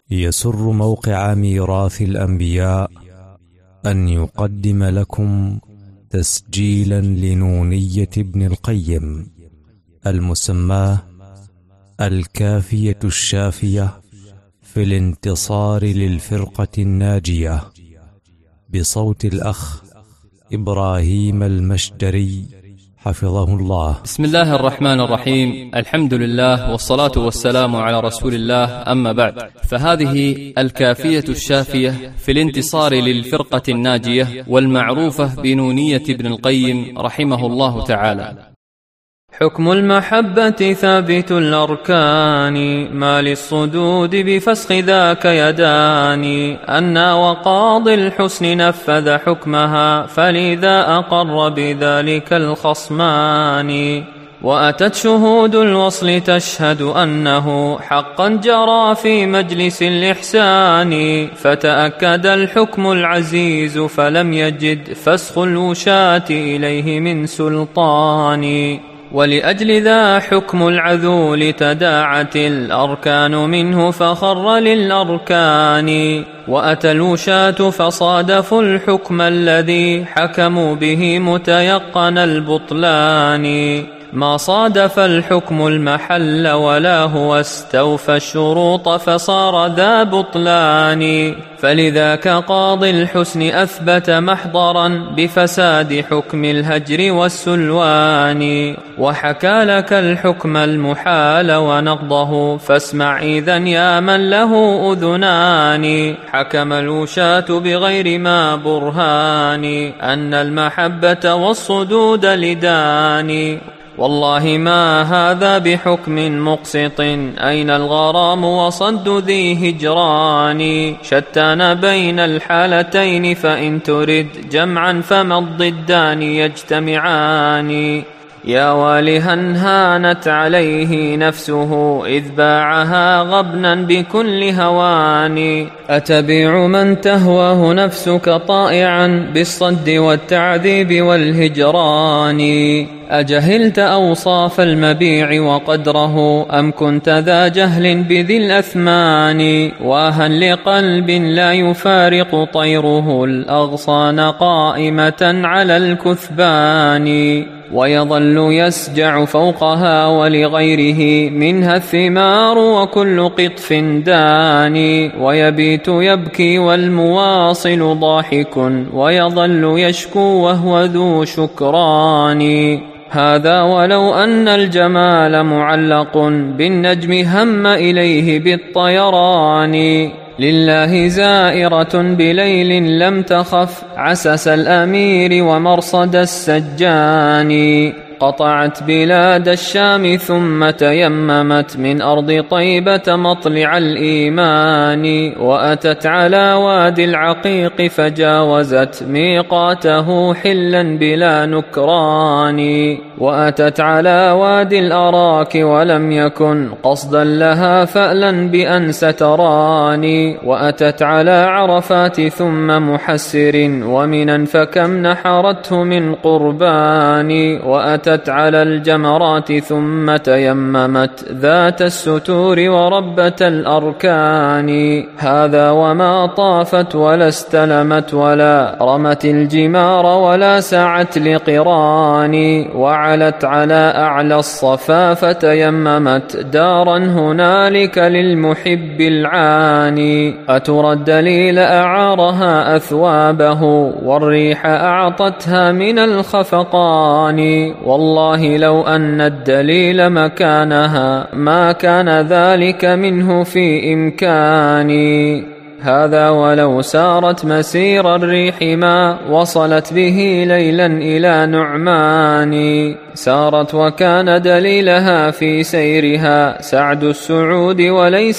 يسر موقع ميراث الأنبياء أن يقدم لكم تسجيلا لنونية ابن القيم المسماه الكافية الشافية في الانتصار للفرقة الناجية، بصوت الأخ إبراهيم المشتري حفظه الله. بسم الله الرحمن الرحيم، الحمد لله والصلاة والسلام على رسول الله، أما بعد، فهذه الكافية الشافية في الانتصار للفرقة الناجية والمعروفة بنونية ابن القيم رحمه الله تعالى. حكم المحبة ثابت الأركان، ما للصدود بفسخ ذاك يدان. أنا وقاضي الحسن نفذ حكمها، فلذا أقر بذلك الخصمان. وأتت شهود الوصل تشهد أنه حقا جرى في مجلس الإحسان. فتأكد الحكم العزيز فلم يجد فسخ الوشاة إليه من سلطان. ولأجل ذا حكم العذول تداعت الأركان منه فخر للأركان. وأتى الوشاة فصادفوا الحكم الذي حكموا به متيقن البطلان. ما صادف الحكم المحل ولا هو استوفى الشروط فصار ذا بطلان. فلذاك قاضي الحسن أثبت محضرا بفساد حكم الهجر والسلوان. وحكى لك الحكم المحال ونقضه، فاسمع إذن يا من له أذنان. حكم الوشاة بغير ما برهان، أن المحبة والصدود لدان. والله ما هذا بحكم مقسط، أين الغرام وصد ذي هجران. شتان بين الحالتين فإن ترد جمعا فما الضدان يجتمعان. يا والها هانت عليه نفسه إذ باعها غبنا بكل هوان. أتبيع من تهواه نفسك طائعا بالصد والتعذيب والهجران. أجهلت أوصاف المبيع وقدره، أم كنت ذا جهل بذي الأثمان. واها لقلب لا يفارق طيره الأغصان قائمة على الكثبان. ويظل يسجع فوقها ولغيره منها الثمار وكل قطف داني. ويبيت يبكي والمواصل ضاحك، ويظل يشكو وهو ذو شكران. هذا ولو أن الجمال معلق بالنجم هم إليه بالطيران. لله زائرة بليل لم تخف عسس الأمير ومرصد السجان. قطعت بلاد الشام ثم تيممت من أرض طيبة مطلع الإيمان. وأتت على وادي العقيق فجاوزت ميقاته حلا بلا نكران. وأتت على وادي الأراك ولم يكن قصدا لها فألا بأن ستراني. وأتت على عرفات ثم محسر ومنا فكم نحرته من قربان. وأتت على الجمرات ثم تيممت ذات الستور وربة الأركان. هذا وما طافت ولا استلمت ولا رمت الجمار ولا سعت لقران. وعلت على أعلى الصفا فتيممت دارا هنالك للمحب العاني. أترى الدليل أعارها أثوابه والريح أعطتها من الخفقان. والله لو أن الدليل مكانها ما كان ذلك منه في إمكاني. هذا ولو سارت مسير الريح ما وصلت به ليلا إلى نعمان. سارت وكان دليلها في سيرها سعد السعود وليس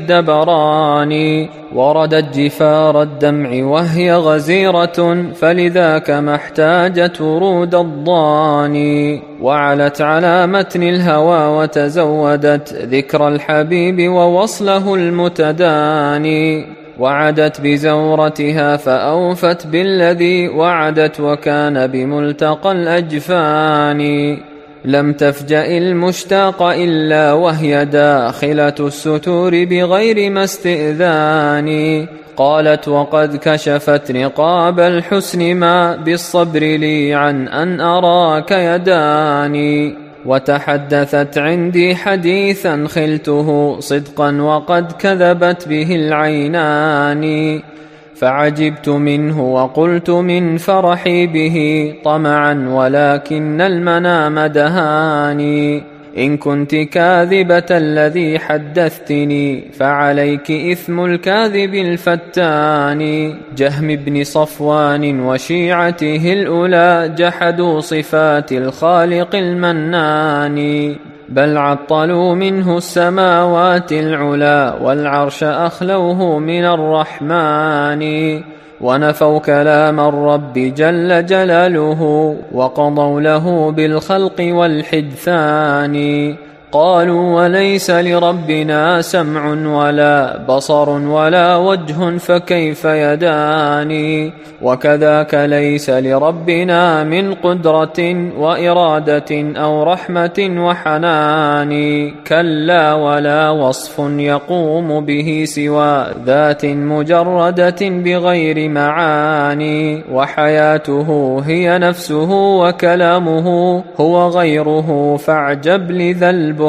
بالدبران. وردت جفار الدمع وهي غزيرة، فلذاك ما احتاجت ورود الضان. وعلت على متن الهوى وتزودت ذكر الحبيب ووصله المتداني. وعدت بزورتها فأوفت بالذي وعدت وكان بملتقى الأجفان. لم تفجأ المشتاق إلا وهي داخلة الستور بغير ما استئذان. قالت وقد كشفت رقاب الحسن ما بالصبر لي عن أن أراك يداني. وتحدثت عندي حديثا خلته صدقا وقد كذبت به العينان. فعجبت منه وقلت من فرحي به طمعا ولكن المنام دهاني. إن كنت كاذبة الذي حدثتني فعليك إثم الكاذب الفتان. جهم بن صفوان وشيعته الأولى جحدوا صفات الخالق المنان. بل عطلوا منه السماوات العلا والعرش أخلوه من الرحمن. ونفوا كلام الرب جل جلاله وقضوا له بالخلق والحدثان. قالوا وليس لربنا سمع ولا بصر ولا وجه فكيف يدان. وكذاك ليس لربنا من قدرة وإرادة أو رحمة وحنان. كلا ولا وصف يقوم به سوى ذات مجردة بغير معاني. وحياته هي نفسه وكلامه هو غيره فاعجب لذا البهتان.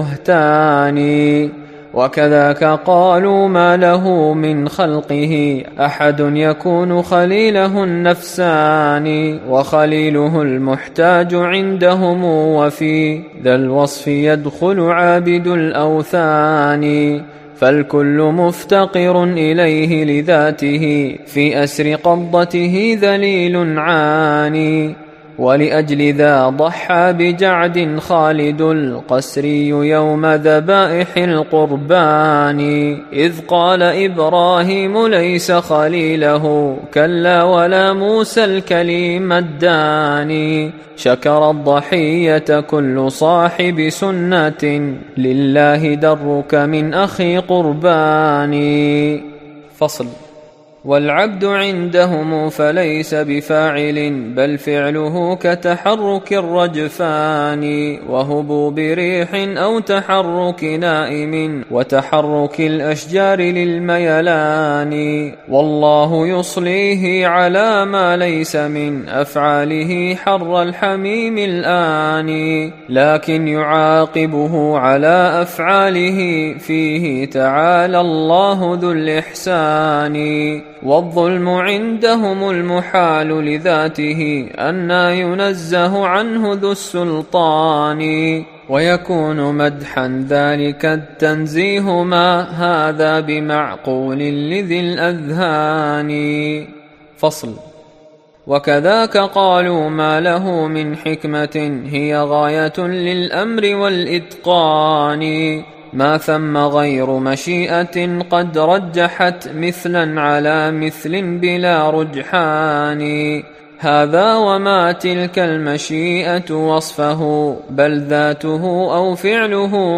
وكذاك قالوا ما له من خلقه أحد يكون خليله النفسان. وخليله المحتاج عندهم وفي ذا الوصف يدخل عابد الأوثان. فالكل مفتقر إليه لذاته في أسر قبضته ذليل عاني. ولأجل ذا ضحى بجعد خالد القسري يوم ذبائح القربان. إذ قال إبراهيم ليس خليله كلا ولا موسى الكليم الداني. شكر الضحية كل صاحب سنة لله درك من أخي قرباني. فصل. والعبد عندهم فليس بفاعل بل فعله كتحرك الرجفان وهبوب ريح أو تحرك نائم وتحرك الأشجار للميلان. والله يصليه على ما ليس من أفعاله حر الحميم الآن. لكن يعاقبه على أفعاله فيه تعالى الله ذو الإحسان. والظلم عندهم المحال لذاته أنى ينزه عنه ذو السلطان. ويكون مدحا ذلك التنزيه ما هذا بمعقول لذي الأذهان. فصل. وكذاك قالوا ما له من حكمة هي غاية للأمر والإتقان. ما ثم غير مشيئة قد رجحت مثلا على مثل بلا رجحان. هذا وما تلك المشيئة وصفه بل ذاته أو فعله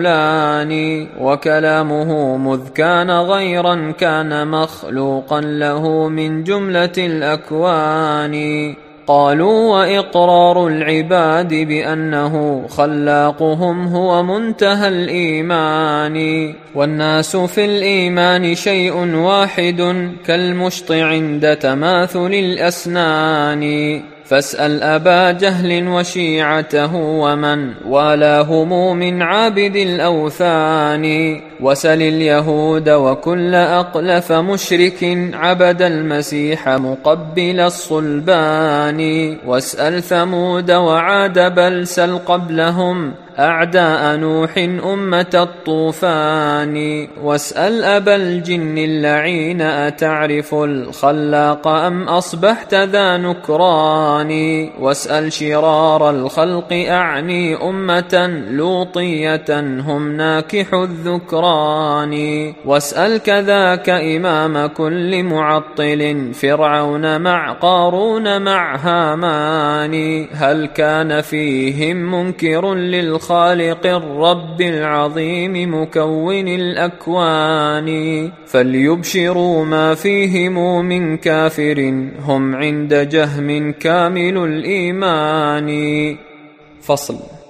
قولان. وكلامه مذ كان غيرا كان مخلوقا له من جملة الأكوان. قالوا وإقرار العباد بأنه خلاقهم هو منتهى الإيمان. والناس في الإيمان شيء واحد كالمشط عند تماثل الأسنان. فاسأل أبا جهل وشيعته ومن والاهم من عابد الأوثان. وسل اليهود وكل أقلف مشرك عبد المسيح مقبل الصلبان. واسأل ثمود وعاد بل سل قبلهم أعداء نوح أمة الطوفان. واسأل أبا الجن اللعين أتعرف الخلاق أم أصبحت ذا نكران. واسأل شرار الخلق أعني أمة لوطية هم ناكح الذكران. واسأل كذاك إمام كل معطل فرعون مع قارون مع هامان. هل كان فيهم منكر للخالق الرب العظيم مكون الأكوان. فليبشروا ما فيهم من كافر هم عند جهم كامل الإيمان. فصل.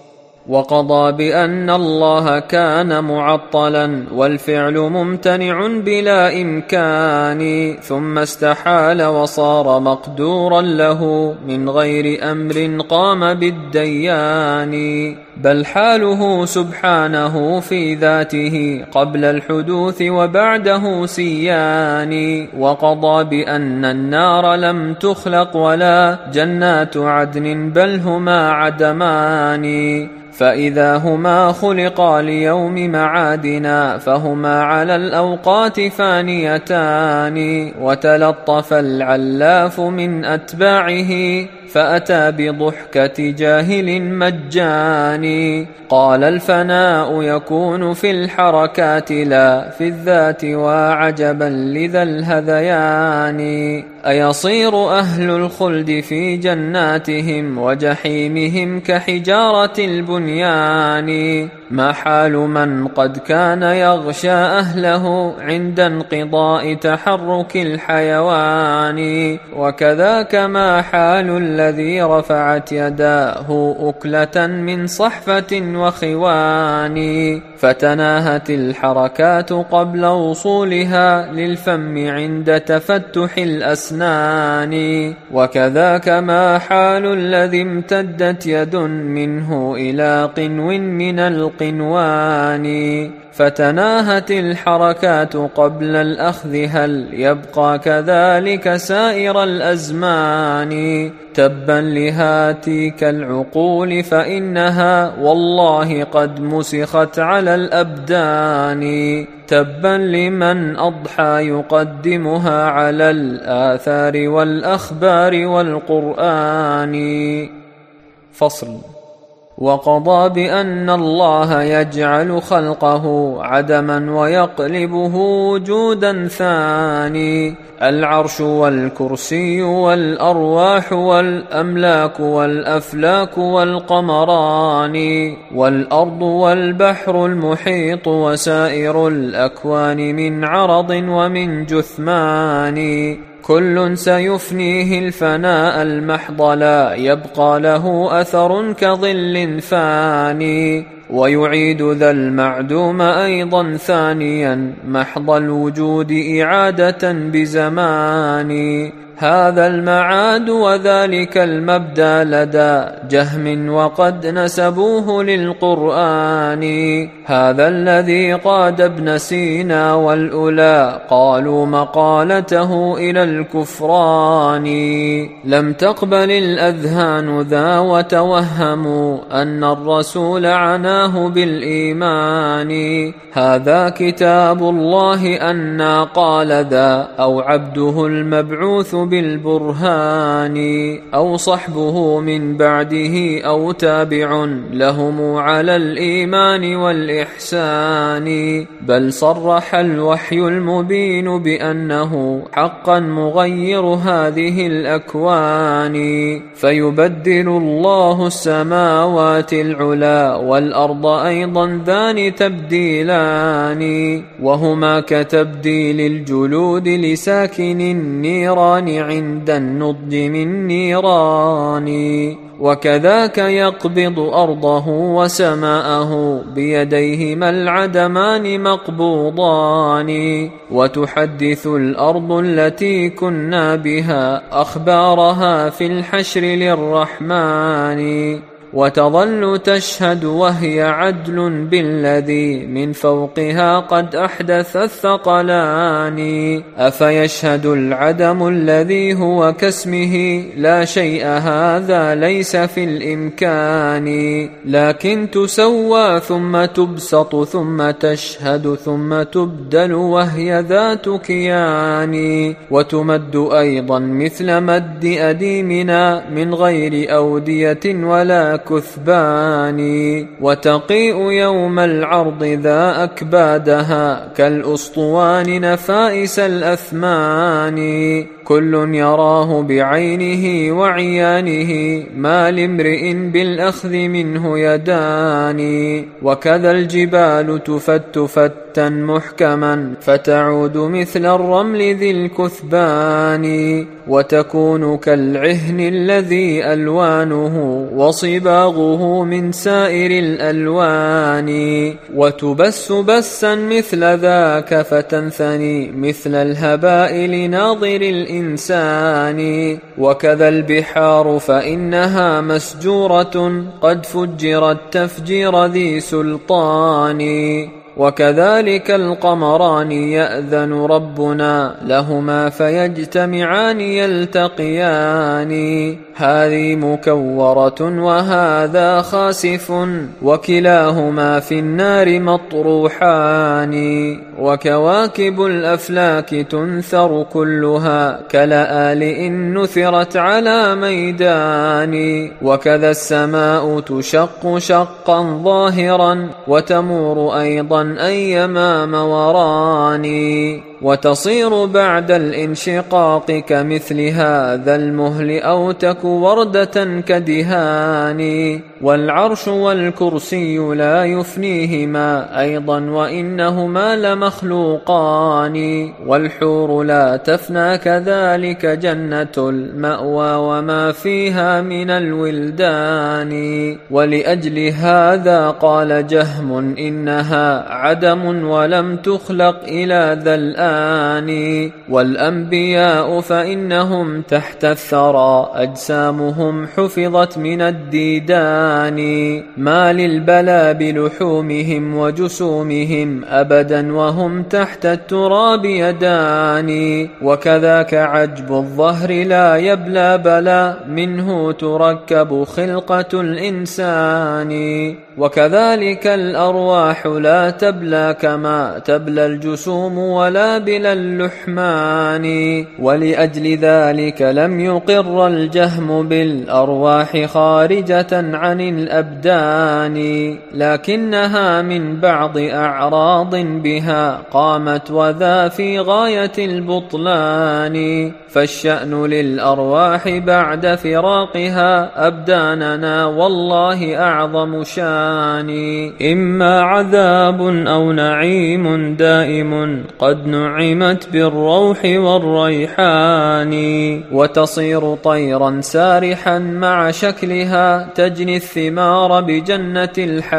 وقضى بأن الله كان معطلا والفعل ممتنع بلا إمكان، ثم استحال وصار مقدورا له من غير أمر قام بالديان، بل حاله سبحانه في ذاته قبل الحدوث وبعده سيان، وقضى بأن النار لم تخلق ولا جنات عدن بل هما عدمان، فإذا هما خلقا ليوم معادنا فهما على الأوقات فانيتان، وتلطف العلاف من أتباعه فأتى بضحكة جاهل مجان، قال الفناء يكون في الحركات لا في الذات وعجبا لذا الهذيان، أيصير أهل الخلد في جناتهم وجحيمهم كحجارة البنيان، ما حال من قد كان يغشى أهله عند انقضاء تحرك الحيوان، وكذاك ما حال الذي رفعت يداه أكلة من صحفة وخوان، فتناهت الحركات قبل وصولها للفم عند تفتح الأسنان، وكذاك ما حال الذي امتدت يد منه إلى قنو من القنوان، فتناهت الحركات قبل الأخذ هل يبقى كذلك سائر الأزمان، تبا لهاتيك العقول فإنها والله قد مسخت على الأبدان، تبا لمن أضحى يقدمها على الآثار والأخبار والقرآن. فصل. وقضى بأن الله يجعل خلقه عدما ويقلبه وجودا ثاني، العرش والكرسي والأرواح والأملاك والأفلاك والقمران والأرض والبحر المحيط وسائر الأكوان من عرض ومن جثمان، كل سيفنيه الفناء المحض لا يبقى له أثر كظل فاني، ويعيد ذا المعدوم أيضا ثانيا محض الوجود إعادة بزمان، هذا المعاد وذلك المبدأ لدى جهم وقد نسبوه للقرآن، هذا الذي قاد ابن سينا والأولى قالوا مقالته إلى الكفران، لم تقبل الأذهان ذا وتوهموا أن الرسول عناه بالإيمان، هذا كتاب الله أنا قال ذا أو عبده المبعوث بالبرهان، أو صحبه من بعده أو تابع لهم على الإيمان والإحسان، بل صرح الوحي المبين بأنه حقا مغير هذه الأكوان، فيبدل الله السماوات العلا والأرض أيضا ذان تبديلان، وهما كتبديل الجلود لساكن النيران عند النضج من نيران، وكذاك يقبض أرضه وسماءه بيديهما العدمان مقبوضان، وتحدث الأرض التي كنا بها أخبارها في الحشر للرحمن، وتظل تشهد وهي عدل بالذي من فوقها قد أحدث الثقلان، أفيشهد العدم الذي هو كاسمه لا شيء هذا ليس في الإمكان، لكن تسوى ثم تبسط ثم تشهد ثم تبدل وهي ذات كيان، وتمد أيضا مثل مد أديمنا من غير أودية ولا كثبان، وتقيء يوم العرض ذا أكبادها كالأسطوان نفائس الأثمان، كل يراه بعينه وعيانه ما لامرئ بالأخذ منه يدان، وكذا الجبال تفت بتا محكما فتعود مثل الرمل ذي الكثبان وتكون كالعهن الذي ألوانه وصباغه من سائر الألوان وتبس بسا مثل ذاك فتنثني مثل الهباء لناظر الإنسان وكذا البحار فإنها مسجورة قد فجرت تفجير ذي سلطان وكذلك القمران يأذن ربنا لهما فيجتمعان يلتقيان هذه مكورة وهذا خاسف وكلاهما في النار مطروحان وكواكب الأفلاك تنثر كلها كلآل إن نثرت على ميدان وكذا السماء تشق شقا ظاهرا وتمور أيضا أيما موران وتصير بعد الانشقاق كمثل هذا المهل أو تك وردة كدهان والعرش والكرسي لا يفنيهما أيضا وإنهما لمخلوقان والحور لا تفنى كذلك جنة المأوى وما فيها من الولدان ولأجل هذا قال جهم إنها عدم ولم تخلق إلى ذا الآن والأنبياء فإنهم تحت الثرى أجسامهم حفظت من الديدان ما للبلا بلحومهم وجسومهم أبدا وهم تحت التراب يدان وكذاك عجب الظهر لا يبلى بلا منه تركب خلقة الإنسان وكذلك الأرواح لا تبلى كما تبلى الجسوم ولا بلا اللحمان ولأجل ذلك لم يقر الجهم بالأرواح خارجة عن الأبدان لكنها من بعض أعراض بها قامت وذا في غاية البطلان فالشأن للأرواح بعد فراقها أبداننا والله أعظم شان إما عذاب أو نعيم دائم قد نعمت بالروح والريحان وتصير طيرا سارحا مع شكلها تجني الثمار بجنة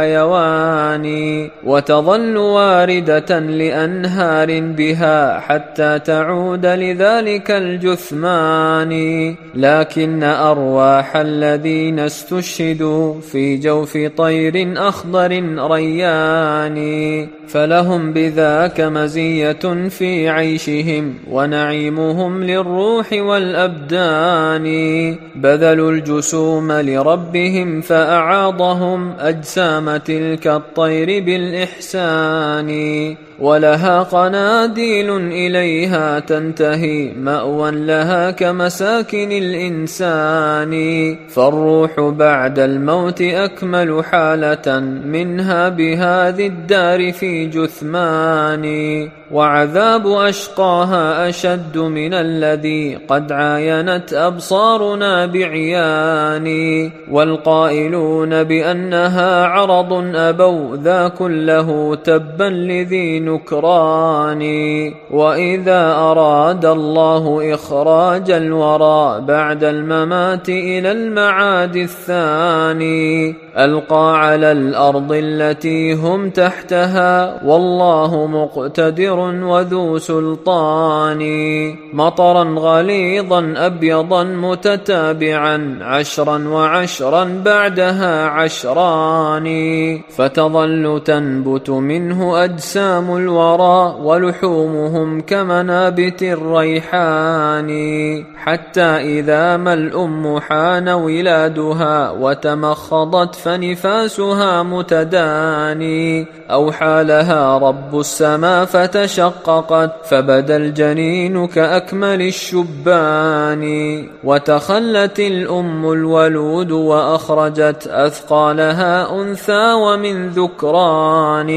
الحيوان وتظل واردة لأنهار بها حتى تعود لذلك الجثمان لكن أرواح الذين استشهدوا في جوف طير أخضر ريان فلهم بذاك مزية في عيشهم ونعيمهم للروح والأبدان بذلوا الجسوم لربهم فأعاضهم أجسام تلك الطير بالإحسان ولها قناديل إليها تنتهي مأوى لها كمساكن الإنسان فالروح بعد الموت أكمل حالة منها بهذه الدار في جثمان وعذاب أشقاها أشد من الذي قد عاينت أبصارنا بعيان والقائلون بأنها عرض أبوا ذا كله تبا لذي نكران وإذا أراد الله إخراج الورى بعد الممات إلى المعاد الثاني ألقى على الأرض التي هم تحتها والله مقتدر وذو سلطان مطرا غليظا أبيضا متتابعا 10 و10 بعدها 10 فتظل تنبت منه أجسام الورى ولحومهم كمنابت الريحان حتى إذا ما الأم حان ولادها وتمخضت فنفاسها متداني أوحى لها رب السماء فتشققت فبدا الجنين كأكمل الشبان وتخلت الأم الولود وأخرجت أثقالها أنثى ومن ذكران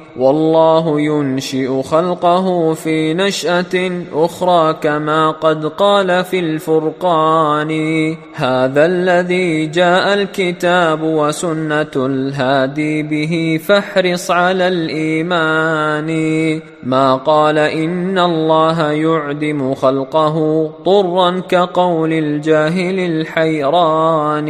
والله ينشئ خلقه في نشأة أخرى كما قد قال في الفرقان هذا الذي جاء الكتاب وسنة الهادي به فاحرص على الإيمان. ما قال إن الله يعدم خلقه طرا كقول الجاهل الحيران.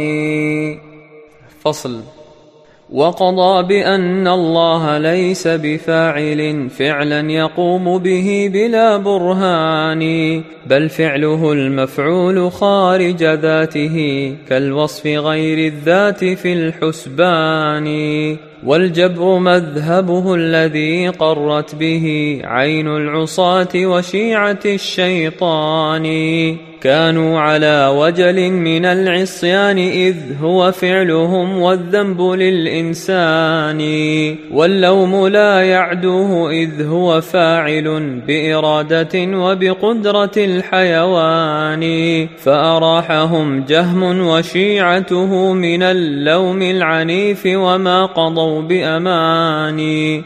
فصل. وقضى بأن الله ليس بفاعل فعلا يقوم به بلا برهان، بل فعله المفعول خارج ذاته كالوصف غير الذات في الحسبان. والجبر مذهبه الذي قرت به عين العصاة وشيعة الشيطان، كانوا على وجل من العصيان إذ هو فعلهم والذنب للإنسان، واللوم لا يعدوه إذ هو فاعل بإرادة وبقدرة الحيوان. فأراحهم جهم وشيعته من اللوم العنيف وما قضوا بأمان،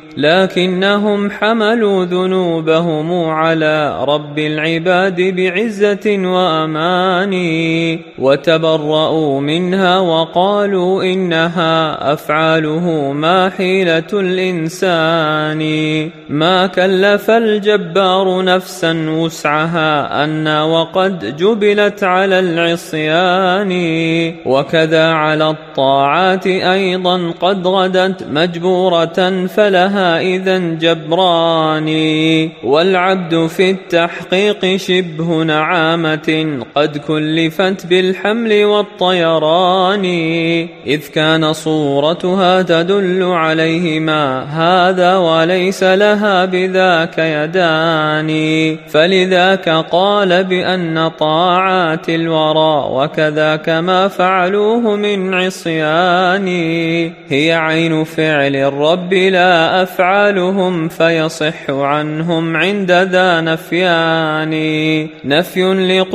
لكنهم حملوا ذنوبهم على رب العباد بعزة وأمان، وتبرؤوا منها وقالوا إنها أفعاله ما حيلة الإنسان. ما كلف الجبار نفسا وسعها أن وقد جبلت على العصيان، وكذا على الطاعات أيضا قد غدت مجبورة فلها إذن جبران. والعبد في التحقيق شبه نعامة قد كلفت بالحمل والطيران، إذ كان صورتها تدل عليهما هذا وليس لها بذاك يدان. فلذاك قال بأن طاعات الورى وكذاك ما فعلوه من عصيان هي عين فعل الرب لا أفعالهم، فيصح عنهم عند ذا نفيان. نفي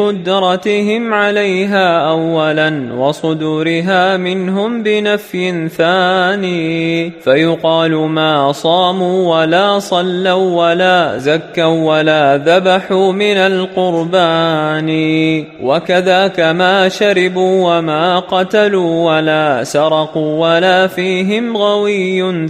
لقدرتهم عليها أولا وصدورها منهم بنفي ثاني، فيقال ما صاموا ولا صلوا ولا زكوا ولا ذبحوا من القربان، وكذاك ما شربوا وما قتلوا ولا سرقوا ولا فيهم غوي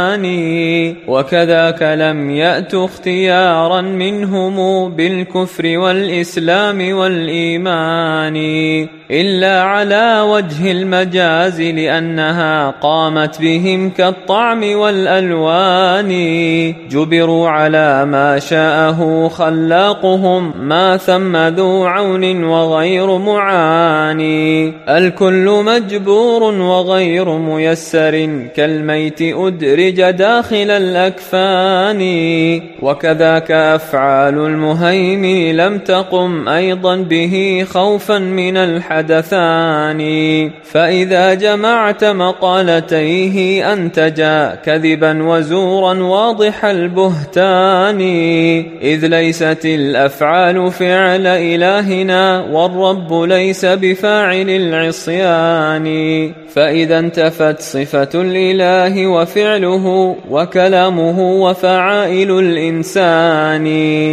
زاني، وكذاك لم يأتوا اختيارا منهم بالكفر والإسلام والإيمان، إلا على وجه المجاز لأنها قامت بهم كالطعم والألوان. جبروا على ما شاءه خلاقهم ما ثم ذو عون وغير معاني، الكل مجبور وغير ميسر كالميت أدرج داخل الأكفان، وكذاك أفعال المهيمن لم تقم أيضا به خوفا من الحدثان. فإذا جمعت مقالتيه أنتجا كذبا وزورا واضح البهتان، إذ ليست الأفعال فعل إلهنا والرب ليس بفاعل العصيان. فإذا انتفت صفة الإله وفعله وكلامه وفعائل الإنسان،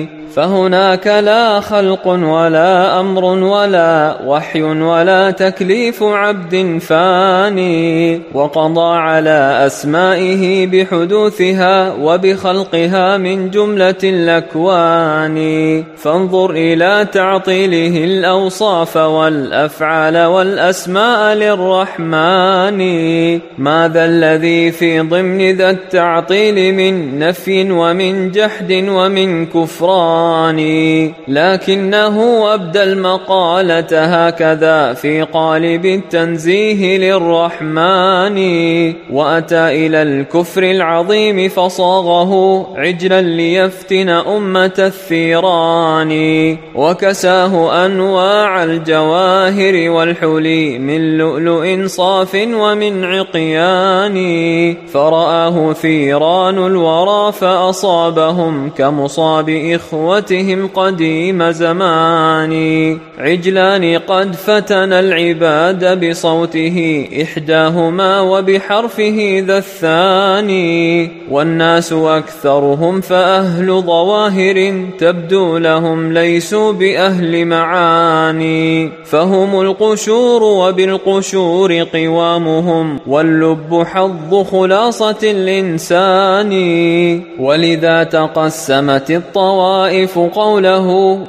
فهناك لا خلق ولا أمر ولا وحي ولا تكليف عبد فاني، وقضى على أسمائه بحدوثها وبخلقها من جملة الأكوان. فانظر إلى تعطيله الأوصاف والأفعال والأسماء للرحمن، ماذا الذي في ضمن ذا التعطيل من نفي ومن جحد ومن كفران. لكنه أبدى المقالة هكذا في قالب التنزيه للرحمن، وأتى إلى الكفر العظيم فصاغه عجلا ليفتن أمة الثيران، وكساه أنواع الجواهر والحلي من لؤلؤ صاف ومن عقيان، فرآه ثيران الورى فأصابهم كمصاب إخوان قسوتهم قديم زمان. عجلان قد فتن العباد بصوته إحداهما وبحرفه ذا الثاني. والناس أكثرهم فأهل ظواهر تبدو لهم ليسوا بأهل معاني. فهم القشور وبالقشور قوامهم واللب حظ خلاصة الإنسان. ولذا تقسمت الطوائف قوله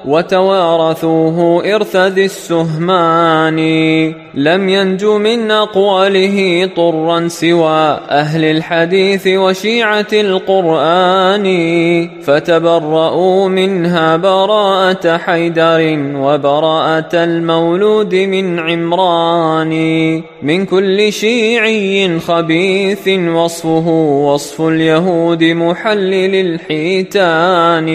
وتوارثوه إرث ذي السهمان. لم ينج من أقواله طرا سوى أهل الحديث وشيعة القرآن. فتبرؤوا منها براءة حيدر وبراءة المولود من عمران. من كل شيعي خبيث وصفه وصف اليهود محلل الحيتان.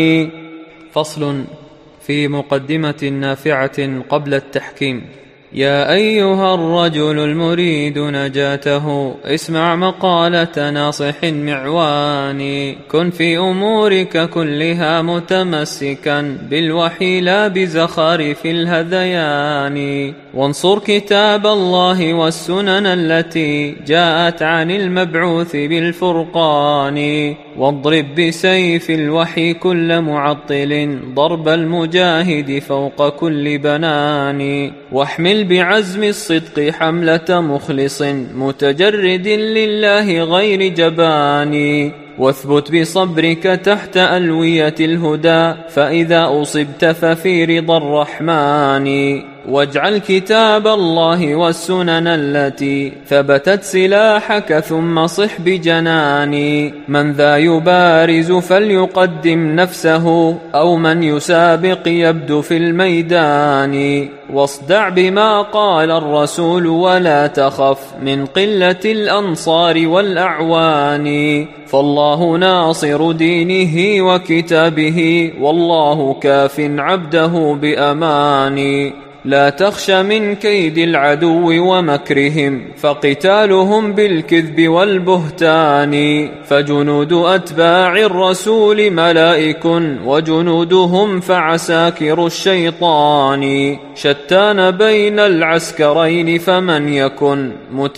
فصل في مقدمة نافعة قبل التحكيم. يا أيها الرجل المريد نجاته اسمع مقالة ناصح معوان. كن في أمورك كلها متمسكا بالوحي لا بزخارف الهذيان. وانصر كتاب الله والسنن التي جاءت عن المبعوث بالفرقان. واضرب بسيف الوحي كل معطل ضرب المجاهد فوق كل بنان. واحمل بعزم الصدق حملة مخلص متجرد لله غير جبان. واثبت بصبرك تحت ألوية الهدى فإذا أصبت ففي رضا الرحمن. واجعل كتاب الله والسنن التي ثبتت سلاحك ثم صح بجنان. من ذا يبارز فليقدم نفسه أو من يسابق يبدو في الميدان. واصدع بما قال الرسول ولا تخف من قلة الأنصار والأعوان. فالله ناصر دينه وكتابه والله كاف عبده بأمان. لا تخش من كيد العدو ومكرهم فقتالهم بالكذب والبهتان. فجنود أتباع الرسول ملائك وجنودهم فعساكر الشيطان. شتان بين العسكرين فمن يكن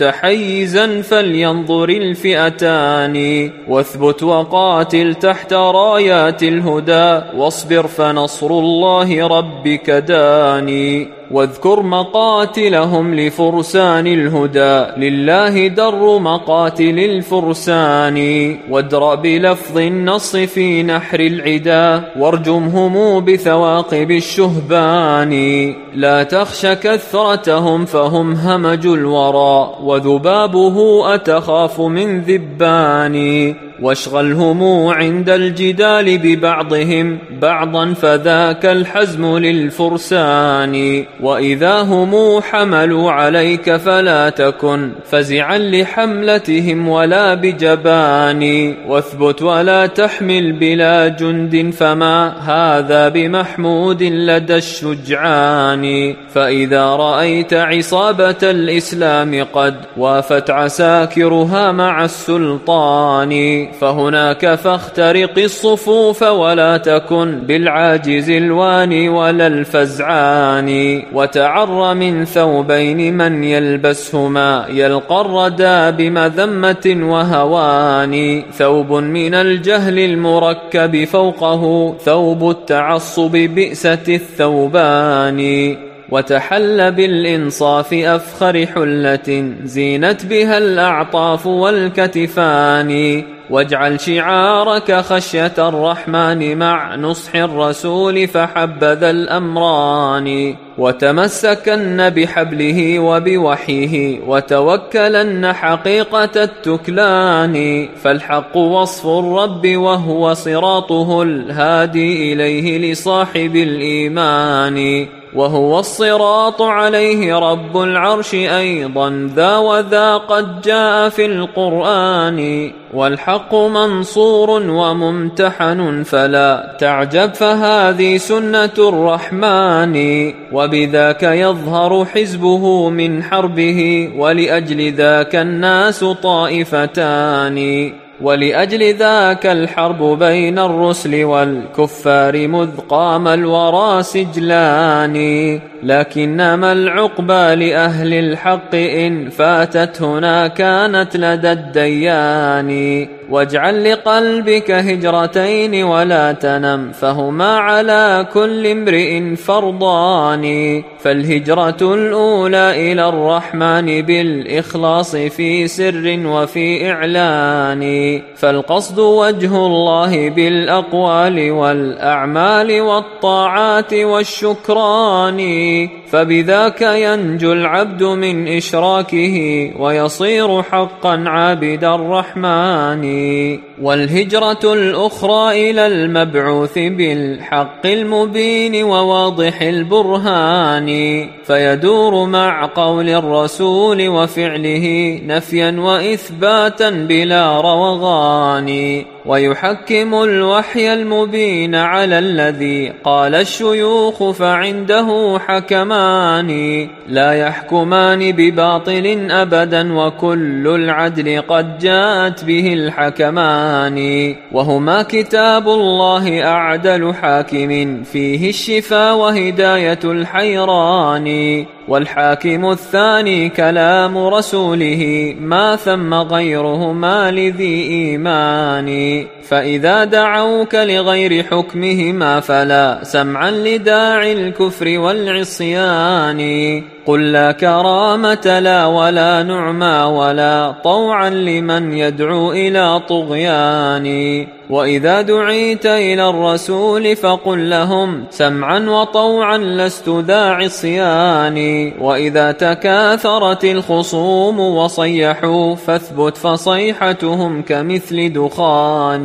متحيزا فلينظر الفئتان. واثبت وقاتل تحت رايات الهدى واصبر فنصر الله ربك داني. واذكر مقاتلهم لفرسان الهدى لله در مقاتل الفرسان. وادرأ بلفظ النص في نحر العدا وارجمهم بثواقب الشهبان. لا تخش كثرتهم فهم همج الورى وذبابه أتخاف من ذبان. واشغلهم عند الجدال ببعضهم بعضا فذاك الحزم للفرسان. وإذا هم حملوا عليك فلا تكن فزعا لحملتهم ولا بجبان. واثبت ولا تحمل بلا جند فما هذا بمحمود لدى الشجعان. فإذا رأيت عصابة الإسلام قد وافت عساكرها مع السلطان فهناك فاخترق الصفوف ولا تكن بالعاجز الواني ولا الفزعان. وتعر من ثوبين من يلبسهما يلقى الردى بمذمة وهوان. ثوب من الجهل المركب فوقه ثوب التعصب بئسة الثوبان. وتحل بالإنصاف أفخر حلة زينت بها الأعطاف والكتفان. واجعل شعارك خشية الرحمن مع نصح الرسول فحبذا الأمران. وتمسكن بحبله وبوحيه وتوكلن حقيقة التكلان. فالحق وصف الرب وهو صراطه الهادي إليه لصاحب الإيمان. وهو الصراط عليه رب العرش أيضا ذا وذا قد جاء في القرآن. والحق منصور وممتحن فلا تعجب فهذه سنة الرحمن. وبذاك يظهر حزبه من حربه ولأجل ذاك الناس طائفتان. ولأجل ذاك الحرب بين الرسل والكفار مذ قام الورى سجلان. لكنما العقبى لأهل الحق إن فاتت هنا كانت لدى الديان. واجعل لقلبك هجرتين ولا تنم فهما على كل امرئ فرضان. فالهجرة الأولى إلى الرحمن بالإخلاص في سر وفي إعلان. فالقصد وجه الله بالأقوال والأعمال والطاعات والشكران. فبذاك ينجو العبد من إشراكه ويصير حقا عابد الرحمن. والهجرة الأخرى إلى المبعوث بالحق المبين وواضح البرهان. فيدور مع قول الرسول وفعله نفيا وإثباتا بلا روغان. ويحكم الوحي المبين على الذي قال الشيوخ فعنده حكمان. لا يحكمان بباطل أبدا وكل العدل قد جاءت به الحكمان. وهما كتاب الله أعدل حاكم فيه الشفاء وهداية الحيران. والحاكم الثاني كلام رسوله ما ثم غيرهما لذي إيمان. فإذا دعوك لغير حكمهما فلا سمعا لداعي الكفر والعصيان. قل لا كرامة لا ولا نعما ولا طوعا لمن يدعو إلى طغيان. وإذا دعيت إلى الرسول فقل لهم سمعا وطوعا لست ذا عصيان. وإذا تكاثرت الخصوم وصيحوا فاثبت فصيحتهم كمثل دخان.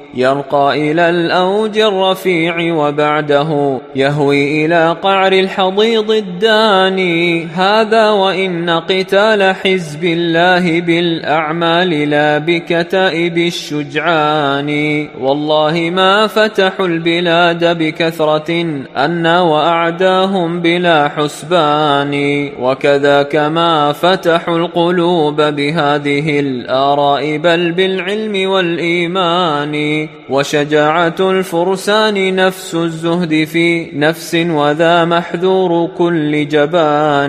يرقى إلى الأوج الرفيع وبعده يهوي إلى قعر الحضيض الداني. هذا وإن قتال حزب الله بالأعمال لا بكتائب الشجعان. والله ما فتحوا البلاد بكثرة أنا وأعداهم بلا حسبان. وكذاك ما فتحوا القلوب بهذه الآراء بل بالعلم والإيمان. وشجاعة الفرسان نفس الزهد في نفس وذا محذور كل جبان.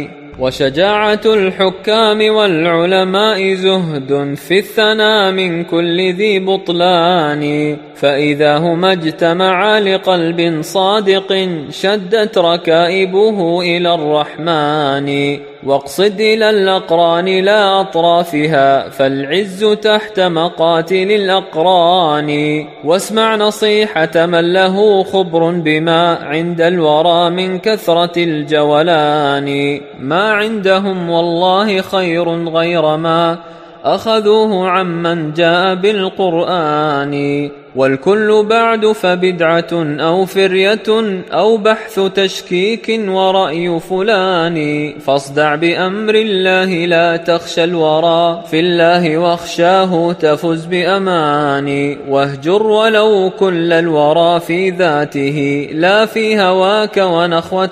وشجاعة الحكام والعلماء زهد في الثنى من كل ذي بطلان. فإذا هما اجتمعا لقلب صادق شدت ركائبه إلى الرحمن. واقصد إلى الأقران لا أطرافها فالعز تحت مقاتل الأقران. واسمع نصيحة من له خبر بما عند الورى من كثرة الجولان. ما عندهم والله خير غير ما أخذوه عمن جاء بالقرآن. والكل بعد فبدعة أو فرية أو بحث تشكيك ورأي فلان. فاصدع بأمر الله لا تخشى الورى في الله واخشاه تفز بأمان. واهجر ولو كل الورى في ذاته لا في هواك ونخوة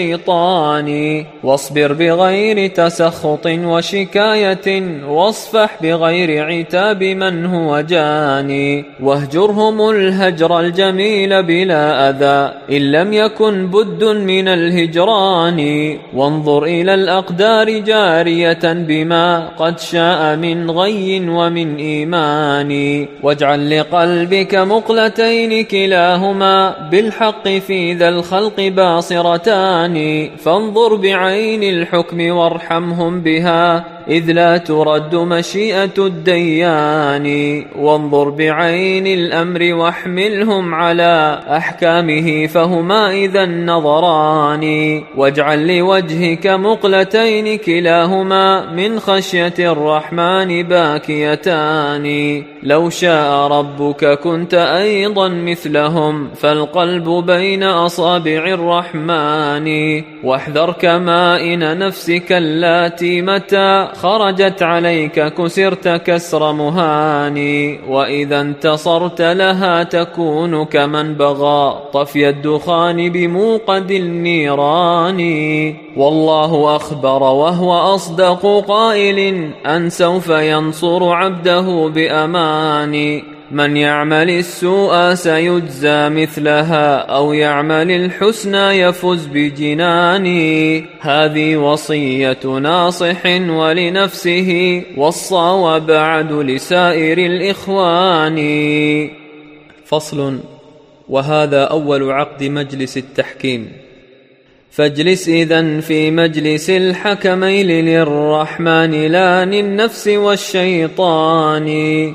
الشيطان. واصبر بغير تسخط وشكاية واصفح بغير عتاب من هو جاني. واهجرهم الهجر الجميل بلا أذى إن لم يكن بد من الهجران. وانظر إلى الأقدار جارية بما قد شاء من غي ومن إيمان. واجعل لقلبك مقلتين كلاهما بالحق في ذا الخلق باصرتان. فانظر بعين الحكم وارحمهم بها إذ لا ترد مشيئة الديان. وانظر بعين الأمر واحملهم على أحكامه فهما إذا النظران. واجعل لوجهك مقلتين كلاهما من خشية الرحمن باكيتان. لو شاء ربك كنت أيضا مثلهم فالقلب بين أصابع الرحمن. واحذر كمائن نفسك اللاتي متى خرجت عليك كسرت كسر مهاني، وإذا انتصرت لها تكون كمن بغى طفي الدخان بموقد النيران. والله أخبر وهو أصدق قائل أن سوف ينصر عبده بأمان. من يعمل السوء سيجزى مثلها، أو يعمل الحسنى يفز بجنان. هذه وصية ناصح ولنفسه، وصى وبعد لسائر الإخوان. فصل. وهذا أول عقد مجلس التحكيم. فاجلس إذن في مجلس الحكمين للرحمن لا للنفس والشيطان.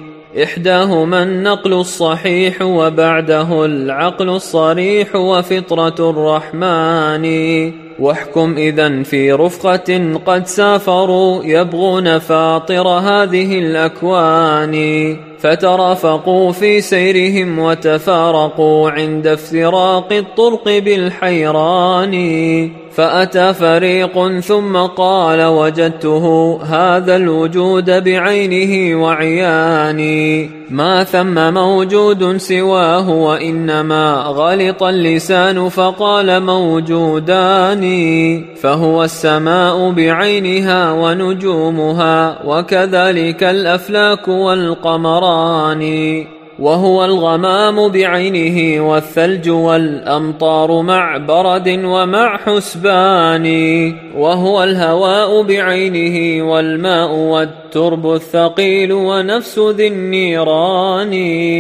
إحداهما النقل الصحيح وبعده العقل الصريح وفطرة الرحمن. واحكم إذن في رفقة قد سافروا يبغون فاطر هذه الأكوان، فترافقوا في سيرهم وتفارقوا عند افتراق الطرق بالحيران. فأتى فريق ثم قال وجدته هذا الوجود بعينه وعياني، ما ثم موجود سواه وإنما غلط اللسان فقال موجودان. فهو السماء بعينها ونجومها، وكذلك الأفلاك والقمران. وهو الغمام بعينه والثلج والأمطار مع برد ومع حسبان. وهو الهواء بعينه والماء والترب الثقيل ونفس ذي النيران.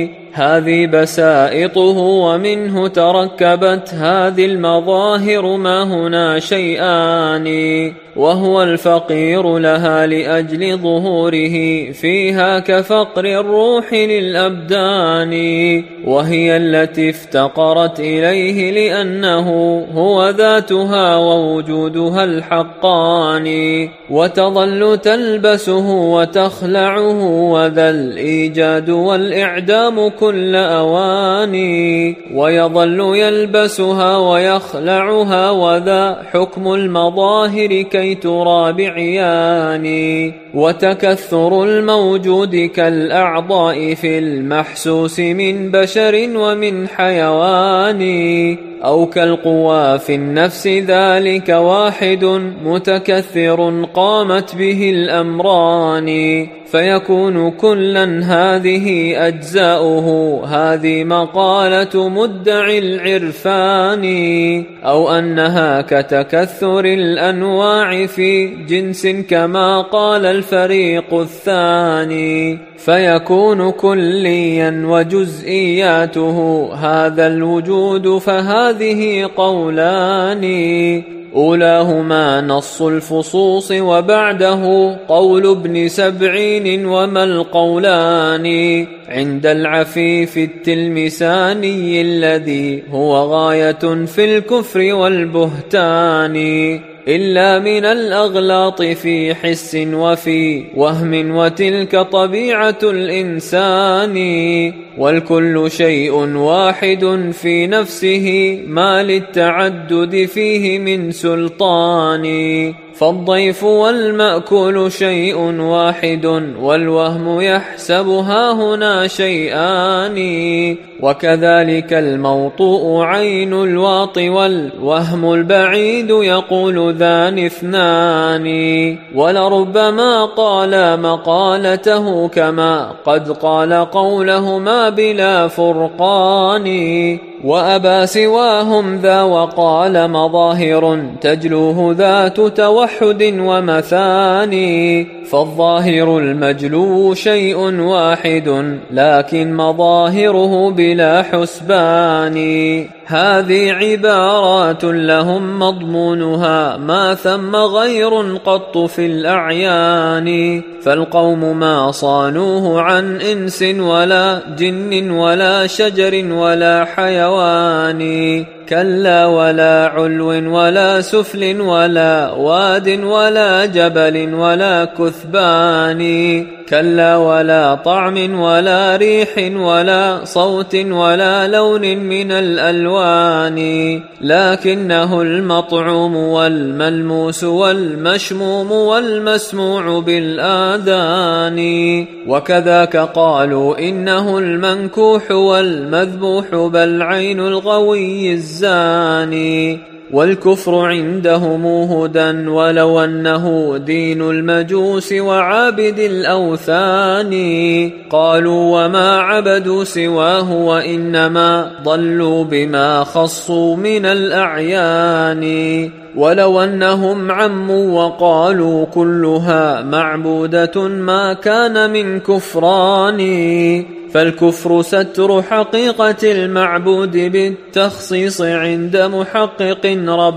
هذه بسائطه ومنه تركبت هذه المظاهر، ما هنا شيئان. وهو الفقير لها لأجل ظهوره فيها كفقر الروح للأبدان. وهي التي افتقرت إليه لأنه هو ذاتها ووجودها الحقان. وتظل تلبسه وتخلعه، وذا الإيجاد والإعدام كل أواني. ويظل يلبسها ويخلعها، وذا حكم المظاهر كي ترى بعياني. وتكثر الموجود كالأعضاء في المحسوس من بشر ومن حيوان، أو كالقوى في النفس ذلك واحد متكثر قامت به الأمران. فيكون كلا هذه أجزاؤه، هذه مقالة مدعي العرفان. أو أنها كتكثر الأنواع في جنس كما قال الفريق الثاني. فيكون كليا وجزئياته هذا الوجود، فهذه قولان. أولاهما نص الفصوص وبعده قول ابن سبعين، وما القولان عند العفيف التلمساني الذي هو غاية في الكفر والبهتان. إلا من الأغلاط في حس وفي وهم، وتلك طبيعة الإنسان. والكل شيء واحد في نفسه، ما للتعدد فيه من سلطان. فالضيف والمأكول شيء واحد، والوهم يحسبها هنا شيئان. وكذلك الموطوء عين الواط، والوهم البعيد يقول ذان اثنان. ولربما قال مقالته كما قد قال قولهما بلا فرقان. وأبى سواهم ذا وقال مظاهر تجلوه ذات توحد ومثاني. فالظاهر المجلو شيء واحد، لكن مظاهره بلا حسبان. هذه عبارات لهم مضمونها، ما ثم غير قط في الأعيان. فالقوم ما صانوه عن إنس ولا جن ولا شجر ولا حيوان. كلا ولا علو ولا سفل ولا واد ولا جبل ولا كثبان كلا ولا طعم ولا ريح ولا صوت ولا لون من الألوان لكنه المطعوم والملموس والمشموم والمسموع بالآذان وكذاك قالوا إنه المنكوح والمذبوح بل عين الغوي الزاني والكفر عندهم هدى ولو أنه دين المجوس وعابد الأوثان قالوا وما عبدوا سواه وإنما ضلوا بما خصوا من الأعيان ولو أنهم عموا وقالوا كلها معبودة ما كان من كفران فالكفر ستر حقيقة المعبود بالتخصيص عند محقق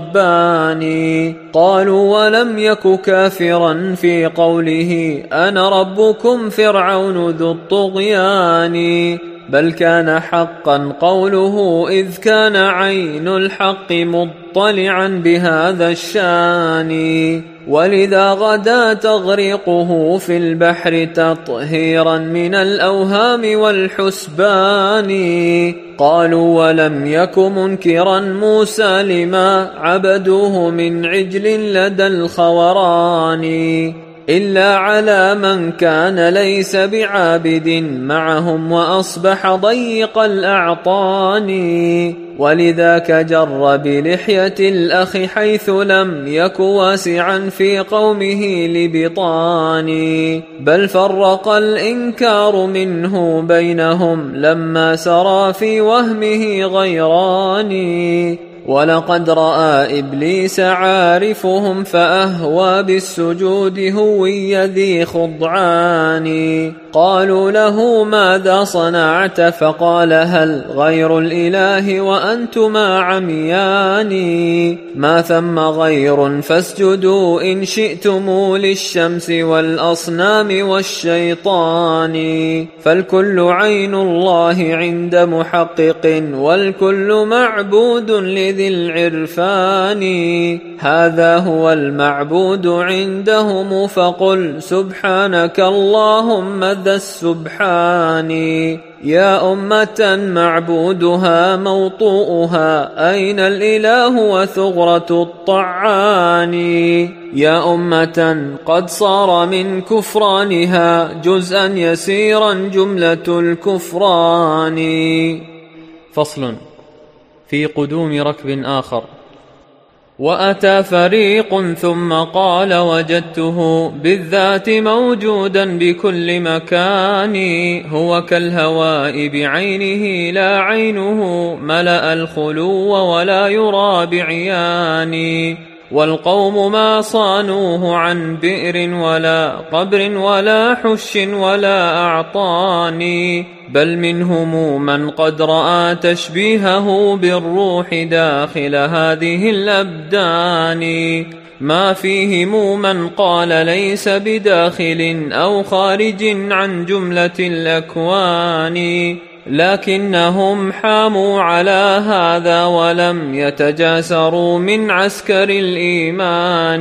رباني قالوا ولم يك كافرا في قوله أنا ربكم فرعون ذو الطغيان بل كان حقا قوله إذ كان عين الحق مطلعا بهذا الشان ولذا غدا تغريقه في البحر تطهيرا من الأوهام والحسبان قالوا ولم يك منكرا موسى لما عبدوه من عجل لدى الخوران إلا على من كان ليس بعابد معهم وأصبح ضيق الأعطان ولذاك جر بلحية الأخ حيث لم يك واسعا في قومه لبطان بل فرق الإنكار منه بينهم لما سرى في وهمه غيران ولقد رأى إبليس عارفهم فأهوى بالسجود هوي ذي خضعان قالوا له ماذا صنعت فقال هل غير الإله وأنتما عميان ما ثم غير فاسجدوا إن شئتم للشمس والأصنام والشيطان فالكل عين الله عند محقق والكل معبود لذي العرفان هذا هو المعبود عندهم فقل سبحانك اللهم ذا السبحان يا أمة معبودها موطوءها أين الإله وثغرة الطعان يا أمة قد صار من كفرانها جزءا يسيرا جملة الكفران. فصل في قدوم ركب آخر. وأتى فريق ثم قال وجدته بالذات موجودا بكل مكان هو كالهواء بعينه لا عينه ملأ الخلو ولا يرى بعيان والقوم ما صانوه عن بئر ولا قبر ولا حش ولا أعطان بل منهم من قد رأى تشبيهه بالروح داخل هذه الأبدان ما فيهم من قال ليس بداخل أو خارج عن جملة الأكوان لكنهم حاموا على هذا ولم يتجاسروا من عسكر الإيمان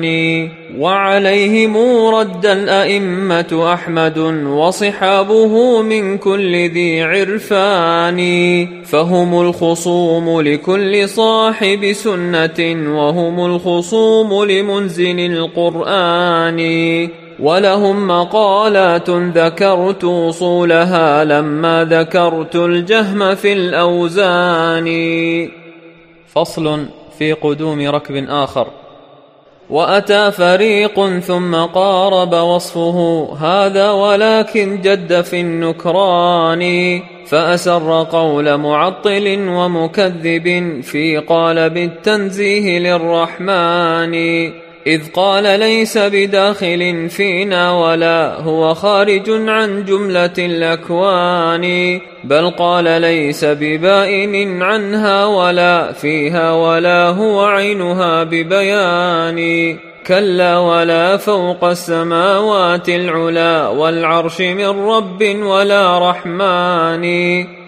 وعليهم رد الأئمة أحمد وصحابه من كل ذي عرفان فهم الخصوم لكل صاحب سنة وهم الخصوم لمنزل القرآن ولهم مقالات ذكرت وصولها لما ذكرت الجهم في الأوزان. فصل في قدوم ركب آخر. وأتى فريق ثم قارب وصفه هذا ولكن جد في النكران فأسر قول معطل ومكذب في قالب التنزيه للرحمن إذ قال ليس بداخل فينا ولا هو خارج عن جملة الأكوان بل قال ليس ببائن عنها ولا فيها ولا هو عينها ببيان كلا ولا فوق السماوات العلا والعرش من رب ولا رحمن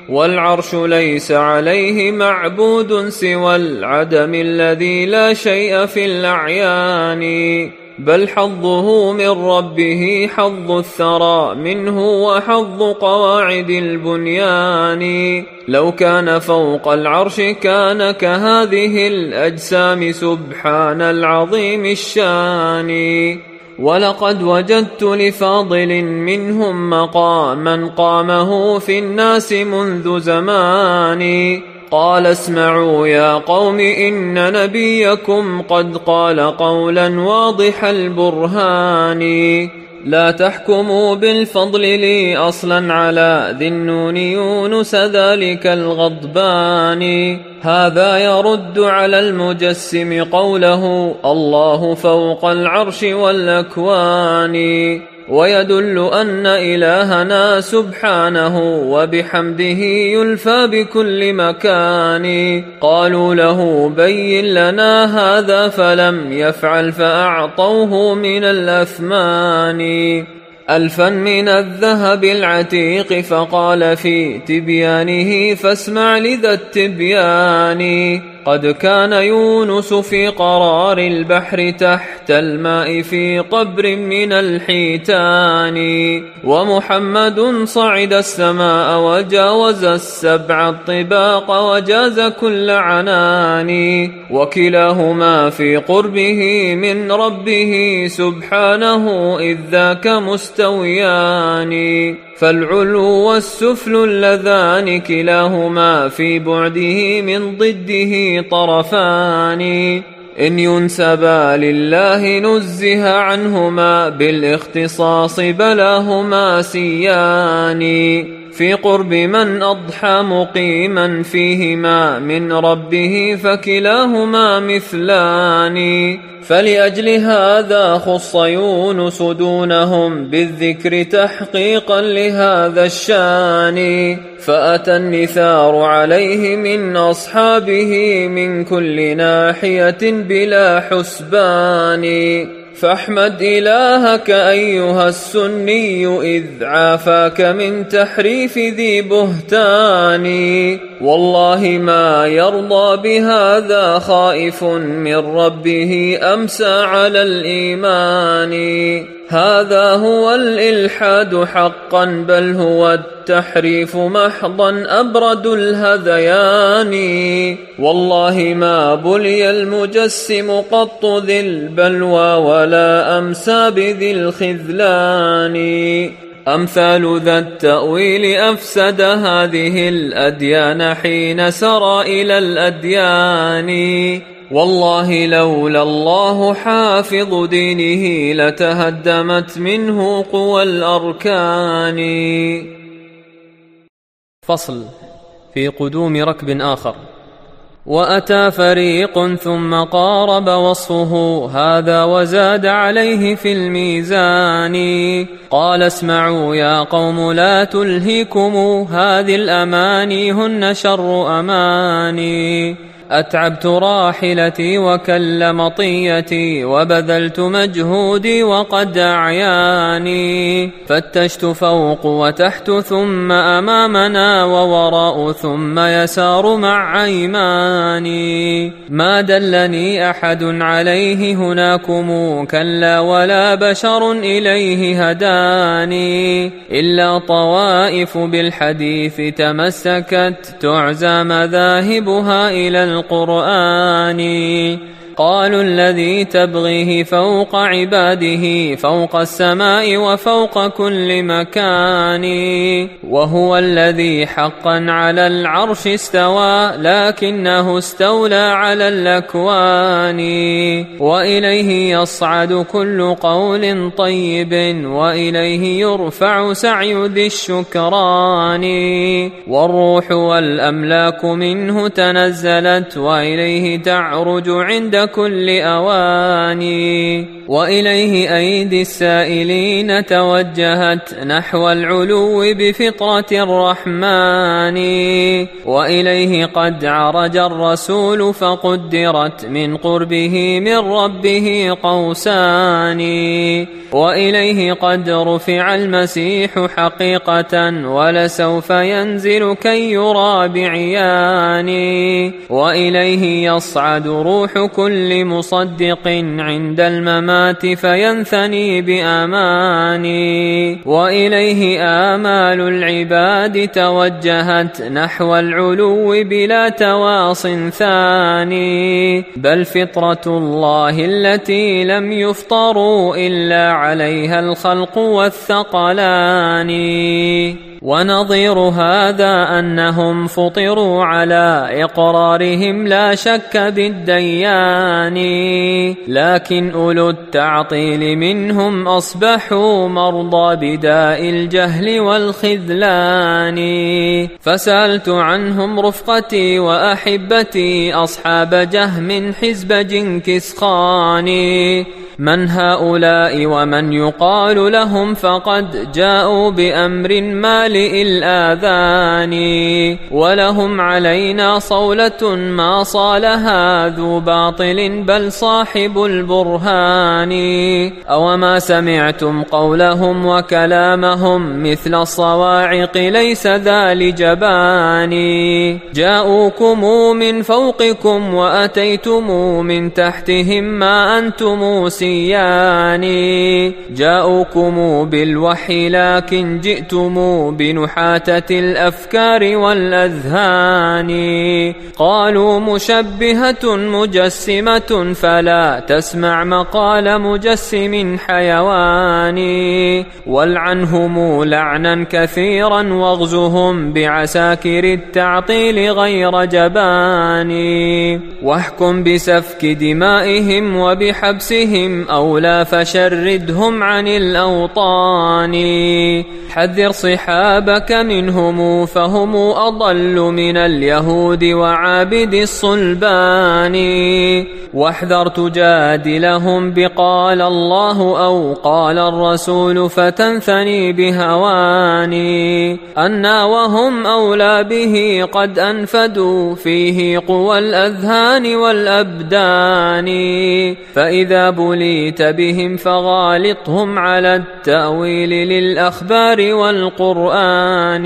والعرش ليس عليه معبود سوى العدم الذي لا شيء في الأعيان، بل حظه من ربه حظ الثرى منه وحظ قواعد البنيان. لو كان فوق العرش كان كهذه الأجسام سبحان العظيم الشان. ولقد وجدت لفاضل منهم مقاما قامه في الناس منذ زمان. قال اسمعوا يا قوم إن نبيكم قد قال قولا واضح البرهان. لا تحكموا بالفضل لي أصلا على ذي النون يونس ذلك الغضبان. هذا يرد على المجسم قوله الله فوق العرش والأكوان، ويدل أن إلهنا سبحانه وبحمده يلفى بكل مكان. قالوا له بين لنا هذا فلم يفعل فأعطوه من الأثمان ألفا من الذهب العتيق، فقال في تبيانه فاسمع لذا التبيان. قد كان يونس في قرار البحر تحت الماء في قبر من الحيتان، ومحمد صعد السماء وجاوز السبع الطباق وجاز كل عنان، وكلاهما في قربه من ربه سبحانه إذ ذاك مستويان. فالعلو والسفل اللذان كلاهما في بعده من ضده طرفان. إن ينسبا لله نزه عنهما بالاختصاص بلاهما سيان. في قرب من أضحى مقيما فيهما من ربه فكلاهما مثلان. فلأجل هذا خص يونس دونهم بالذكر تحقيقا لهذا الشان. فأتى النثار عليه من أصحابه من كل ناحية بلا حسبان. فاحمد إلهك أيها السني إذ عافاك من تحريف ذي بهتان. والله ما يرضى بهذا خائف من ربه أمسى على الإيمان. هذا هو الإلحاد حقا بل هو التحريف محضا أبرد الهذيان. والله ما بلي المجسم قط ذي البلوى ولا أمسى بذي الخذلان. أمثال ذا التأويل أفسد هذه الأديان حين سرى إلى الأديان. والله لولا الله حافظ دينه لتهدمت منه قوى الأركان. فصل في قدوم ركب آخر. وأتى فريق ثم قارب وصفه هذا وزاد عليه في الميزان. قال اسمعوا يا قوم لا تلهكم هذه الأماني هن شر أماني. أتعبت راحلتي وكل مطيتي وبذلت مجهودي وقد أعياني. فتشت فوق وتحت ثم أمامنا ووراء ثم يسار مع أيماني. ما دلني أحد عليه هناكم كلا ولا بشر إليه هداني. إلا طوائف بالحديث تمسكت تعزى مذاهبها إلى القرآن. قالوا الذي تبغيه فوق عباده فوق السماء وفوق كل مكان. وهو الذي حقا على العرش استوى لكنه استولى على الأكوان. وإليه يصعد كل قول طيب وإليه يرفع سعي ذي الشكران. والروح والأملاك منه تنزلت وإليه تعرج عند كل أواني. وإليه أيدي السائلين توجهت نحو العلو بفطرة الرحمن، وإليه قد عرج الرسول فقدرت من قربه من ربه قوسان، وإليه قد رفع المسيح حقيقة ولسوف ينزل كي يرى بعيان، وإليه يصعد روح كل مصدق عند الممات فينثني بأماني، وإليه آمال العباد توجهت نحو العلو بلا تواص ثاني، بل فطرة الله التي لم يفطروا إلا عليها الخلق والثقلان. ونظير هذا أنهم فطروا على إقرارهم لا شك بالديان، لكن أولو التعطيل منهم أصبحوا مرضى بداء الجهل والخذلان، فسألت عنهم رفقتي وأحبتي أصحاب جهم حزب جنكس خان، من هؤلاء ومن يقال لهم فقد جاءوا بأمر مالئ الآذان، ولهم علينا صولة ما صالها ذو باطل بل صاحب البرهان، أوما سمعتم قولهم وكلامهم مثل الصواعق ليس ذا لجبان، جاءوكم من فوقكم وأتيتم من تحتهم ما أنتم جاءوكم بالوحي لكن جئتم بنحاتة الأفكار والأذهان، قالوا مشبهة مجسمة فلا تسمع مقال مجسم حيوان، والعنهم لعنا كثيرا واغزهم بعساكر التعطيل غير جبان، واحكم بسفك دمائهم وبحبسهم أولى فشردهم عن الأوطان، حذر صحابك منهم فهم أضل من اليهود وعابد الصلبان، واحذر تجادلهم بقال الله أو قال الرسول فتنثني بهواني، أنا وهم أولى به قد أنفدوا فيه قوى الأذهان والأبدان، فإذا بليت بهم فغالطهم على التأويل للأخبار والقرآن،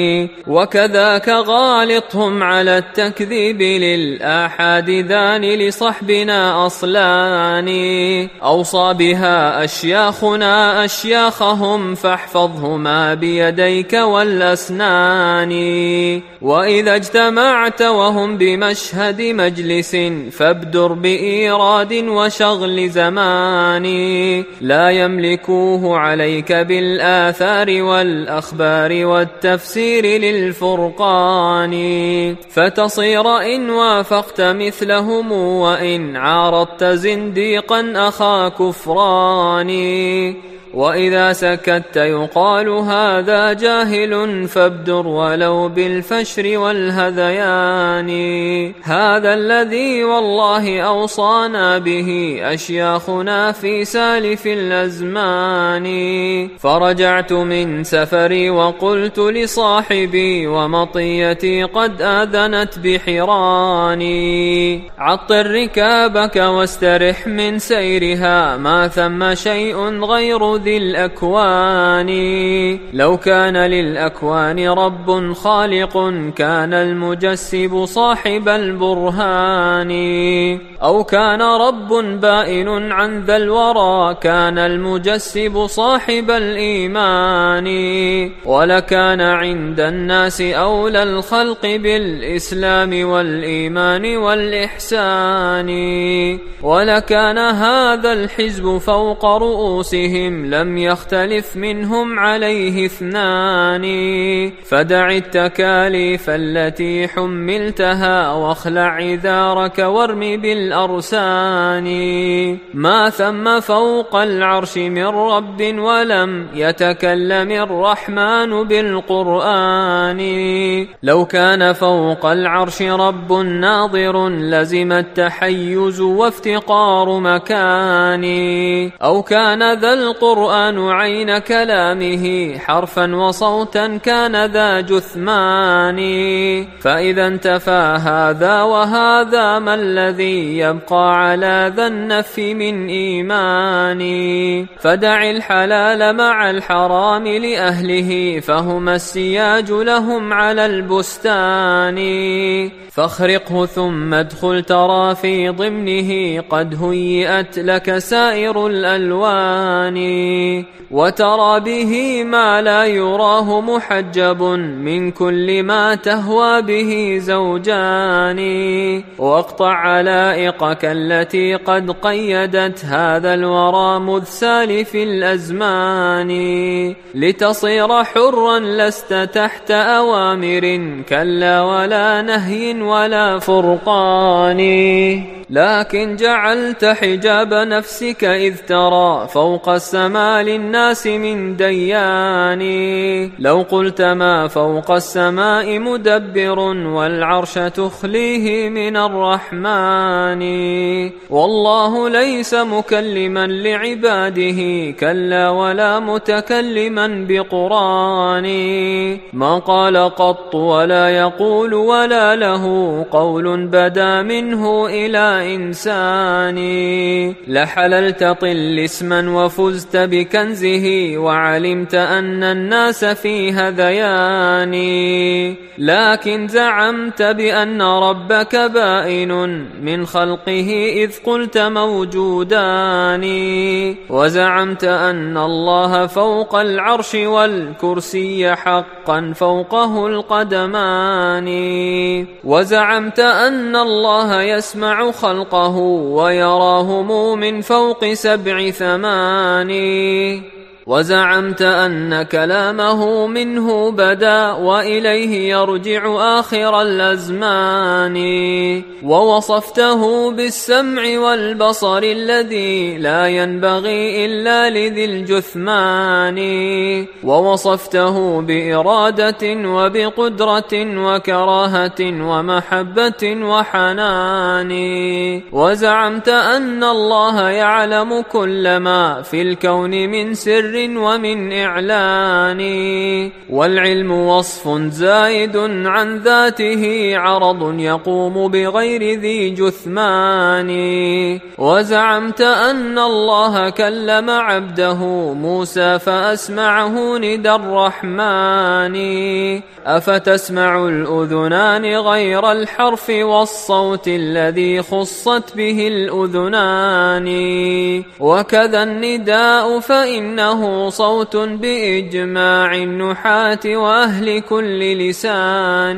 وكذاك غالطهم على التكذيب للآحاد ذان لصحبنا أصلان، أوصى بها أشياخنا أشياخهم فاحفظهما بيديك والأسنان، وإذا اجتمعت وهم بمشهد مجلس فابدر بإيراد وشغل زماني، لا يملكوه عليك بالآثار والأخبار والتفسير للفرقان، فتصير إن وافقت مثلهم وإن عارضت زنديقا أخا كفران، وإذا سكت يقال هذا جاهل فابدر ولو بالفشر والهذيان، هذا الذي والله أوصانا به أشياخنا في سالف الأزمان، فرجعت من سفري وقلت لصاحبي ومطيتي قد آذنت بحراني، عطر ركابك واسترح من سيرها ما ثم شيء غير ذي الأكوان، لو كان للأكوان رب خالق كان المجسب صاحب البرهان، أو كان رب بائن عن ذا الورى كان المجسب صاحب الإيمان، ولكان عند الناس أولى الخلق بالإسلام والإيمان والإحسان، ولكان هذا الحزب فوق رؤوسهم لم يختلف منهم عليه اثنان. فدع التكاليف التي حملتها واخلع عذارك وارم بالأرسان. ما ثم فوق العرش من رب ولم يتكلم الرحمن بالقرآن. لو كان فوق العرش رب ناظر لزم التحيز وافتقار مكان. أو كان ذا القرآن عين كلامه حرفا وصوتا كان ذا جثمان. فإذا انتفى هذا وهذا ما الذي يبقى على ذا النفي من إيمان. فدع الحلال مع الحرام لأهله فهما السياج لهم على البستان. فاخرقه ثم ادخل ترى في ضمنه قد هيئت لك سائر الألوان. وترى به ما لا يراه محجب من كل ما تهوى به زوجان. واقطع علائقك التي قد قيدت هذا الورى مذ سالف الأزمان. لتصير حرا لست تحت أوامر كلا ولا نهي ولا فرقان. لكن جعلت حجاب نفسك إذ ترى فوق السماء للناس من ديان. لو قلت ما فوق السماء مدبر والعرش تخليه من الرحمن. والله ليس مكلما لعباده كلا ولا متكلما بقران. ما قال قط ولا يقول ولا له قول بدا منه إلى إنساني. لحللت طل اسما وفزت بكنزه وعلمت أن الناس في هذيان. لكن زعمت بأن ربك بائن من خلقه إذ قلت موجودان. وزعمت أن الله فوق العرش والكرسي حقا فوقه القدمان. وزعمت أن الله يسمع خلقه ويراهم من فوق 7 ثمان. وزعمت أن كلامه منه بدا وإليه يرجع آخر الأزمان. ووصفته بالسمع والبصر الذي لا ينبغي إلا لذي الجثمان. ووصفته بإرادة وبقدرة وكراهة ومحبة وحنان. وزعمت أن الله يعلم كل ما في الكون من سر ومن إعلان. والعلم وصف زائد عن ذاته عرض يقوم بغير ذي جثمان. وزعمت أن الله كلم عبده موسى فأسمعه ندى الرحمن. أفتسمع الأذنان غير الحرف والصوت الذي خصت به الأذنان. وكذا النداء فإنه صوت بإجماع النحاة وأهل كل لسان.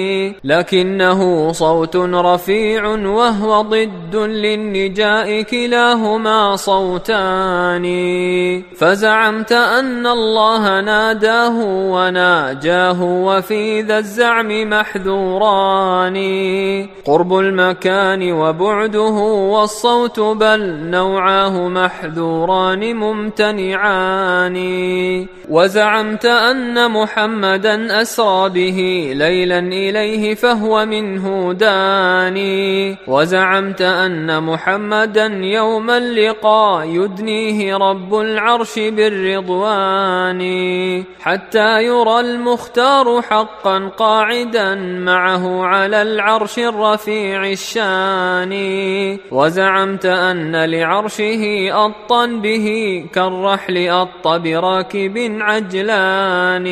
لكنه صوت رفيع وهو ضد للنجاء كلاهما صوتان. فزعمت أن الله ناداه وناجاه وفي ذا الزعم محذوران. قرب المكان وبعده والصوت بل نوعاه محذوران ممتنعان. وزعمت أن محمدا أسرى به ليلا إليه فهو منه داني. وزعمت أن محمدا يوم اللقاء يدنيه رب العرش بالرضوان. حتى يرى المختار حقا قاعدا معه على العرش الرفيع الشان. وزعمت أن لعرشه أطا به كالرحل أط براكب عجلان.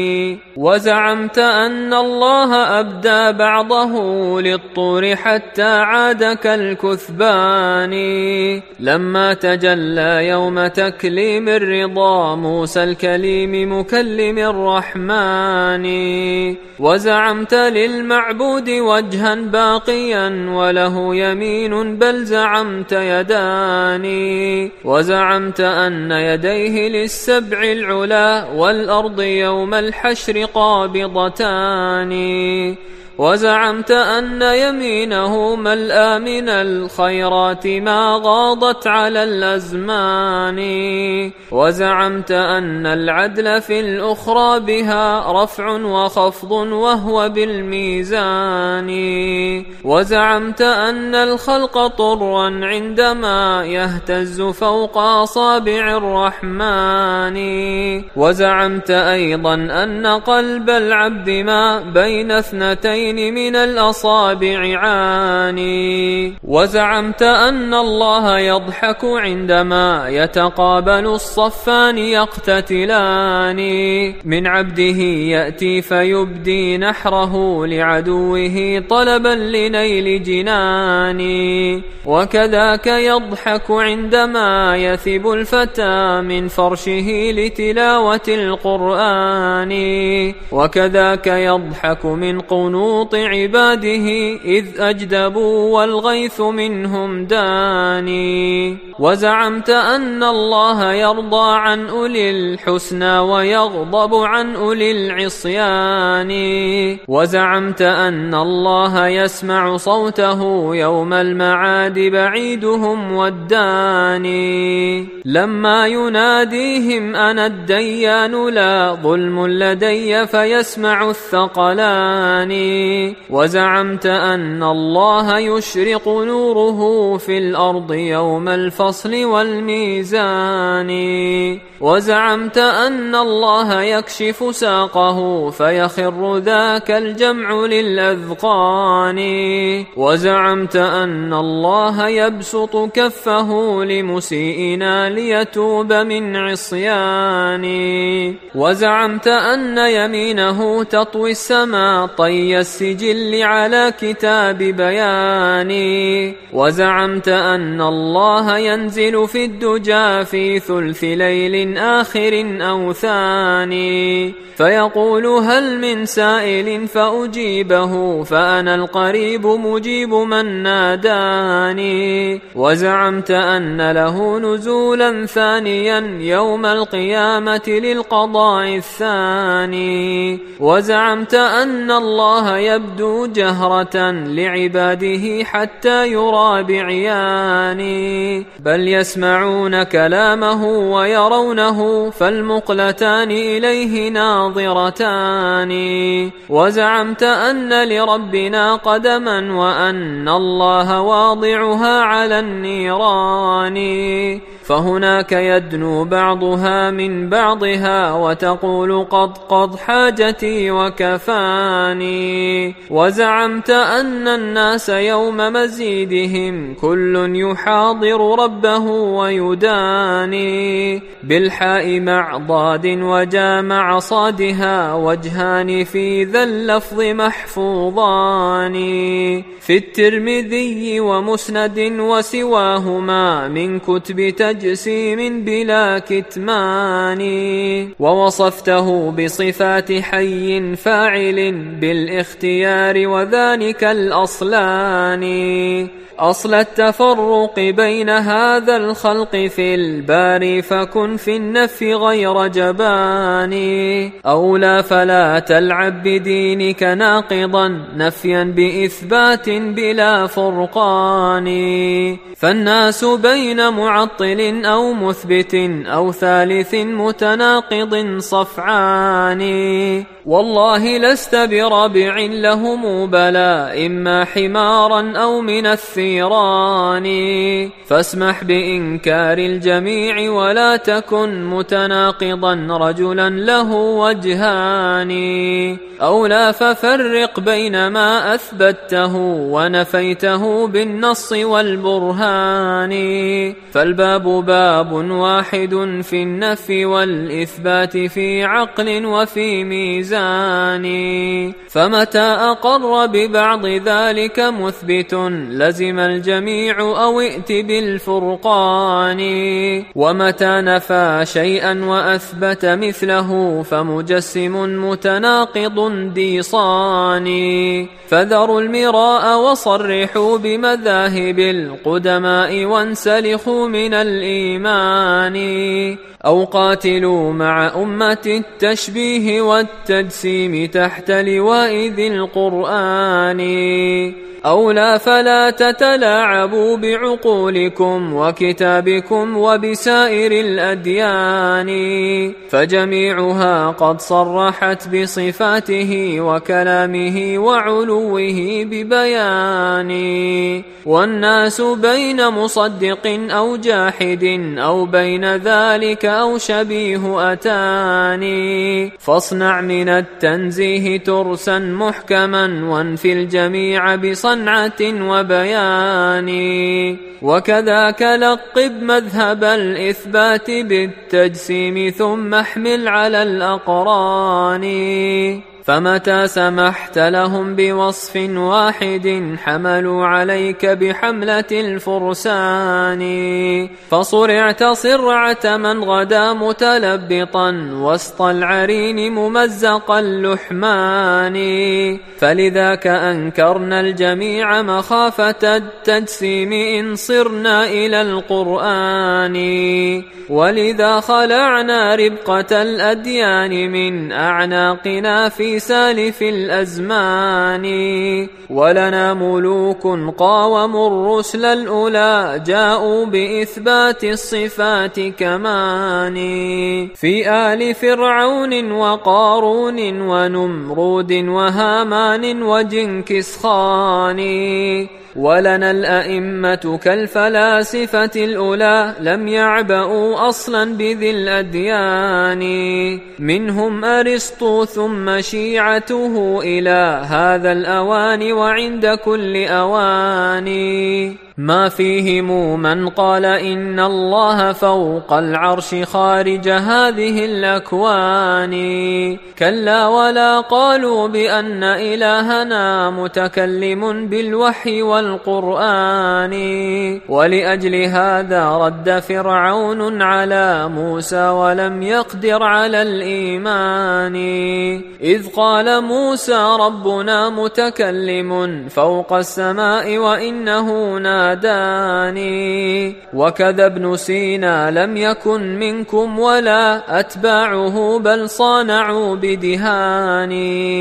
وزعمت أن الله أبدى بعضه للطور حتى عاد كالكثبان. لما تجلى يوم تكليم الرضا موسى الكليم مكلم الرحمن. وزعمت للمعبود وجها باقيا وله يمين بل زعمت يدان. وزعمت أن يديه للسبع العلا والأرض يوم الحشر قابضتان وزعمت أن يمينه ملأى من الخيرات ما غاضت على الأزمان وزعمت أن العدل في الأخرى بها رفع وخفض وهو بالميزان وزعمت أن الخلق طرا عندما يهتز فوق أصابع الرحمن وزعمت أيضا أن قلب العبد ما بين اثنتين من الأصابع عاني وزعمت أن الله يضحك عندما يتقابل الصفان يقتتلان من عبده يأتي فيبدي نحره لعدوه طلبا لنيل جنان وكذاك يضحك عندما يثب الفتى من فرشه لتلاوة القرآن وكذاك يضحك من قنوط عباده إذ أجدبوا والغيث منهم داني وزعمت أن الله يرضى عن أولي الحسنى ويغضب عن أولي العصيان وزعمت أن الله يسمع صوته يوم المعاد بعيدهم والداني لما يناديهم أنا الديان لا ظلم لدي فيسمع الثقلان وزعمت أن الله يشرق نوره في الأرض يوم الفصل والميزان وزعمت أن الله يكشف ساقه فيخر ذاك الجمع للأذقان وزعمت أن الله يبسط كفه لمسيئنا ليتوب من عصيان وزعمت أن يمينه تطوي السماء طي السجل على كتاب بيان وزعمت أن الله ينزل في الدجى في ثلث ليل آخر أو ثاني فيقول هل من سائل فأجيبه فأنا القريب مجيب من ناداني وزعمت أن له نزولا ثانيا يوم القيامة للقضاء الثاني وزعمت أن الله يبدو جهرة لعباده حتى يرى بعيان بل يسمعون كلامه ويرونه فالمقلتان إليه ناظرتان وزعمت أن لربنا قدما وأن الله واضعها على النيران فهناك يدنو بعضها من بعضها وتقول قد حاجتي وكفاني وزعمت أن الناس يوم مزيدهم كل يحاضر ربه ويداني بالحاء مع ضاد وجامع صادها وجهان في ذا اللفظ محفوظان في الترمذي ومسند وسواهما من كتب تجسيم بلا كتمان ووصفته بصفات حي فاعل بالاختيار وذلك الأصلان أصل التفرق بين هذا الخلق في الباري فكن في النفي غير جبان أولى فلا تلعب بدينك ناقضا نفيا بإثبات بلا فرقان فالناس بين معطل أو مثبت أو ثالث متناقض صفعان والله لست برابع لهم بلا إما حمارا أو من الثيران فاسمح بإنكار الجميع ولا تكن متناقضا رجلا له وجهان أولى ففرق بين ما أثبته ونفيته بالنص والبرهان فالباب باب واحد في النفي والإثبات في عقل وفي ميزان فمتى أقر ببعض ذلك مثبت لزم الجميع أو ائت بالفرقان. ومتى نفى شيئا وأثبت مثله فمجسم متناقض ديصان. فذروا المراء وصرحوا بمذاهب القدماء وانسلخوا من الإيمان. أو قاتلوا مع أمة التشبيه والتجسيم تحت لواء ذي القرآن. أو لا فلا تتلاعبوا بعقولكم وكتابكم وبسائر الأديان، فجميعها قد صرحت بصفاته وكلامه وعلوه ببيان. والناس بين مصدق أو جاحد أو بين ذلك أو شبيه أتان. فاصنع من التنزيه ترسا محكما وانفي الجميع بصنعة وبيان. وكذاك لقب مذهب الإثبات بالتجسيم ثم احمل على الأقران. فمتى سمحت لهم بوصف واحد حملوا عليك بحملة الفرسان. فصرعت صرعة من غدا متلبطا وسط العرين ممزق اللحمان. فلذاك أنكرنا الجميع مخافة التجسيم إن صرنا إلى القرآن. ولذا خلعنا ربقة الأديان من أعناقنا في سالف الأزمان. ولنا ملوك قاوموا الرسل الأولى جاءوا بإثبات الصفات كمان. في آل فرعون وقارون ونمرود وهامان وجنكس خان. ولنا الأئمة كالفلاسفة الأولى لم يعبأوا أصلا بذي الأديان. منهم أرسطو ثم شيعته إلى هذا الأوان وعند كل أوان. ما فيهم من قال إن الله فوق العرش خارج هذه الأكوان. كلا ولا قالوا بأن إلهنا متكلم بالوحي والقرآن. ولأجل هذا رد فرعون على موسى ولم يقدر على الإيمان. إذ قال موسى ربنا متكلم فوق السماء وإنه ناداني. وكذا ابن سينا لم يكن منكم ولا أتباعه بل صانعوا بدهان.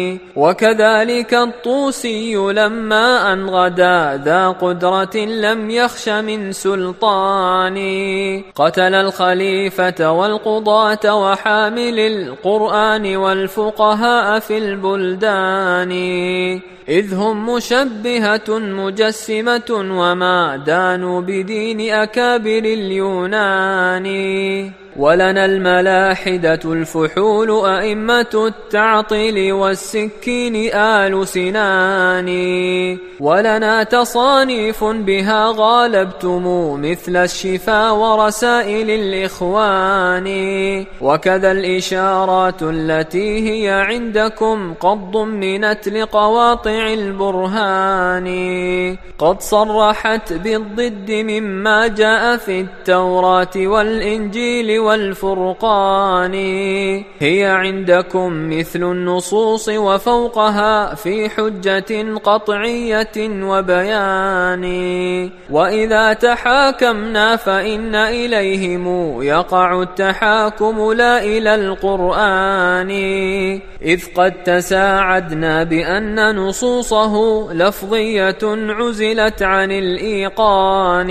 وكذلك الطوسي لما أن غدا ذا قدرة لم يخش من سلطان. قتل الخليفة والقضاة وحامل القرآن والفقهاء في البلدان. إذ هم مشبهة مجسمة وما دانوا بدين أكابر اليونان. ولنا الملاحدة الفحول أئمة التعطيل والسكين آل سنان. ولنا تصانيف بها غالبتم مثل الشفا ورسائل الإخوان. وكذا الإشارات التي هي عندكم قد ضمنت لقواطع البرهان. قد صرحت بالضد مما جاء في التوراة والإنجيل والفرقان. هي عندكم مثل النصوص وفوقها في حجة قطعية وبيان. وإذا تحاكمنا فإن إليهم يقع التحاكم لا إلى القرآن. إذ قد تساعدنا بأن نصوصه لفظية عزلت عن الإيقان.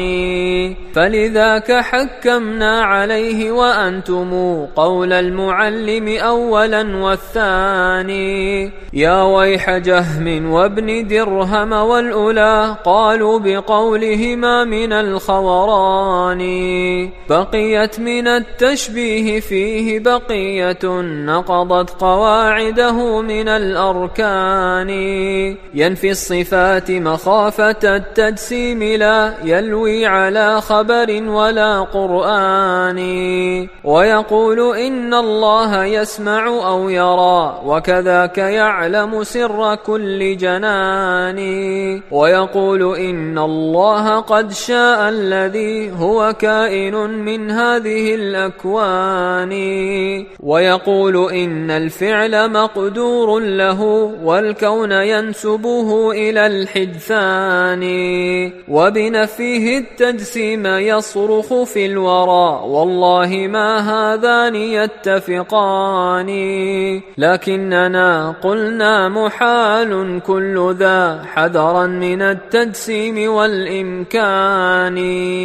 فلذاك حكمنا عليه وأنتم قول المعلم أولا والثاني. يا ويح جهم وابن درهم والأولى قالوا بقولهما من الخوران. بقيت من التشبيه فيه بقية نقضت قواعده من الأركان. ينفي الصفات مخافة التجسيم لا يلوي على خبر ولا قرآن. ويقول إن الله يسمع أو يرى وكذاك يعلم سر كل جنان ويقول إن الله قد شاء الذي هو كائن من هذه الأكوان ويقول إن الفعل مقدور له والكون ينسبه إلى الحدثان وبنفيه التجسيم يصرخ في الورى والله ما هذان يتفقان لكننا قلنا محال كل ذا حذرا من التجسيم والإمكان.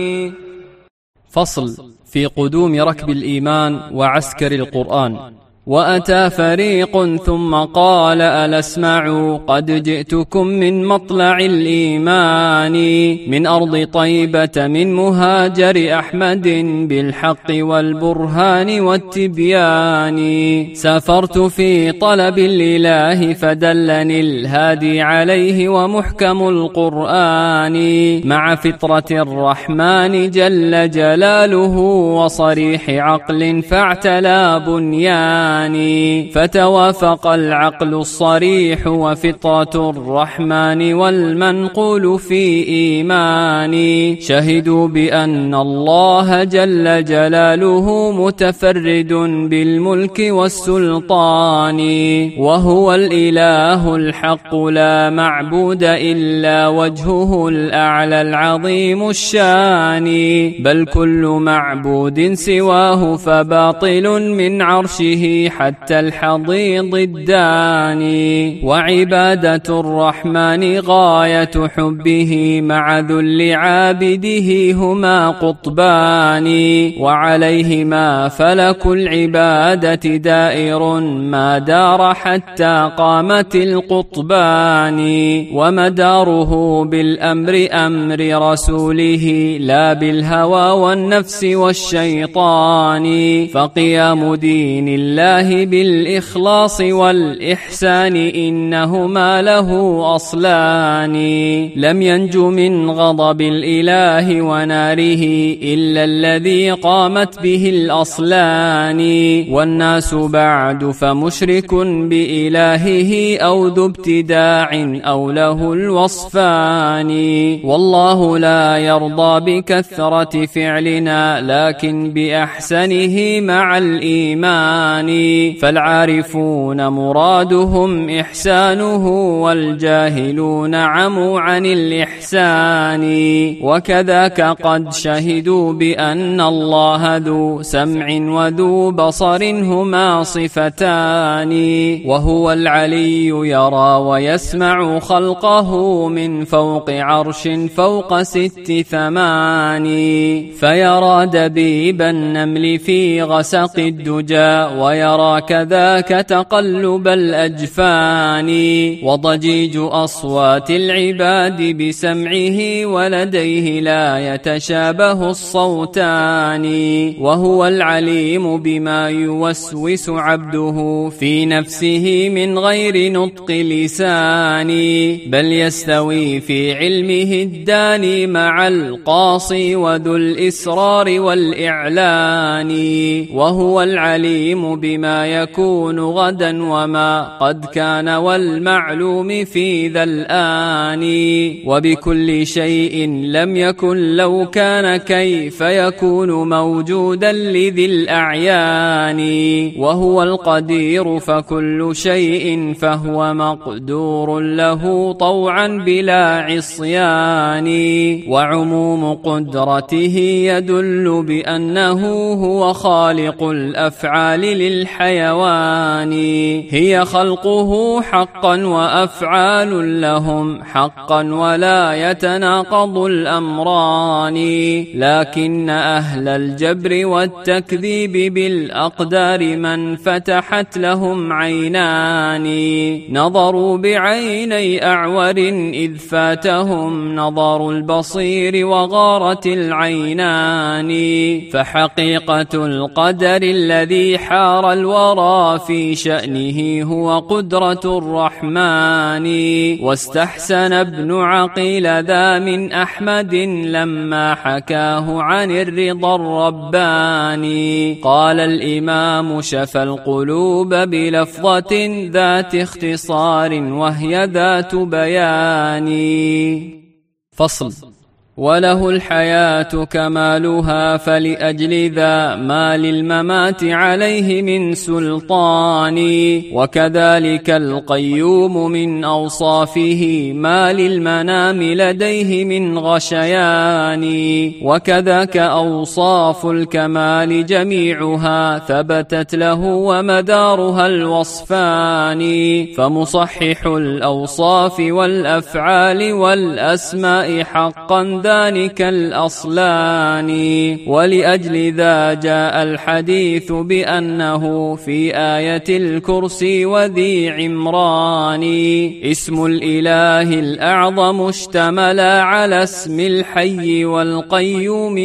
فصل في قدوم ركب الإيمان وعسكر القرآن. وأتى فريق ثم قال ألا اسمعوا قد جئتكم من مطلع الإيمان من أرض طيبة من مهاجر أحمد بالحق والبرهان والتبيان سافرت في طلب الإله فدلني الهادي عليه ومحكم القرآن مع فطرة الرحمن جل جلاله وصريح عقل فاعتلى بنيان فتوافق العقل الصريح وفطرة الرحمن والمنقول في إيماني شهدوا بأن الله جل جلاله متفرد بالملك والسلطان وهو الإله الحق لا معبود إلا وجهه الأعلى العظيم الشان بل كل معبود سواه فباطل من عرشه حتى الحضيض الداني وعبادة الرحمن غاية حبه مع ذل عابده هما قطبان وعليهما فلك العبادة دائر ما دار حتى قامت القطبان ومداره بالأمر أمر رسوله لا بالهوى والنفس والشيطان فقيام دين الله بالإخلاص والإحسان إنهما له أصلان لم ينج من غضب الإله وناره إلا الذي قامت به الأصلان والناس بعد فمشرك بإلهه أو ذو ابتداع أو له الوصفان والله لا يرضى بكثرة فعلنا لكن بأحسنه مع الإيمان فالعارفون مرادهم إحسانه والجاهلون عموا عن الإحسان وكذاك قد شهدوا بأن الله ذو سمع وذو بصر هما صفتان وهو العلي يرى ويسمع خلقه من فوق عرش فوق 6 ثمان فيرى دبيب النمل في غسق الدجى ويرى كذاك تقلب الأجفان وضجيج أصوات العباد بسمعه ولديه لا يتشابه الصوتان وهو العليم بما يوسوس عبده في نفسه من غير نطق لسان بل يستوي في علمه الداني مع القاصي وذو الإسرار والإعلان وهو العليم بما يكون غدا وما قد كان والمعلوم في ذا الآن وبكل شيء لم يكن لو كان كيف يكون موجودا لذي الأعيان وهو القدير فكل شيء فهو مقدور له طوعا بلا عصيان وعموم قدرته يدل بأنه هو خالق الأفعال للحيوان هي خلقه حقا وأفعال لهم حقا ولا يتناقض الأمران لكن أهل الجبر والتكذيب بالأقدار من فتحت لهم عينان نظروا بعيني أعور إذ فاتهم نظر البصير وغارت العينان فحقيقة القدر الذي حار الورى في شأنه هو قدرة الرحمن. واستحسن ابن عقيل ذا من أحمد لما حكاه عن الرضا الرباني. قال الإمام شفى القلوب بلفظة ذات اختصار وهي ذات بيان. فصل. وله الحياة كمالها فلأجل ذا ما للممات عليه من سلطان. وكذلك القيوم من أوصافه ما للمنام لديه من غشيان. وكذاك أوصاف الكمال جميعها ثبتت له ومدارها الوصفان. فمصحح الأوصاف والأفعال والأسماء حقا ذلك الأصلان. ولأجل ذا جاء الحديث بأنه في آية الكرسي وذي عمران اسم الإله الأعظم اشتمل على اسم الحي والقيوم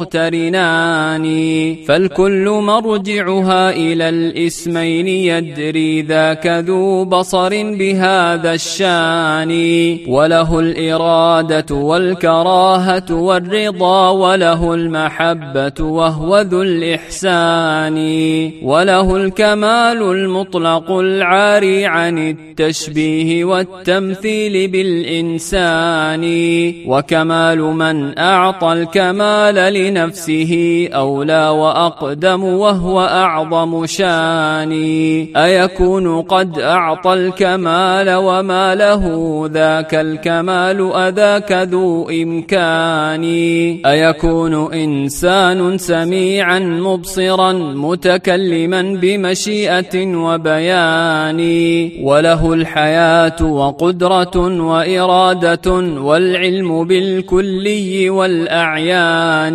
مقترنان. فالكل مرجعها إلى الاسمين يدري ذاك ذو بصر بهذا الشان. وله الإرادة والكراهة والرضا وله المحبة وهو ذو الإحسان. وله الكمال المطلق العاري عن التشبيه والتمثيل بالإنسان. وكمال من أعطى الكمال لنفسه أولى وأقدم وهو أعظم شان. أيكون قد أعطى الكمال وما له ذاك الكمال أذاك ذو إمكان. أيكون إنسان سميعا مبصرا متكلما بمشيئة وبيان. وله الحياة وقدرة وإرادة والعلم بالكلي والأعيان.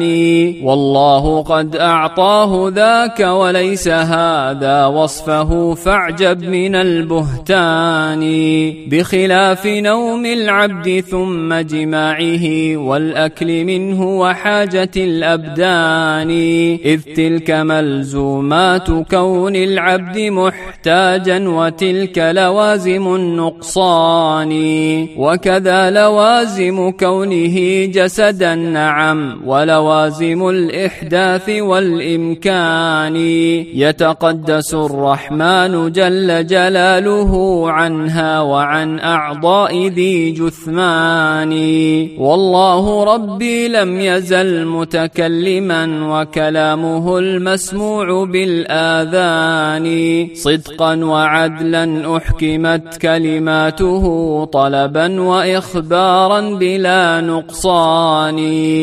والله قد أعطاه ذاك وليس هذا وصفه فاعجب من البهتان. بخلاف نوم العبد ثم جماعه والأكل منه وحاجة الأبدان. إذ تلك ملزومات كون العبد محتاجا وتلك لوازم النقصان. وكذا لوازم كونه جسدا نعم ولوازم الإحداث والإمكان. يتقدس الرحمن جل جلاله عنها وعن أعضاء ذي جثمان. والله ربي لم يزل متكلما وكلامه المسموع بالآذان. صدقا وعدلا أحكمت كلماته طلبا وإخبارا بلا نقصان.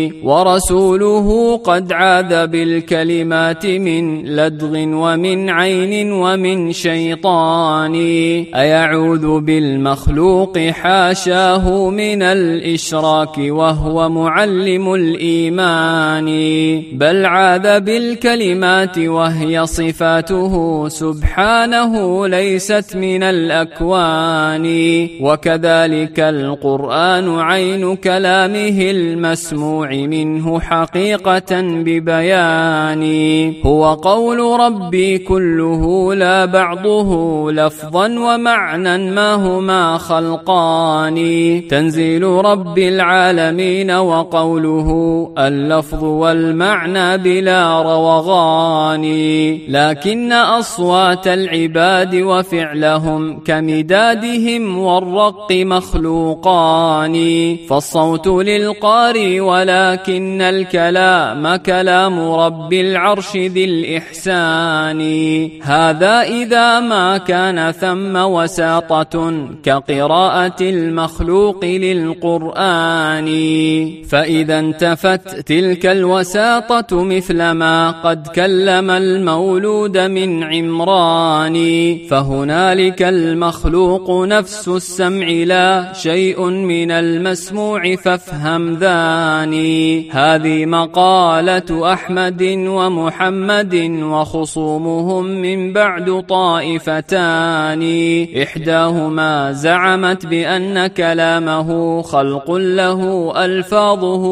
ورسوله قد عاذ بالكلمات من لدغ ومن عين ومن شيطان. أيعوذ بالمخلوق حاشاه من الإشراك وهو معلم الإيمان. بل عاذ بالكلمات وهي صفاته سبحانه ليست من الأكوان. وكذلك القرآن عين كلامه المسموع منه حقيقة ببيان. هو قول ربي كله لا بعضه لفظا ومعنى ما هما خلقان. تنزيل رب العالمين وقوله اللفظ والمعنى بلا روغان. لكن أصوات العباد وفعلهم كمدادهم والرق مخلوقان. فالصوت للقارئ ولكن الكلام كلام رب العرش ذي الإحسان. هذا إذا ما كان ثم وساطة كقراءة المخلوق للقرآن. فإذا انتفت تلك الوساطة مثل ما قد كلم المولود من عمران. فهنالك المخلوق نفس السمع لا شيء من المسموع فافهم ذاني. هذه مقالة أحمد ومحمد وخصومهم من بعد طائفتان. إحداهما زعمت بأن كلامه خلق له ألفاظه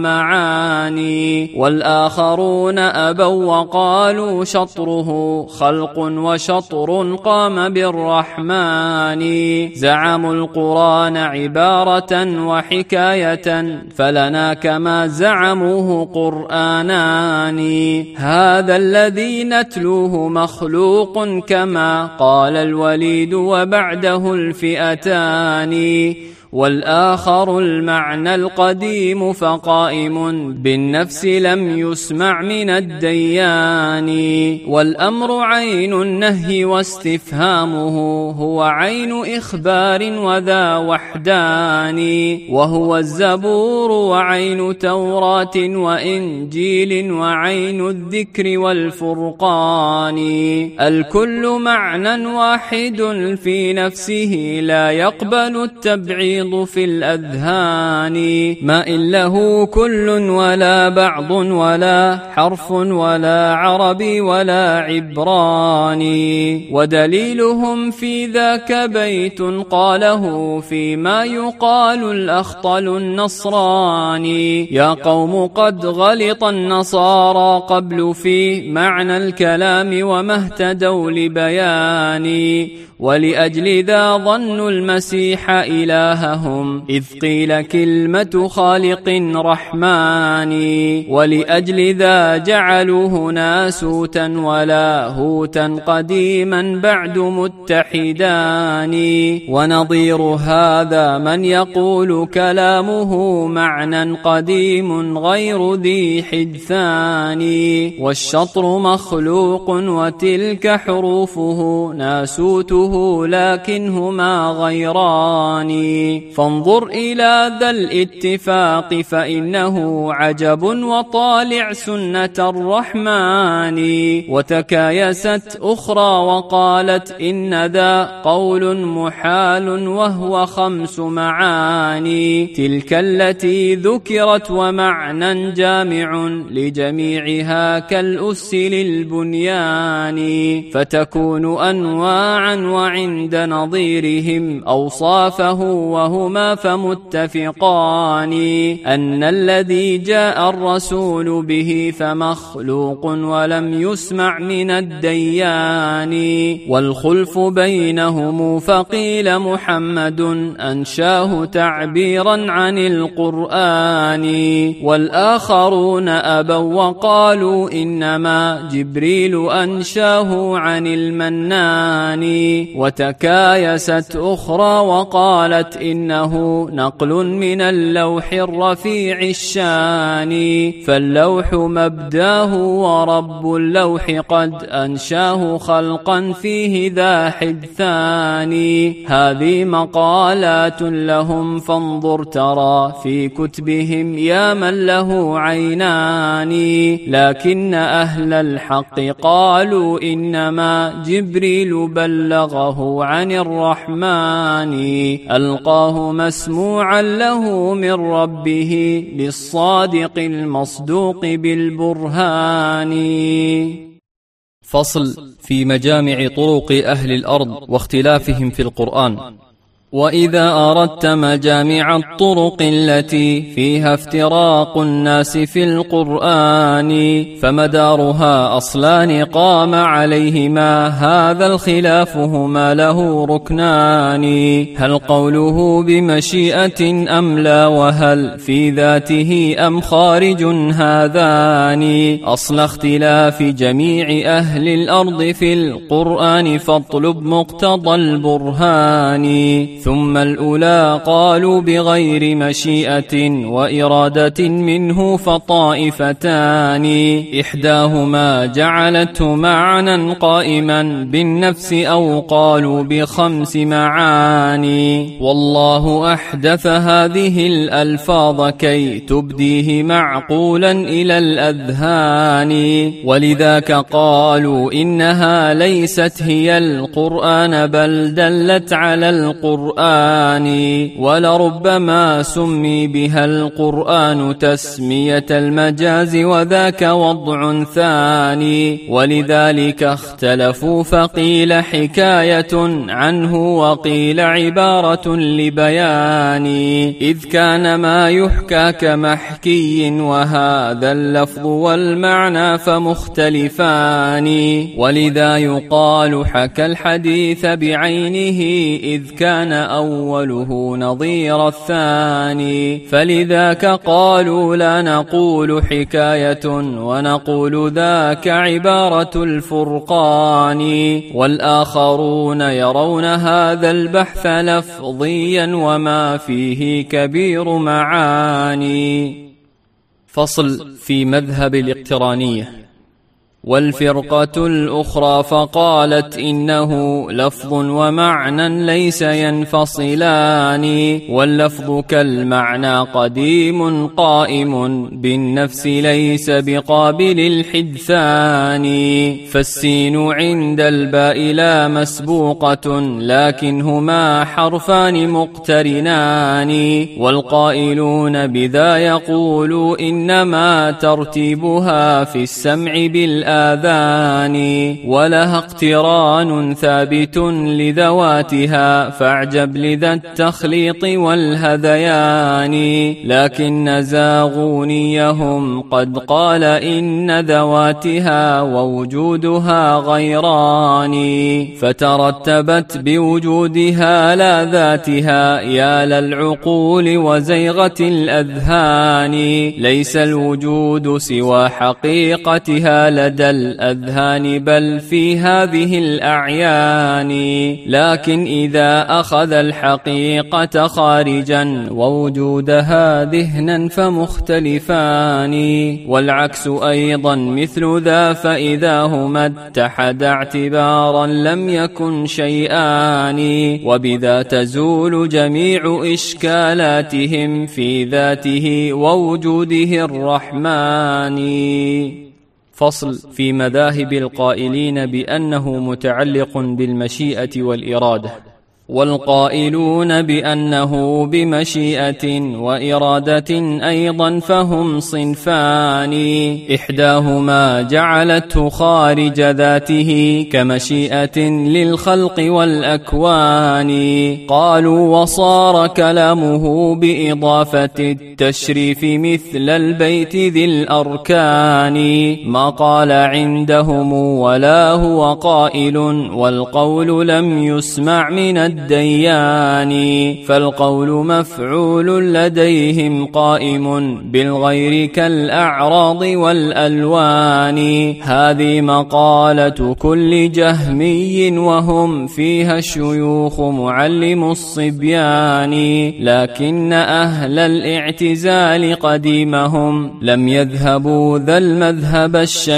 ومعاني. والآخرون أبوا وقالوا شطره خلق وشطر قام بالرحمن. زعموا القرآن عبارة وحكاية فلنا كما زعموه قرآنان. هذا الذي نتلوه مخلوق كما قال الوليد وبعده الفئتان. والآخر المعنى القديم فقائم بالنفس لم يسمع من الديان. والأمر عين النهي واستفهامه هو عين إخبار وذا وحدان. وهو الزبور وعين توراة وإنجيل وعين الذكر والفرقان. الكل معنى واحد في نفسه لا يقبل التبعيض في الأذهان. ما إن له كل ولا بعض ولا حرف ولا عربي ولا عبراني. ودليلهم في ذاك بيت قاله فيما يقال الأخطل النصراني. يا قوم قد غلط النصارى قبل في معنى الكلام وما اهتدوا لبياني. ولأجل ذا ظنوا المسيح إلههم إذ قيل كلمة خالق رحمن. ولأجل ذا جعلوه ناسوتا ولاهوتا قديما بعد متحدان. ونظير هذا من يقول كلامه معنى قديم غير ذي حدثان. والشطر مخلوق وتلك حروفه ناسوته لكنهما غيران. فانظر إلى ذا الاتفاق فإنه عجب وطالع سنة الرحمن. وتكايست أخرى وقالت إن ذا قول محال وهو 5 معاني. تلك التي ذكرت ومعنى جامع لجميعها كالأس للبنيان. فتكون أنواعا وعند نظيرهم أوصافه وهما فمتفقان. أن الذي جاء الرسول به فمخلوق ولم يسمع من الديان. والخلف بينهم فقيل محمد أنشاه تعبيرا عن القرآن. والآخرون أبوا وقالوا إنما جبريل أنشاه عن المنان. وتكايست أخرى وقالت إنه نقل من اللوح الرفيع الشان. فاللوح مبداه ورب اللوح قد أنشاه خلقا فيه ذا حدثان. هذه مقالات لهم فانظر ترى في كتبهم يا من له عينان. لكن أهل الحق قالوا إنما جبريل بلغه عن الرحمن. ألقاه مسموعا له من ربه للصادق المصدوق بالبرهان. فصل في مجامع طرق أهل الأرض واختلافهم في القرآن. وإذا أردت مجامع الطرق التي فيها افتراق الناس في القرآن فمدارها أصلان قام عليهما هذا الخلاف هما له ركنان. هل قوله بمشيئة أم لا وهل في ذاته أم خارج هذان أصل اختلاف جميع أهل الأرض في القرآن فاطلب مقتضى البرهان. ثم الأولى قالوا بغير مشيئة وإرادة منه فطائفتان إحداهما جعلته معنى قائما بالنفس أو قالوا ب5 معاني. والله أحدث هذه الألفاظ كي تبديه معقولا إلى الأذهان. ولذاك قالوا إنها ليست هي القرآن بل دلت على القرآن. القرآن. ولربما سمي بها القرآن تسمية المجاز وذاك وضع ثاني، ولذلك اختلفوا فقيل حكاية عنه وقيل عبارة لبيان، إذ كان ما يحكى كمحكي وهذا اللفظ والمعنى فمختلفان. ولذا يقال حكى الحديث بعينه إذ كان أوله نظير الثاني، فلذاك قالوا لا نقول حكاية ونقول ذاك عبارة الفرقان. والآخرون يرون هذا البحث لفظيا وما فيه كبير معاني. فصل في مذهب الاقترانية. والفرقة الأخرى فقالت إنه لفظ ومعنى ليس ينفصلان، واللفظ كالمعنى قديم قائم بالنفس ليس بقابل الحدثان. فالسين عند الباء لا مسبوقة لكن هما حرفان مقترنان، والقائلون بذا يقولوا إنما ترتيبها في السمع بالآذان، ولها اقتران ثابت لذواتها فاعجب لذا التخليط والهذيان. لكن زاغونيهم قد قال إن ذواتها ووجودها غيران، فترتبت بوجودها لا ذاتها يا للعقول وزيغة الأذهان. ليس الوجود سوى حقيقتها لدى الأذهان بل في هذه الأعيان، لكن إذا أخذ الحقيقة خارجا ووجودها ذهنا فمختلفان. والعكس أيضا مثل ذا فإذا هما اتحدا اعتبارا لم يكن شيئان، وبذا تزول جميع إشكالاتهم في ذاته ووجوده الرحمن. فصل في مذاهب القائلين بأنه متعلق بالمشيئة والإرادة. والقائلون بأنه بمشيئة وإرادة أيضا فهم صنفان، إحداهما جعلته خارج ذاته كمشيئة للخلق والأكوان. قالوا وصار كلامه بإضافة التشريف مثل البيت ذي الأركان، ما قال عندهم ولا هو قائل، والقول لم يسمع من الديان. فالقول مفعول لديهم قائم بالغير كالأعراض والألوان. هذه مقالة كل جهمي وهم فيها الشيوخ معلم الصبيان، لكن أهل الاعتزال قديمهم لم يذهبوا ذا المذهب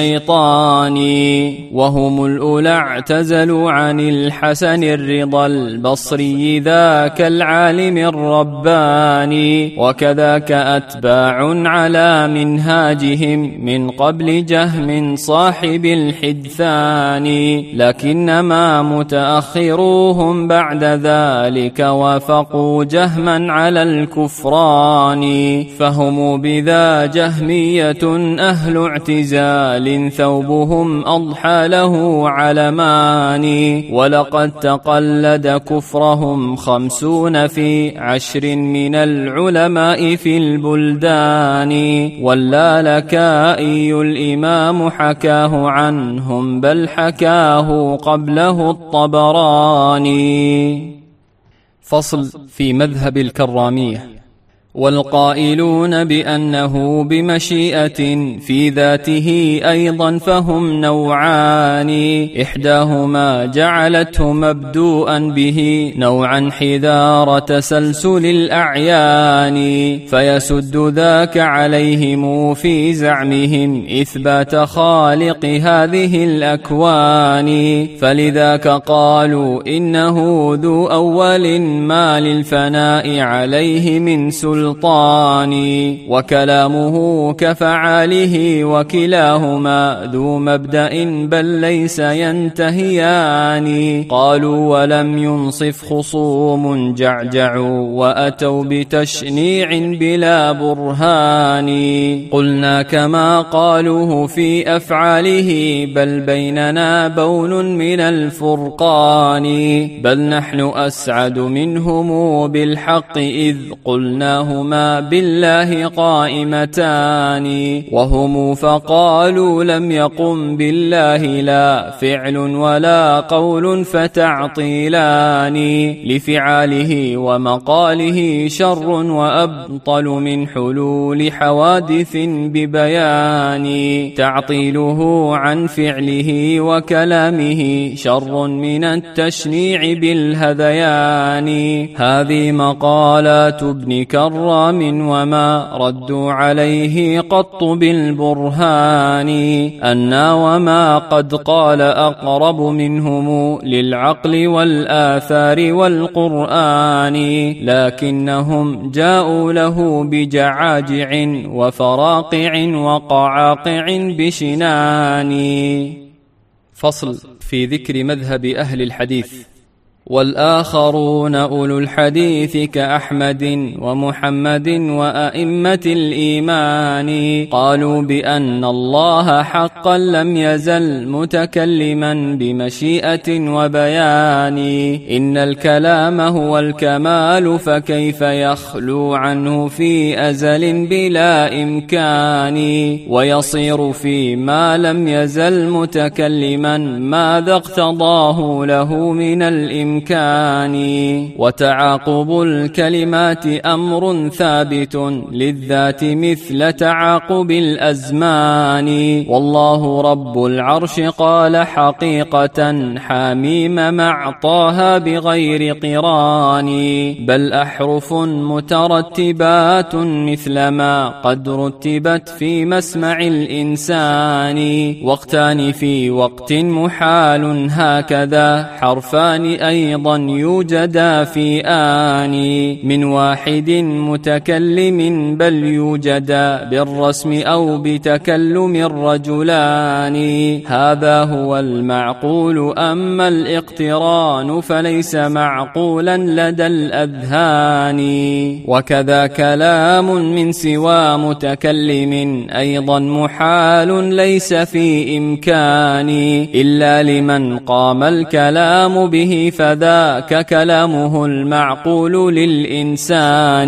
الشيطاني، وهم الأولى اعتزلوا عن الحسن الرضا البصري ذاك العالم الرباني، وكذاك أتباع على منهاجهم من قبل جهم صاحب الحدثان. لكنما متأخروهم بعد ذلك وافقوا جهما على الكفران، فهم بذا جهمية أهل اعتزال ثوبهم أضحى له علمان. ولقد تقلد كفرهم 50 في 10 من العلماء في البلدان، واللالكائي الإمام حكاه عنهم بل حكاه قبله الطبراني. فصل في مذهب الكرامية. والقائلون بأنه بمشيئة في ذاته أيضا فهم نوعان، إحداهما جعلته مبدوءا به نوعا حذار تسلسل الأعيان، فيسد ذاك عليهم في زعمهم إثبات خالق هذه الأكوان. فلذاك قالوا إنه ذو أول ما للفناء عليه من سلطان، بالسلطان، وكلامه كفعاله وكلاهما ذو مبدأ بل ليس ينتهيان. قالوا ولم ينصف خصوم جعجعوا وأتوا بتشنيع بلا برهان. قلنا كما قالوه في أفعاله بل بيننا بون من الفرقان، بل نحن أسعد منهم بالحق إذ قلناهما بالله قائمتان. وهم فقالوا لم يقم بالله لا فعل ولا قول فتعطيلان، لفعاله ومقاله شر وأبطل من حلول حوادث ببيان. تعطيله عن فعله وكلامه شر من التشنيع بالهذيان. هذه مقالات ابن كرام وما ردوا عليه قط بالبرهان، أنا وما قد قال أقرب منهم للعقل والآثار والقرآن، لكنهم جاءوا له بجعاجع وفراقع وقعاقع بشنان. فصل في ذكر مذهب أهل الحديث. والآخرون أولو الحديث كأحمد ومحمد وأئمة الإيمان، قالوا بأن الله حقا لم يزل متكلما بمشيئة وبيان. إن الكلام هو الكمال فكيف يخلو عنه في أزل بلا إمكان، ويصير فيما لم يزل متكلما ماذا اقتضاه له من الإمكان. وتعاقب الكلمات أمر ثابت للذات مثل تعاقب الأزمان. والله رب العرش قال حقيقة حميم مع طه بغير قران، بل أحرف مترتبات مثل ما قد رتبت في مسمع الإنسان. وقتان في وقت محال هكذا حرفان أيضا يوجدا في آن، من واحد متكلم بل يوجدا بالرسم أو بتكلم الرجلان. هذا هو المعقول، أما الاقتران فليس معقولا لدى الأذهان. وكذا كلام من سوى متكلم أيضا محال ليس في إمكان، إلا لمن قام الكلام به فذاك كلامه المعقول للإنسان.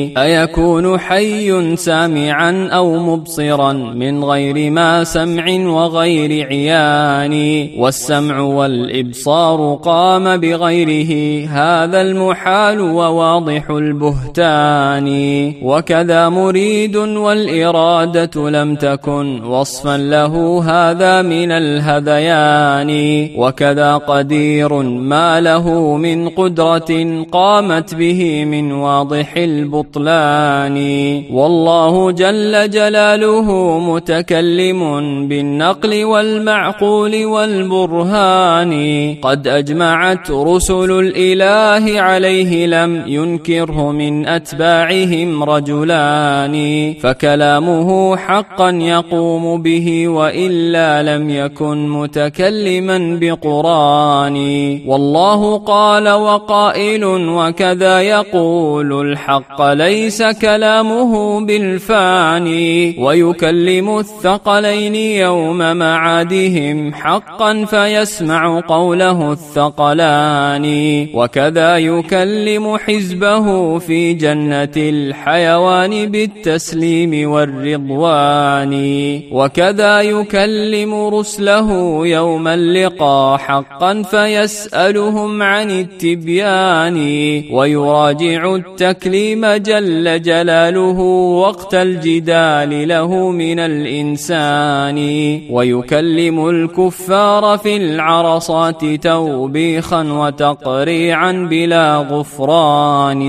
أيكون حي سامعا أو مبصرا من غير ما سمع وغير عيان، والسمع والإبصار قام بغيره هذا المحال وواضح البهتان. وكذا مريد والإرادة لم تكن وصفا له هذا من الهذيان. وكذا قدير ما له من قدرة قامت به من واضح البطلان. والله جل جلاله متكلم بالنقل والمعقول والبرهان، قد أجمعت رسل الإله عليه لم ينكره من أتباعهم رجلان. فكلامه حقا يقوم به وإلا لم يكن متكلما بقران. والله قال وقائل وكذا يقول الحق ليس كلامه بالفاني، ويكلم الثقلين يوم معادهم حقا فيسمع قوله الثقلان. وكذا يكلم حزبه في جنة الحيوان بالتسليم والرضوان. وكذا يكلم رسله يوم اللقاء حقا فيسألهم عن التبيان. ويراجع التكليم جل جلاله وقت الجدال له من الإنسان. ويكلم الكفار في العرصات توبيخا وتقريعا بلا غفران.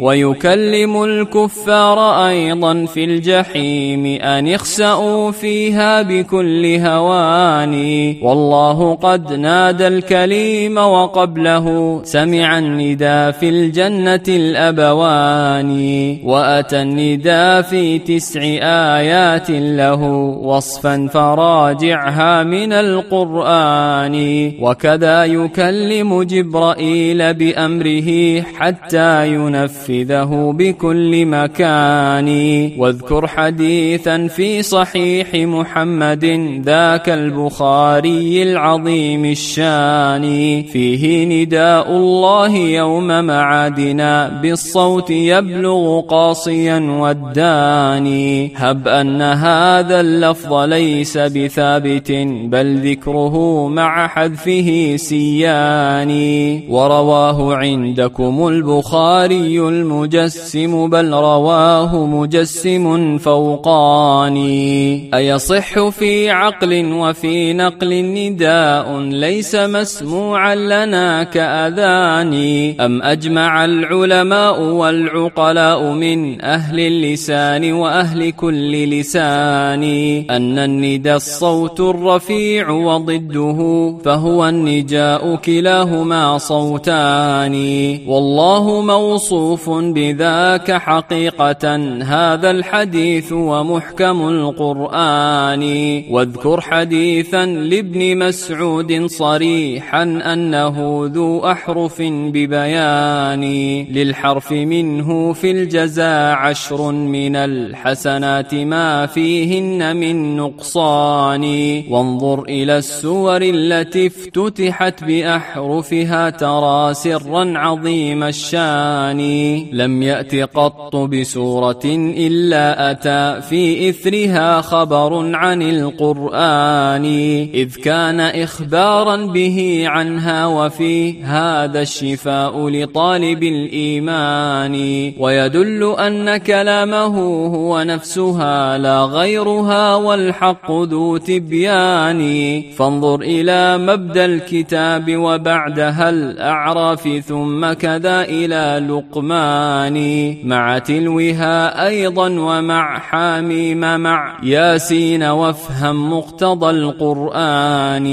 ويكلم الكفار أيضا في الجحيم أن اخسأوا فيها بكل هوان. والله قد نادى الكليم وقبل له سمع النداء في الجنة الأبوان. وأتى النداء في 9 آيات له وصفا فراجعها من القرآن. وكذا يكلم جبرائيل بأمره حتى ينفذه بكل مكان. واذكر حديثا في صحيح محمد ذاك البخاري العظيم الشان فيه نداء الله يوم معادنا بالصوت يبلغ قاصيا والداني. هب أن هذا اللفظ ليس بثابت بل ذكره مع حذفه سياني. ورواه عندكم البخاري المجسم بل رواه مجسم فوقاني. أيصح في عقل وفي نقل نداء ليس مسموعا لنا كأذاني؟ أم أجمع العلماء والعقلاء من أهل اللسان وأهل كل لسان أن النداء الصوت الرفيع وضده فهو النجاء كلاهما صوتان. والله موصوف بذاك حقيقة هذا الحديث ومحكم القرآن. واذكر حديثا لابن مسعود صريحا أنه ذو أحرف ببيان. للحرف منه في الجزاء 10 من الحسنات ما فيهن من نقصان. وانظر إلى السور التي افتتحت بأحرفها ترى سرا عظيم الشان. لم يأت قط بسورة إلا أتى في إثرها خبر عن القرآن إذ كان إخبارا به عنها وفي هذا الشفاء لطالب الإيمان. ويدل أن كلامه هو نفسها لا غيرها والحق ذو تبيان. فانظر إلى مبدأ الكتاب وبعدها الأعراف ثم كذا إلى لقمان مع تلوها أيضا ومع حاميم مع ياسين وافهم مقتضى القرآن.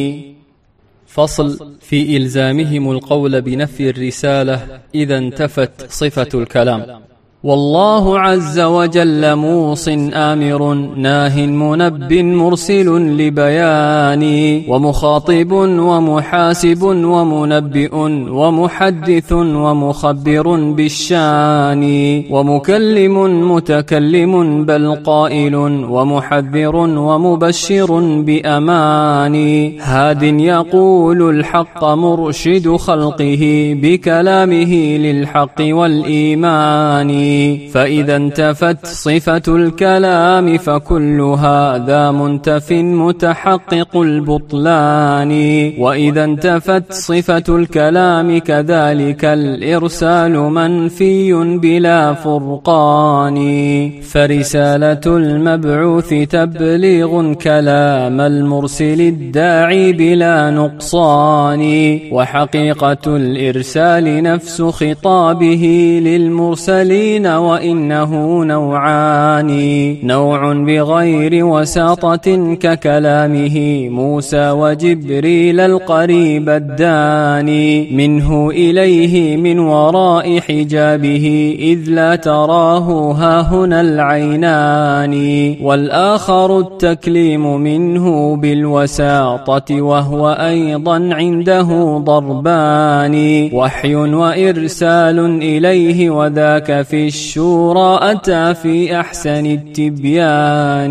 فصل في إلزامهم القول بنفي الرسالة إذا انتفت صفة الكلام. والله عز وجل موص آمر ناه منب مرسل لبيان ومخاطب ومحاسب ومنبئ ومحدث ومخبر بالشان ومكلم متكلم بل قائل ومحذر ومبشر بأمان هاد يقول الحق مرشد خلقه بكلامه للحق والإيمان. فإذا انتفت صفة الكلام فكل هذا منتف متحقق البطلان. وإذا انتفت صفة الكلام كذلك الإرسال منفي بلا فرقان. فرسالة المبعوث تبليغ كلام المرسل الداعي بلا نقصان. وحقيقة الإرسال نفس خطابه للمرسلين وإنه نوعان. نوع بغير وساطة ككلامه موسى وجبريل القريب الداني منه إليه من وراء حجابه إذ لا تراه هاهنا العينان. والآخر التكليم منه بالوساطة وهو أيضا عنده ضربان وحي وإرسال إليه وذاك في الشورى أتى في أحسن التبيان.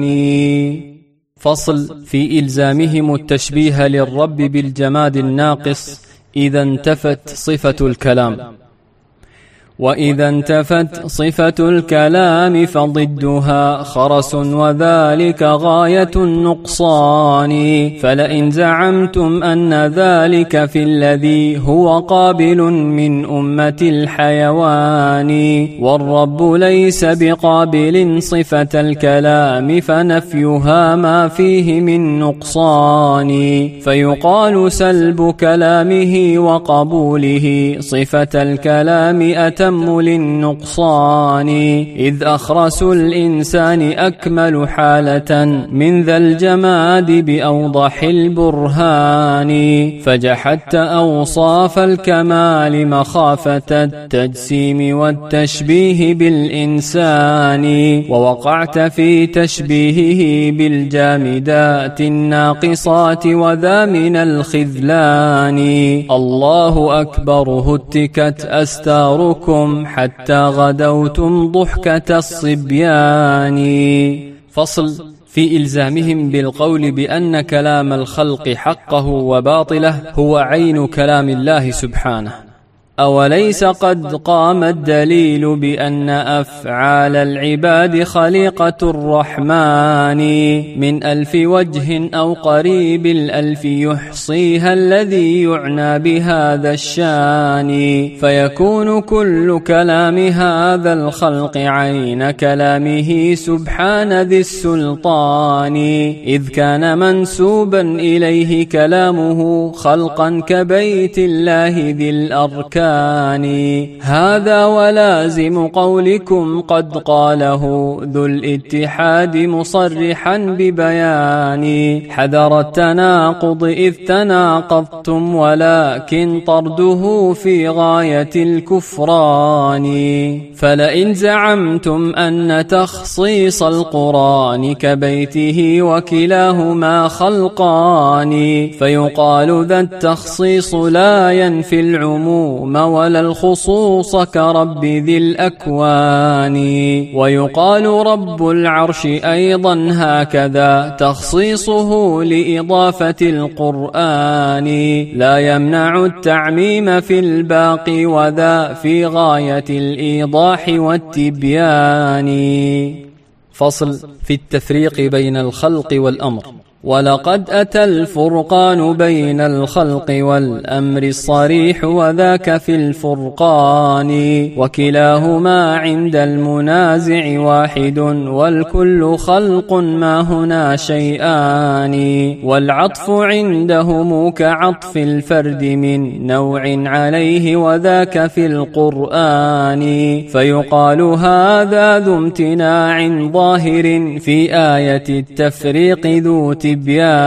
فصل في إلزامهم التشبيه للرب بالجماد الناقص إذا انتفت صفة الكلام. وإذا انتفت صفة الكلام فضدها خرس وذلك غاية النقصان. فلئن زعمتم أن ذلك في الذي هو قابل من أمة الحيوان والرب ليس بقابل صفة الكلام فنفيها ما فيه من نقصان. فيقال سلب كلامه وقبوله صفة الكلام أتى أتم للنقصان، إذ أخرس الإنسان أكمل حالة من ذا الجماد بأوضح البرهان، فجحدت أوصاف الكمال مخافة التجسيم والتشبيه بالإنسان، ووقعت في تشبيهه بالجامدات الناقصات وذا من الخذلان. الله أكبر هتكت أستاركم حتى غدوتم ضحكة الصبيان. فصل في إلزامهم بالقول بأن كلام الخلق حقه وباطله هو عين كلام الله سبحانه. أوليس قد قام الدليل بأن أفعال العباد خليقة الرحمن من 1000 وجه أو قريب 1000 يحصيها الذي يعنى بهذا الشان، فيكون كل كلام هذا الخلق عين كلامه سبحان ذي السلطان، إذ كان منسوبا إليه كلامه خلقا كبيت الله ذي الأركان. هذا ولازم قولكم قد قاله ذو الاتحاد مصرحا ببيان، حذر التناقض إذ تناقضتم ولكن طرده في غاية الكفران. فلئن زعمتم أن تخصيص القرآن كبيته وكلاهما خلقان، فيقال ذا التخصيص لا ينفي العموم ولا الخصوص كرب ذي الأكوان، ويقال رب العرش أيضا هكذا تخصيصه لإضافة القرآن، لا يمنع التعميم في الباقي وذا في غاية الإيضاح والتبيان. فصل في التفريق بين الخلق والأمر. ولقد أتى الفرقان بين الخلق والأمر الصريح وذاك في الفرقان، وكلاهما عند المنازع واحد والكل خلق ما هنا شيئان، والعطف عندهم كعطف الفرد من نوع عليه وذاك في القرآن، فيقال هذا ذو امتناع ظاهر في آية التفريق ذو تبيان،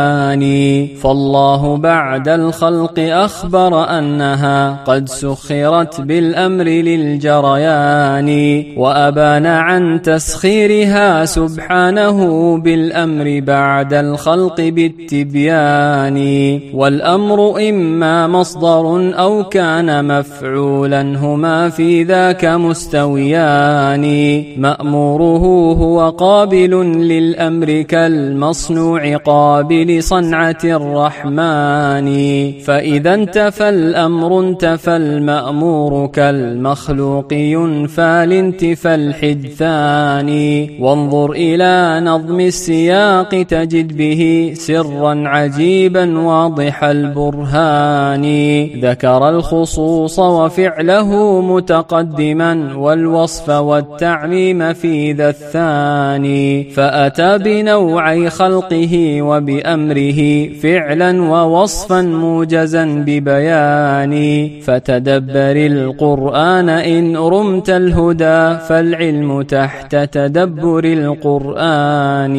فالله بعد الخلق أخبر أنها قد سخرت بالأمر للجريان، وأبان عن تسخيرها سبحانه بالأمر بعد الخلق بالتبيان، والأمر إما مصدر أو كان مفعولا هما في ذاك مستويان، مأموره هو قابل للأمر كالمصنوع قابل صنعة الرحمن، فإذا انتفى الأمر انتفى المأمور كالمخلوق ينفى لانتفى الحدثان، وانظر إلى نظم السياق تجد به سرا عجيبا واضح البرهان، ذكر الخصوص وفعله متقدما والوصف والتعميم في ذا الثاني، فأتى بنوعي خلقه وبأمره فعلا ووصفا موجزا ببيان، فتدبر القرآن إن رمت الهدى فالعلم تحت تدبر القرآن.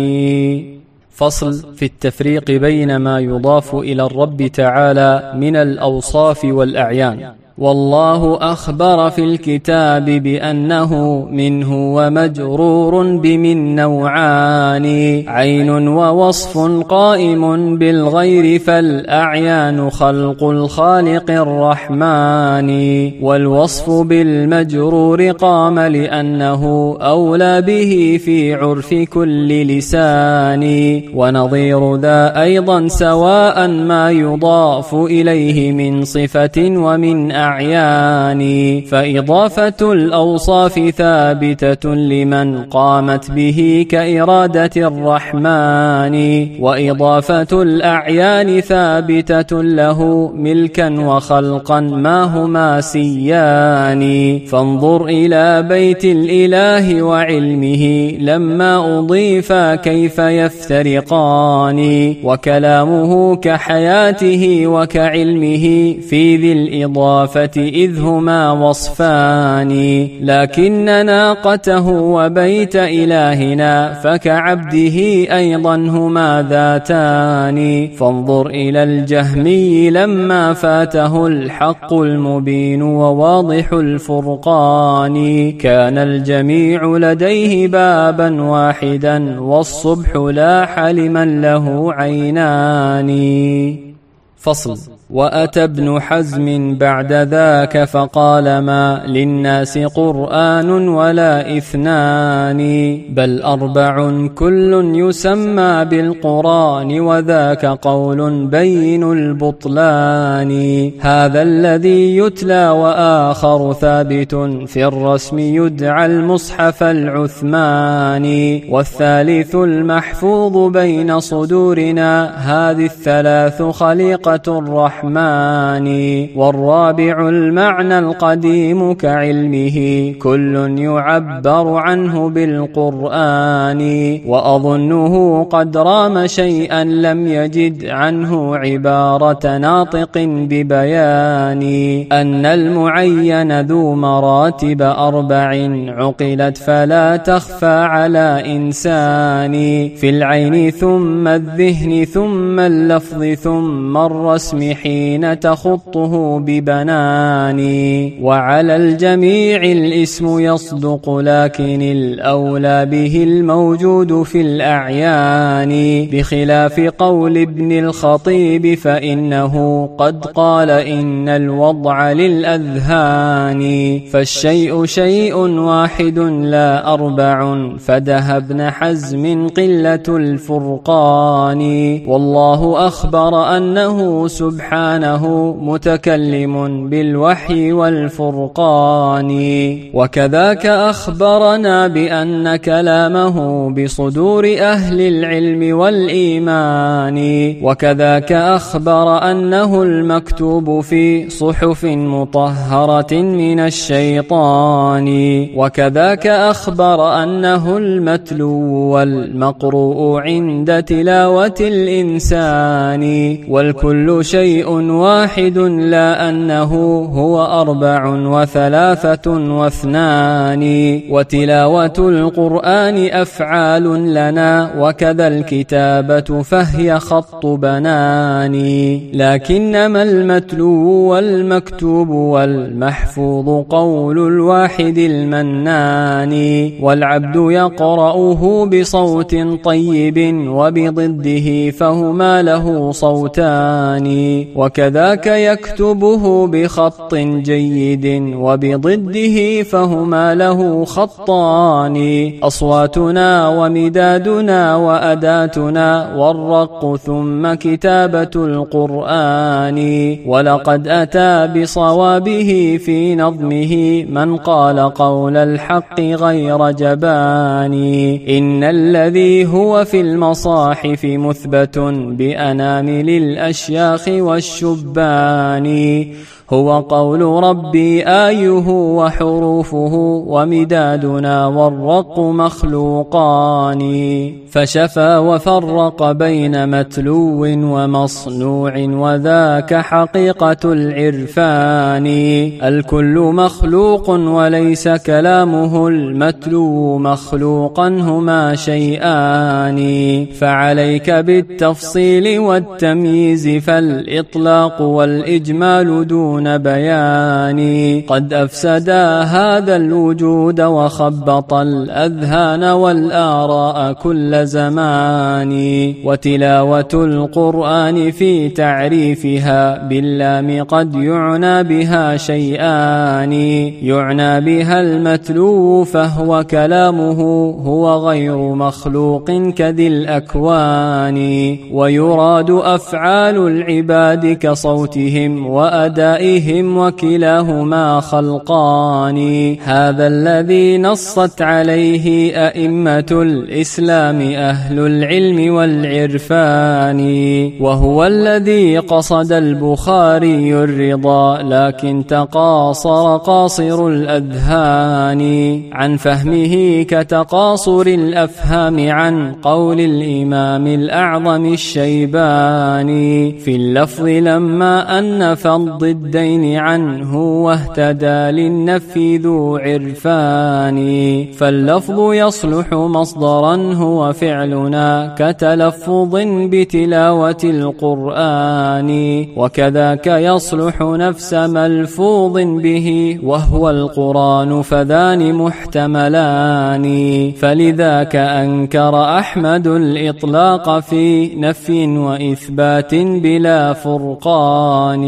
فصل في التفريق بين ما يضاف إلى الرب تعالى من الأوصاف والأعيان. والله أخبر في الكتاب بأنه منه ومجرور بمن نوعان، عين ووصف قائم بالغير، فالأعيان خلق الخالق الرحمن، والوصف بالمجرور قام لأنه أولى به في عرف كل لسان، ونظير ذا أيضا سواء ما يضاف إليه من صفة ومن أعيان، فإضافة الأوصاف ثابتة لمن قامت به كإرادة الرحمن، وإضافة الأعيان ثابتة له ملكا وخلقا ما هما سيان، فانظر إلى بيت الإله وعلمه لما أضيفا كيف يفترقان، وكلامه كحياته وكعلمه في ذي الإضافة والإضافة إذ هما وصفان، لكن ناقته وبيت إلهنا فكعبده أيضا هما ذاتان. فانظر إلى الجهمي لما فاته الحق المبين وواضح الفرقان، كان الجميع لديه بابا واحدا والصبح لاح لمن له عينان. فصل. وأتى ابن حزم بعد ذاك فقال ما للناس قرآن ولا إثنان، بل 4 كل يسمى بالقرآن وذاك قول بين البطلان. هذا الذي يتلى وآخر ثابت في الرسم يدعى المصحف العثماني، والثالث المحفوظ بين صدورنا هذه 3 خليقة الرحمن، والرابع المعنى القديم كعلمه كل يعبر عنه بالقرآن، وأظنه قد رام شيئا لم يجد عنه عبارة ناطق ببيان، أن المعين ذو مراتب 4 عقلت فلا تخفى على إنسان، في العين ثم الذهن ثم اللفظ ثم الرسم حين تخطه ببنان، وعلى الجميع الاسم يصدق لكن الأولى به الموجود في الأعيان، بخلاف قول ابن الخطيب فإنه قد قال إن الوضع للأذهان، فالشيء شيء واحد لا 4 فدها ابن حزم قلة الفرقان، والله أخبر أنه سبحانه متكلم بالوحي والفرقان، وكذاك أخبرنا بأن كلامه بصدور أهل العلم والإيمان، وكذاك أخبر أنه المكتوب في صحف مطهرة من الشيطان، وكذاك أخبر أنه المتلو والمقروء عند تلاوة الإنسان، والكل شيء واحد لا أنه هو 4 و3 و2، وتلاوة القرآن أفعال لنا وكذا الكتابة فهي خط بنان، لكنما المتلو والمكتوب والمحفوظ قول الواحد المنان، والعبد يقرأه بصوت طيب وبضده فهما له صوتان، وكذاك يكتبه بخط جيد وبضده فهما له خطان، أصواتنا ومدادنا وأداتنا والرق ثم كتابة القرآن، ولقد أتى بصوابه في نظمه من قال قول الحق غير جبان، إن الذي هو في المصاحف مثبت بأنامل الأشياخ والشبان، هو قول ربي آيه وحروفه ومدادنا والرق مخلوقان، فشفى وفرق بين متلو ومصنوع وذاك حقيقة العرفان، الكل مخلوق وليس كلامه المتلو مخلوقا هما شيئان، فعليك بالتفصيل والتمييز فالإطلاق والإجمال دون بيان، قد أفسدا هذا الوجود وخبط الأذهان والآراء كل زمان، وتلاوة القرآن في تعريفها باللام قد يعنى بها شيئان، يعنى بها المتلو فهو كلامه هو غير مخلوق كذي الأكوان، ويراد أفعال العباد كصوتهم وأدائهم وكلاهما خلقان، هذا الذي نصت عليه أئمة الإسلام أهل العلم والعرفان، وهو الذي قصد البخاري الرضا لكن تقاصر قاصر الأذهان عن فهمه كتقاصر الأفهام عن قول الإمام الأعظم الشيباني، في اللفظ لما أن فالضد الدين عنه واهتدى للنفي ذو عرفان. فاللفظ يصلح مصدرا هو فعلنا كتلفظ بتلاوة القرآن، وكذاك يصلح نفس ملفوظ به وهو القرآن، فذان محتملان. فلذاك أنكر أحمد الإطلاق في نفي وإثبات بلا فرقان.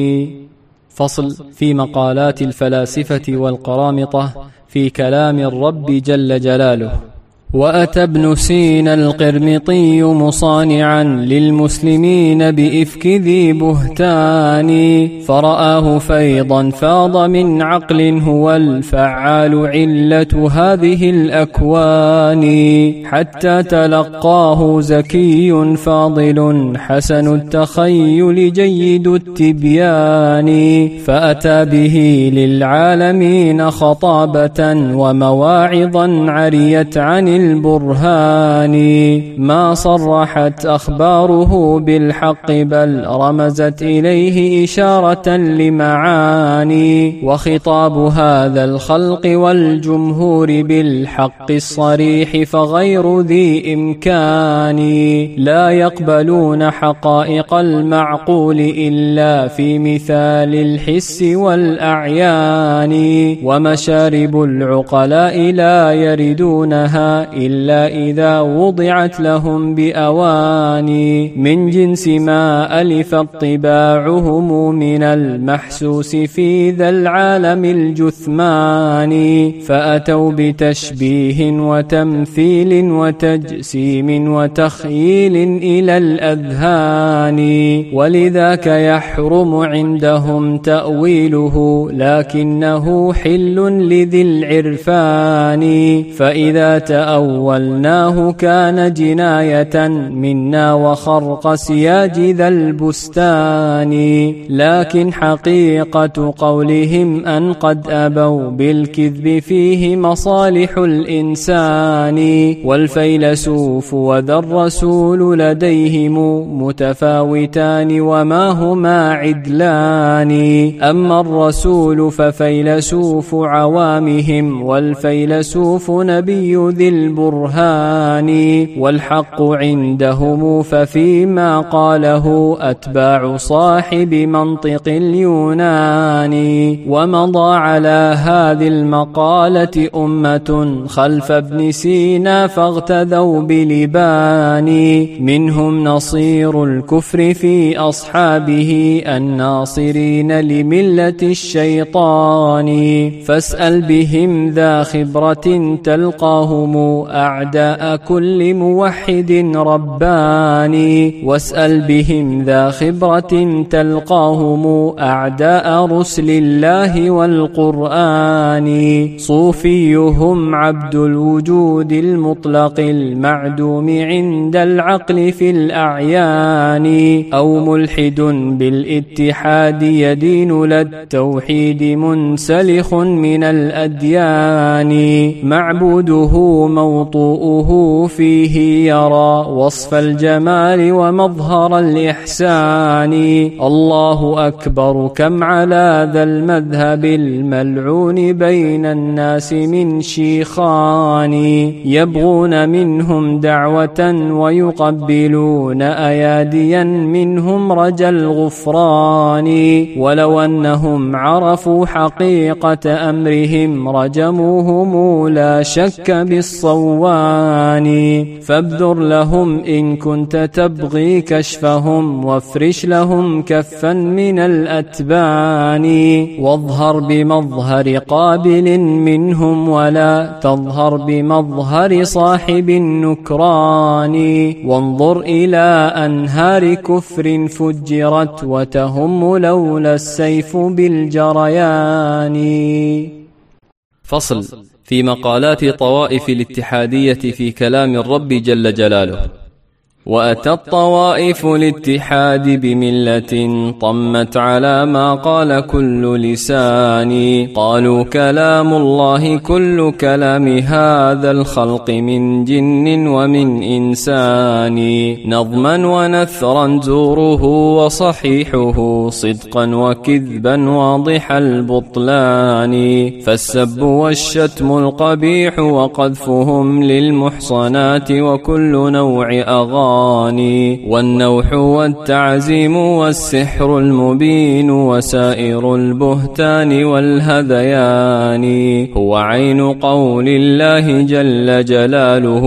فصل في مقالات الفلاسفة والقرامطة في كلام الرب جل جلاله. وأتى ابن سينا القرمطي مصانعا للمسلمين بإفك ذي بهتان، فرآه فيضا فاض من عقل هو الفعال علة هذه الأكوان، حتى تلقاه زكي فاضل حسن التخيل جيد التبيان، فأتى به للعالمين خطابة ومواعظا عريت عن البرهان، ما صرحت أخباره بالحق بل رمزت إليه إشارة لمعاني، وخطاب هذا الخلق والجمهور بالحق الصريح فغير ذي إمكان، لا يقبلون حقائق المعقول إلا في مثال الحس والأعيان، ومشارب العقلاء لا يردونها إلا إذا وضعت لهم بأواني، من جنس ما ألفت طباعهم من المحسوس في ذا العالم الجثمان، فأتوا بتشبيه وتمثيل وتجسيم وتخييل إلى الأذهان، ولذاك يحرم عندهم تأويله لكنه حل لذي العرفان، فإذا تأولناه كان جناية منا وخرق سياج ذا البستان، لكن حقيقة قولهم أن قد أبوا بالكذب فيه مصالح الإنسان، والفيلسوف وذا الرسول لديهم متفاوتان وما هما عدلان، أما الرسول ففيلسوف عوامهم والفيلسوف نبي ذي البرهان، والحق عندهم ففيما قاله أتباع صاحب منطق اليونان، ومضى على هذه المقالة أمة خلف ابن سينا فاغتذوا بلبان، منهم نصير الكفر في أصحابه الناصرين لملة الشيطان، فاسأل بهم ذا خبرة تلقاهم أعداء كل موحد رباني، واسأل بهم ذا خبرة تلقاهم أعداء رسل الله والقرآن، صوفيهم عبد الوجود المطلق المعدوم عند العقل في الأعيان، أو ملحد بالاتحاد يدين للتوحيد منسلخ من الأديان، معبوده موطوءه فيه يرى وصف الجمال ومظهر الإحسان، الله أكبر كم على ذا المذهب الملعون بين الناس من شيخان، يبغون منهم دعوة ويقبلون أياديا منهم رجا الغفران، ولو أنهم عرفوا حقيقة أمرهم رجموهم لا شك بالصوان، فابذر لهم إن كنت تبغي كشفهم وافرش لهم كفا من الأتبان، واظهر بمظهر قابل منهم ولا تظهر بمظهر صاحب النكران، وانظر إلى أنهار كفر فجرت وتهم لولا السيف بالجريان. فصل في مقالات طوائف الاتحادية في كلام الرب جل جلاله. وأتى الطوائف الاتحاد بملة طمت على ما قال كل لسان. قالوا كلام الله كل كلام هذا الخلق من جن ومن إنسان. نظما ونثرا زوره وصحيحه صدقا وكذبا واضح البطلان. فالسب والشتم القبيح وقذفهم للمحصنات وكل نوع أغاني. والنوح والتعزيم والسحر المبين وسائر البهتان والهذيان. هو عين قول الله جل جلاله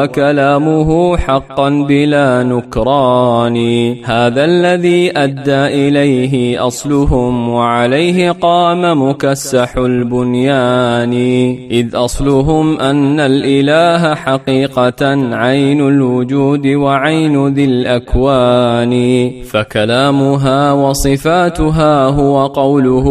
وكلامه حقا بلا نكران. هذا الذي أدى إليه أصلهم وعليه قام مكسح البنيان. إذ أصلهم أن الإله حقيقة عين الوجود وعين ذي الأكوان. فكلامها وصفاتها هو قوله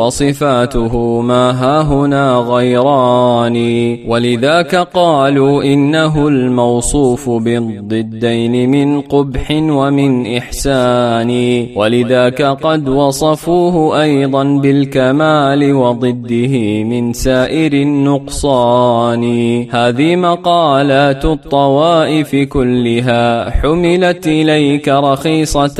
وصفاته ما هاهنا غيران. ولذاك قالوا إنه الموصوف بالضدين من قبح ومن إحسان. ولذاك قد وصفوه أيضا بالكمال وضده من سائر النقصان. هذه مقالات الطوائف كلها حملت إليك رخيصة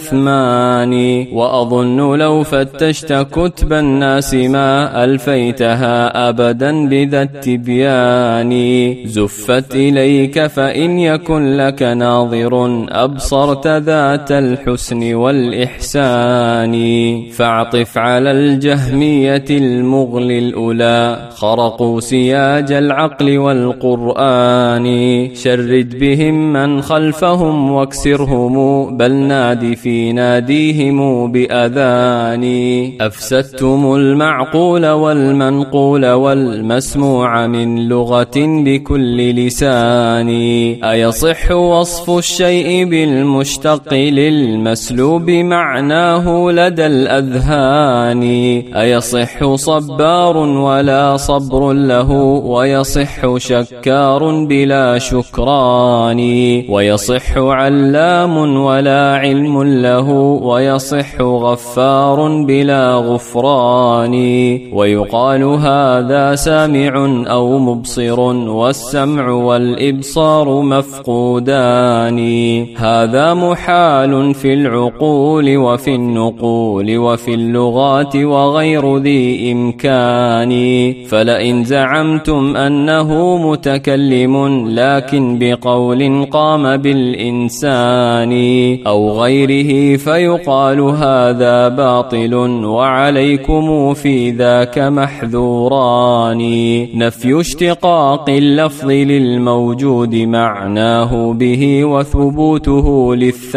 الأثمان. وأظن لو فتشت كتب الناس ما ألفيتها أبدا بذا التبيان. زفت إليك فإن يكن لك ناظر أبصرت ذات الحسن والإحسان. فاعطف على الجهمية المغل الأولى خرقوا سياج العقل والقرآن. شرد بهم من خلفهم واكسرهم بل نادي في ناديهم بأذان. أفسدتم المعقول والمنقول والمسموع من لغة بكل لسان. أيصح وصف الشيء بالمشتق للمسلوب معناه لدى الأذهان. أيصح صبار ولا صبر له ويصح شكار بلا شكران. ويصح علام ولا علم له ويصح غفار بلا غفران. ويقال هذا سامع أو مبصر والسمع والإبصار مفقودان. هذا محال في العقول وفي النقول وفي اللغات وغير ذي إمكان. فلئن زعمتم أنه متكلم لكن بقول قام بالإنسان أو غيره فيقال هذا باطل وعليكم في ذاك محذوران. نفي اشتقاق اللفظ للموجود معناه به وثبوته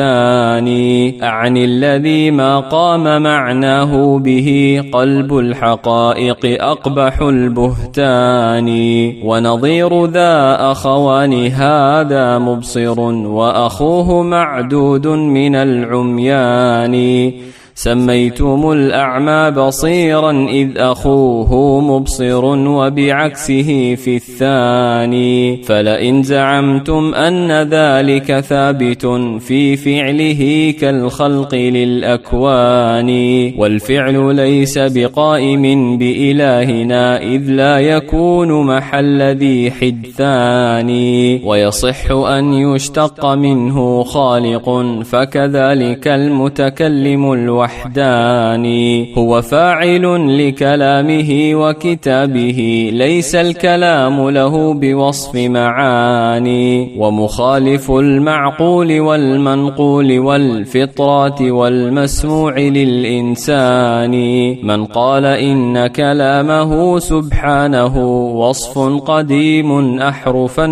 للثاني. أعني الذي ما قام معناه به قلب الحقائق أقبح البهتان. ونظير ذا أخوان هذا مبصر وأخوه معدود من العميان. سميتم الأعمى بصيرا إذ أخوه مبصر وبعكسه في الثاني. فلئن زعمتم أن ذلك ثابت في فعله كالخلق للأكوان والفعل ليس بقائم بإلهنا إذ لا يكون محل ذي حدثان. ويصح أن يشتق منه خالق فكذلك المتكلم الوحداني هو فاعل لكلامه وكتابه ليس الكلام له بوصف معاني. ومخالف المعقول والمنقول والفطرات والمسموع للإنسان من قال إن كلامه سبحانه وصف قديم أحرفا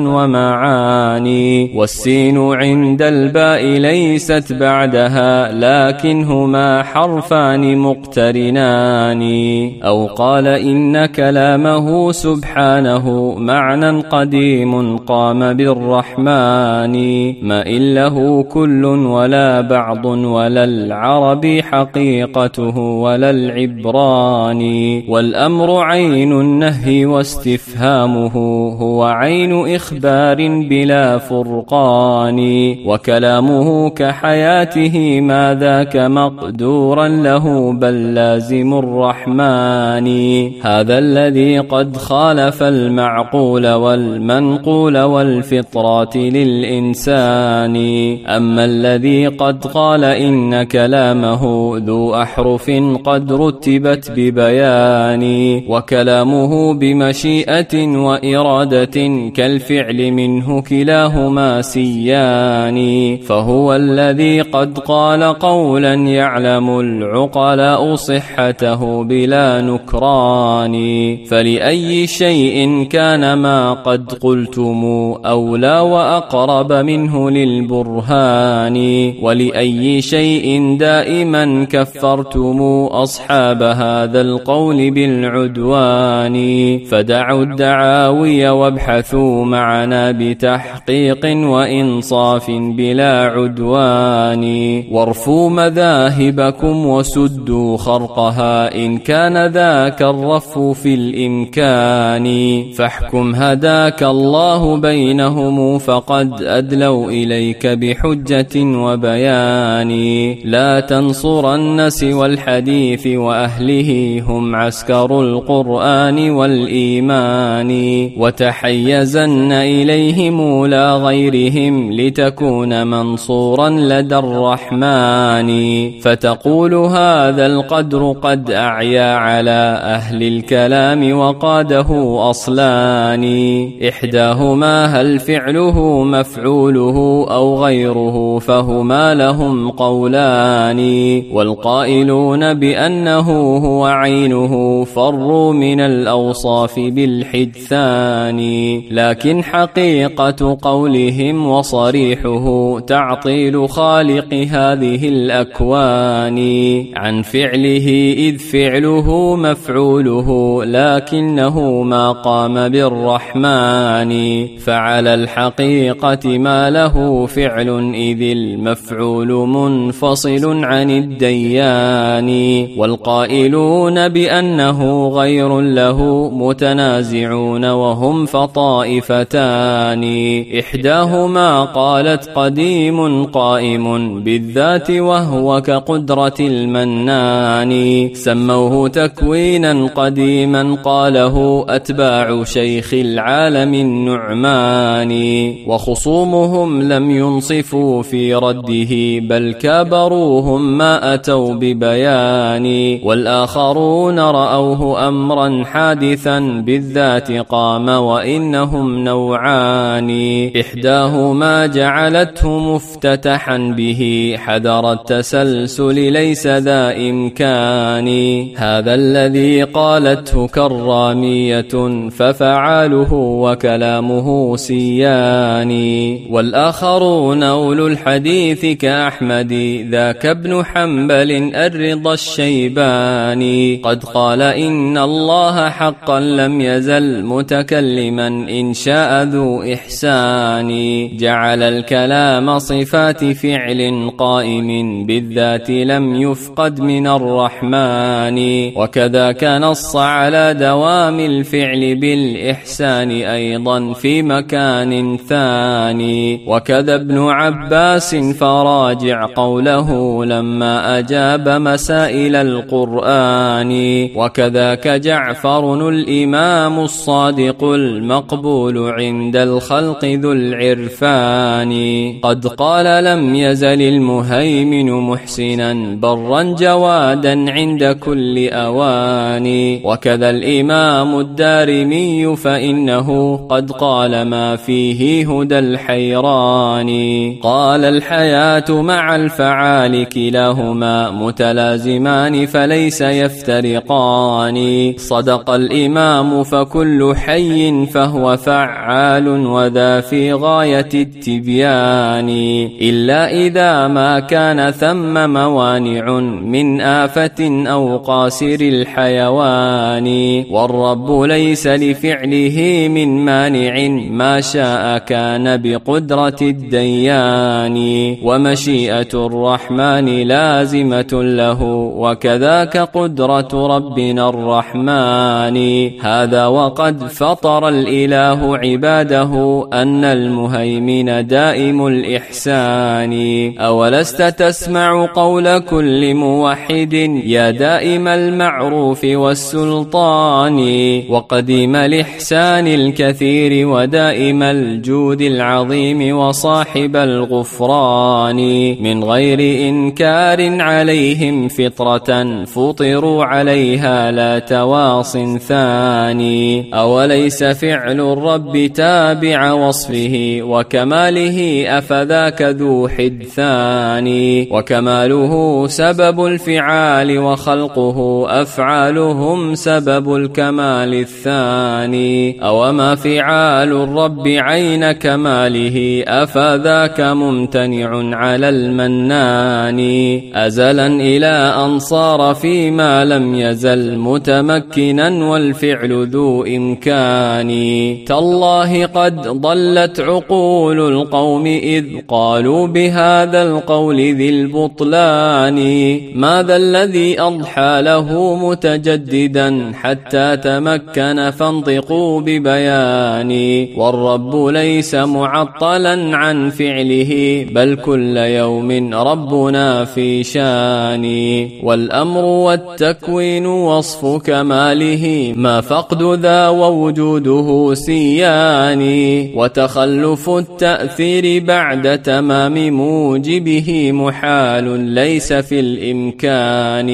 ومعاني. والسين عند الباء ليست بعدها لكنهما حرفان مقترنان. أو قال إن كلامه سبحانه معنى قديم قام بالرحمن، ما إن له كل ولا بعض ولا العربي حقيقته ولا العبراني. والأمر عين النهي واستفهامه هو عين إخبار بلا فرقان. وكلامه كحياته ما ذاك مقدورا له بل لازم الرحمن. هذا الذي قد خالف المعقول والمنقول والفطرات للإنسان. أما الذي قد قال إن كلامه ذو أحرف قد رتبت ببيان، وكلامه بمشيئة وإرادة كالفعل منه كلاهما سيان، فهو الذي قد قال قولا يعلم العقلاء صحته بلا نكران. فلأي شيء كان ما قد قلتم أولى وأقرب منه للبرهان، ولأي شيء دائما كفرتم أصحاب هذا القول بالعدوان. فدعوا الدعاوي وابحثوا معنا بتحقيق وإنصاف بلا عدوان، وارفوا مذاهبكم وسدوا خرقها إن كان ذاك الرف في الإمكان. فاحكم هداك الله بينهم فقد أدلوا إليك بحجة وبيان. لا تنصرن سوى الحديث وأهله هم عسكر القرآن والإيمان، وتحيزن إليهم لا غيرهم لتكون منصورا لدى الرحمن. فتقول هذا القدر قد أعيا على أهل الكلام وقاده أصلان. إحداهما هل فعله مفعوله أو غيره فهما لهم قولان. والقائلون بأنه هو عينه فروا من الأوصاف بالحدثان، لكن حقيقة قولهم وصريحه تعطيل خالق هذه الأكوان عن فعله، إذ فعله مفعوله لكنه ما قام بالرحمن. فعلى الحقيقة ما له فعل إذ المفعول منفصل عن الديان. والقائلون بأنه غير له متنازعون وهم فطائفتان. إحداهما قالت قديم قائم بالذات وهو كقدرة المنان، سموه تكوينا قديما قاله أتباع شيخ العالم النعمان. وخصومهم لم ينصفوا في رده بل كابروهم ما أتوا ببيان. والآخرون رأوه أمرا حادثا بالذات قام وإنهم نوعان. إحداهما جعلته مفتتحا به حذر التسلسل ليس ذا إمكان. هذا الذي قالته كرامية ففعاله وكلامه سيان. والآخرون أولو الحديث كأحمد ذاك ابن حنبل الرضا الشيباني قد قال إن الله حقا لم يزل متكلما إن شاء ذو إحسان. جعل الكلام صفات فعل قائم بالذات لم يفقد من الرحمن. وكذاك نص على دوام الفعل بالإحسان أيضا في مكان ثاني. وكذا ابن عباس فراجع قوله لما أجاب مسائل القرآن. وكذاك جعفر الإمام الصادق المقبول عند الخلق ذو العرفان قد قال لم يزل المهيمن محسنا برا جوادا عند كل أوان. وكذا الإمام الدارمي فإنه قد قال ما فيه هدى الحيران. قال الحياة مع الفعال كلاهما متلازمان فليس يفترقان. صدق الإمام فكل حي فهو فعال وذا في غاية التبيان إلا إذا ما كان ثم موانع مانع من آفة أو قاسر الحيوان. والرب ليس لفعله من مانع، ما شاء كان بقدرة الديان. ومشيئة الرحمن لازمة له، وكذاك قدرة ربنا الرحمن. هذا وقد فطر الإله عباده أن المهيمن دائم الإحسان. أولست تسمع قول كل موحد يا دائم المعروف والسلطان، وقديم الإحسان الكثير ودائم الجود العظيم وصاحب الغفران. من غير إنكار عليهم فطرة فطروا عليها لا تواص ثاني. أوليس فعل الرب تابع وصفه وكماله أفذاك ذو حدثان. وكماله سبب الفعال وخلقه أفعالهم سبب الكمال الثاني. أوما فعال الرب عين كماله أفذاك ممتنع على المنان. أزلا إلى أن صار فيما لم يزل متمكنا والفعل ذو إمكان. تالله قد ضلت عقول القوم إذ قالوا بهذا القول ذي البطلان. ماذا الذي أضحى له متجددا حتى تمكن فانطقوا ببيان. والرب ليس معطلا عن فعله بل كل يوم ربنا في شان. والأمر والتكوين وصف كماله ما فقد ذا ووجوده سيان. وتخلف التأثير بعد تمام موجبه محال ليس في الإمكان.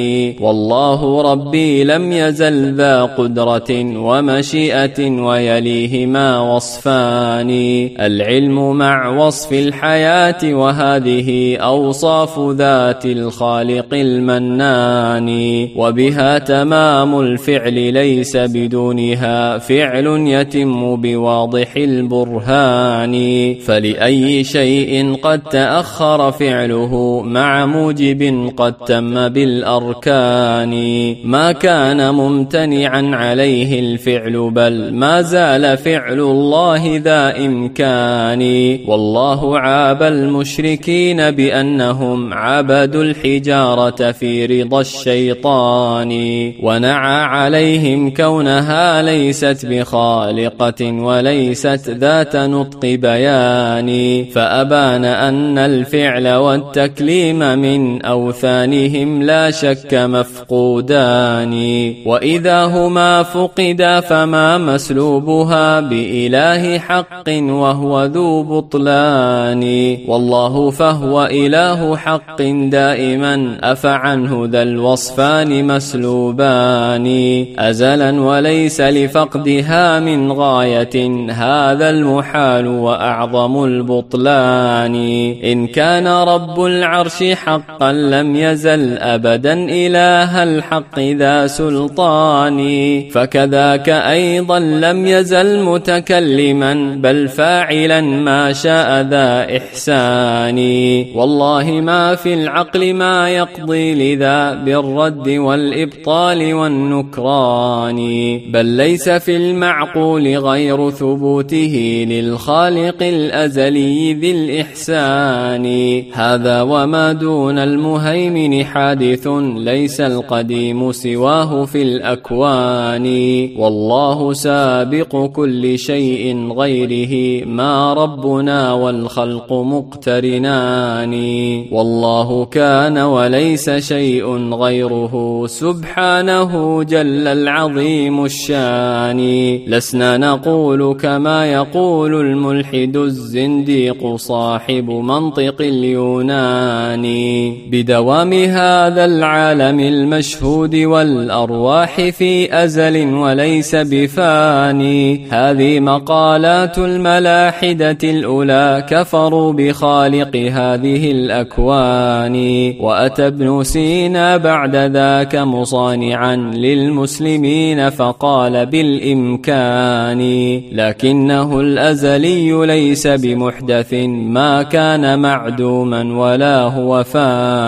والله ربي لم يزل ذا قدرة ومشيئة ويليهما وصفان. العلم مع وصف الحياة وهذه أوصاف ذات الخالق المنان. وبها تمام الفعل ليس بدونها فعل يتم بواضح البرهان. فلأي شيء قد تأخر فعله مع موجب قد تم بالأركان. ما كان ممتنعا عليه الفعل بل ما زال فعل الله ذا إمكان. والله عاب المشركين بأنهم عبدوا الحجارة في رضا الشيطان. ونعى عليهم كونها ليست بخالقة وليست ذات نطق بيان. فأبان أن الفعل والتكليم من أوثانهم لا شك مفقودان. وإذا هما فقدا فما مسلوبها بإله حق وهو ذو بطلان. والله فهو إله حق دائما أفعنه ذا الوصفان مسلوبان. أزلا وليس لفقدها من غاية هذا المحال وأعظم البطلان. إن كان رب العرش حقا لم يزل أبدا إله الحق ذا سلطان. فكذاك أيضا لم يزل متكلما بل فاعلا ما شاء ذا إحسان. والله ما في العقل ما يقضي لذا بالرد والإبطال والنكران. بل ليس في المعقول غير ثبوته للخالق الأزلي ذي الإحسان. هذا وما دون المهيمن حادث ليس القديم سواه في الأكوان. والله سابق كل شيء غيره ما ربنا والخلق مقترنان. والله كان وليس شيء غيره سبحانه جل العظيم الشان. لسنا نقول كما يقول الملحد الزنديق صاحب منطق اليونان. بدوام هذا العالم المشهود والأرواح في أزل وليس بفاني. هذه مقالات الملاحدة الأولى كفروا بخالق هذه الأكوان. وأتى ابن سينا بعد ذاك مصانعا للمسلمين فقال بالإمكان. لكنه الأزلي ليس بمحدث ما كان معدوما ولا هو فاني.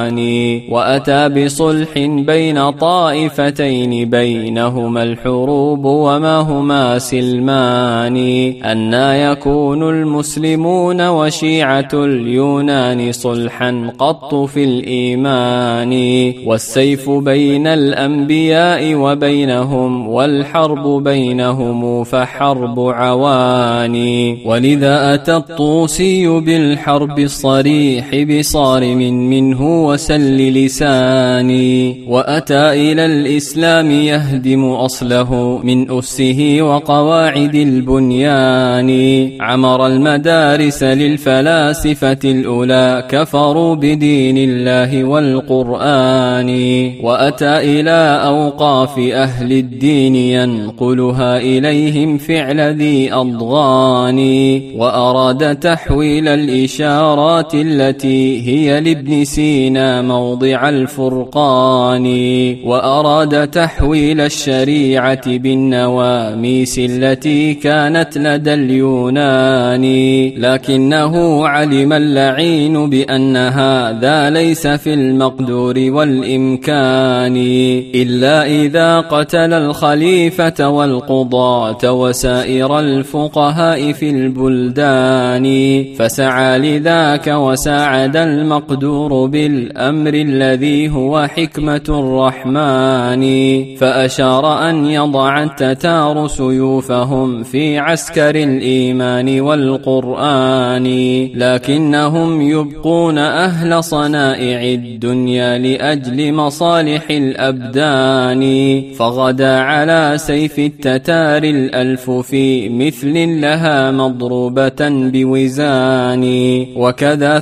وأتى بصلح بين طائفتين بينهما الحروب وما هما سلمان. أنى يكون المسلمون وشيعة اليونان صلحا قط في الإيمان؟ والسيف بين الأنبياء وبينهم والحرب بينهم فحرب عواني. ولذا أتى الطوسي بالحرب الصريح بصارم منه وسل لساني. وأتى إلى الإسلام يهدم أصله من أسه وقواعد البنيان. عمر المدارس للفلاسفة الأولى كفروا بدين الله والقرآن. وأتى إلى أوقاف أهل الدين ينقلها إليهم فعل ذي أضغان. وأراد تحويل الإشارات التي هي لابن سينا موضع الفرقان. وأراد تحويل الشريعة بالنواميس التي كانت لدى اليونان. لكنه علم اللعين بأن هذا ليس في المقدور والإمكان إلا إذا قتل الخليفة والقضاة وسائر الفقهاء في البلدان. فسعى لذاك وساعد المقدور بالأمر الذي هو حكمة الرحمن. فأشار أن يضع التتار سيوفهم في عسكر الإيمان والقرآن. لكنهم يبقون أهل صنائع الدنيا لأجل مصالح الأبدان. فغدا على سيف التتار الألف في مثل لها مضروبة بوزان. وكذا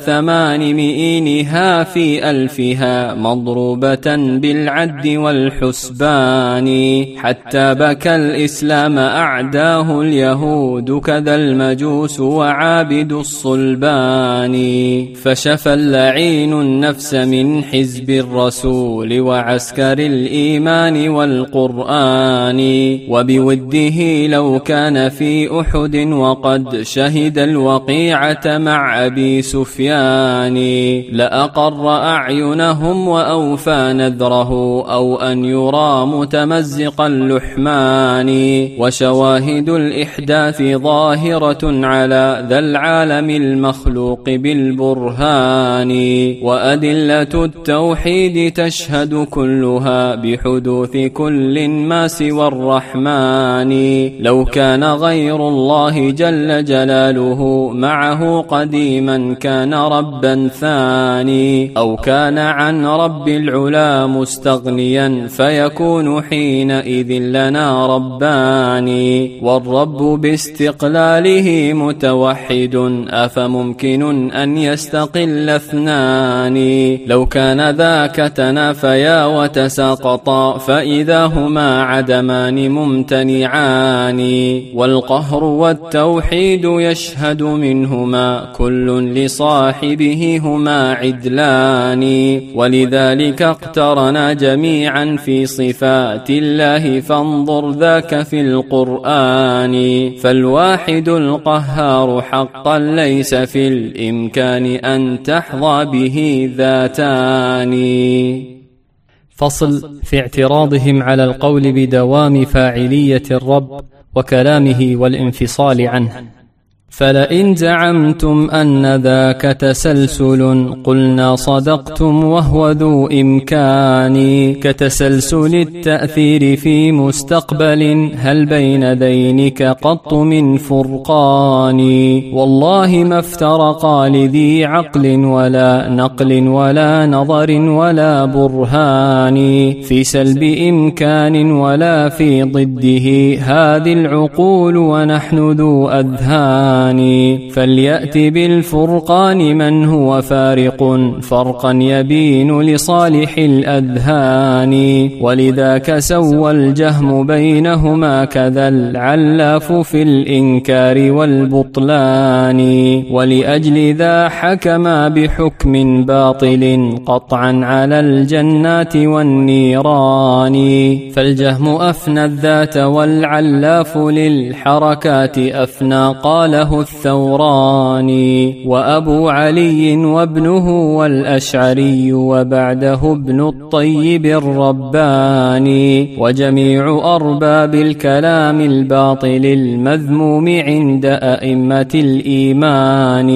800 في ألفها مضروبة بالعد والحسبان. حتى بكى الإسلام أعداه اليهود كذا المجوس وعابد الصلبان. فشفى اللعين النفس من حزب الرسول وعسكر الإيمان والقرآن. وبوده لو كان في أحد وقد شهد الوقيعة مع أبي سفيان لأقر أعينهم وأوفى نذره أو أن يرى متمزق اللحمان. وشواهد الإحداث ظاهرة على ذا العالم المخلوق بالبرهان. وأدلة التوحيد تشهد كلها بحدوث كل ما سوى الرحمن. لو كان غير الله جل جلاله معه قديما كان ربا ثاني. أو كان عن رب العلا مستغنيا فيكون حينئذ لنا رباني. والرب باستقلاله متوحد أفممكن أن يستقل اثنان. لو كان ذاك تنافيا وتساقطا فإذا هما عدمان ممتنعان. والقهر والتوحيد يشهد منهما كل لصاحبه هما عدلان. ولذلك اقترنا جميعا في صفات الله فانظر ذاك في القرآن. فالواحد القهار حقا ليس في الإمكان أن تحظى به ذاتان. فصل في اعتراضهم على القول بدوام فاعلية الرب وكلامه والانفصال عنه. فلئن زعمتم أن ذاك تسلسل قلنا صدقتم وهو ذو إمكان. كتسلسل التأثير في مستقبل هل بين ذينك قط من فرقان. والله ما افترقا لذي عقل ولا نقل ولا نظر ولا برهان. في سلب إمكان ولا في ضده هذه العقول ونحن ذو أذهان. فليأت بالفرقان من هو فارق فرقا يبين لصالح الأذهان. ولذاك سوى الجهم بينهما كذا العلاف في الإنكار والبطلان. ولأجل ذا حكما بحكم باطل قطعا على الجنات والنيران. فالجهم أفنى الذات والعلاف للحركات أفنى قاله وبعده الثوراني، وأبو علي وابنه والأشعري وبعده ابن الطيب الرباني، وجميع أرباب الكلام الباطل المذموم عند أئمة الإيمان،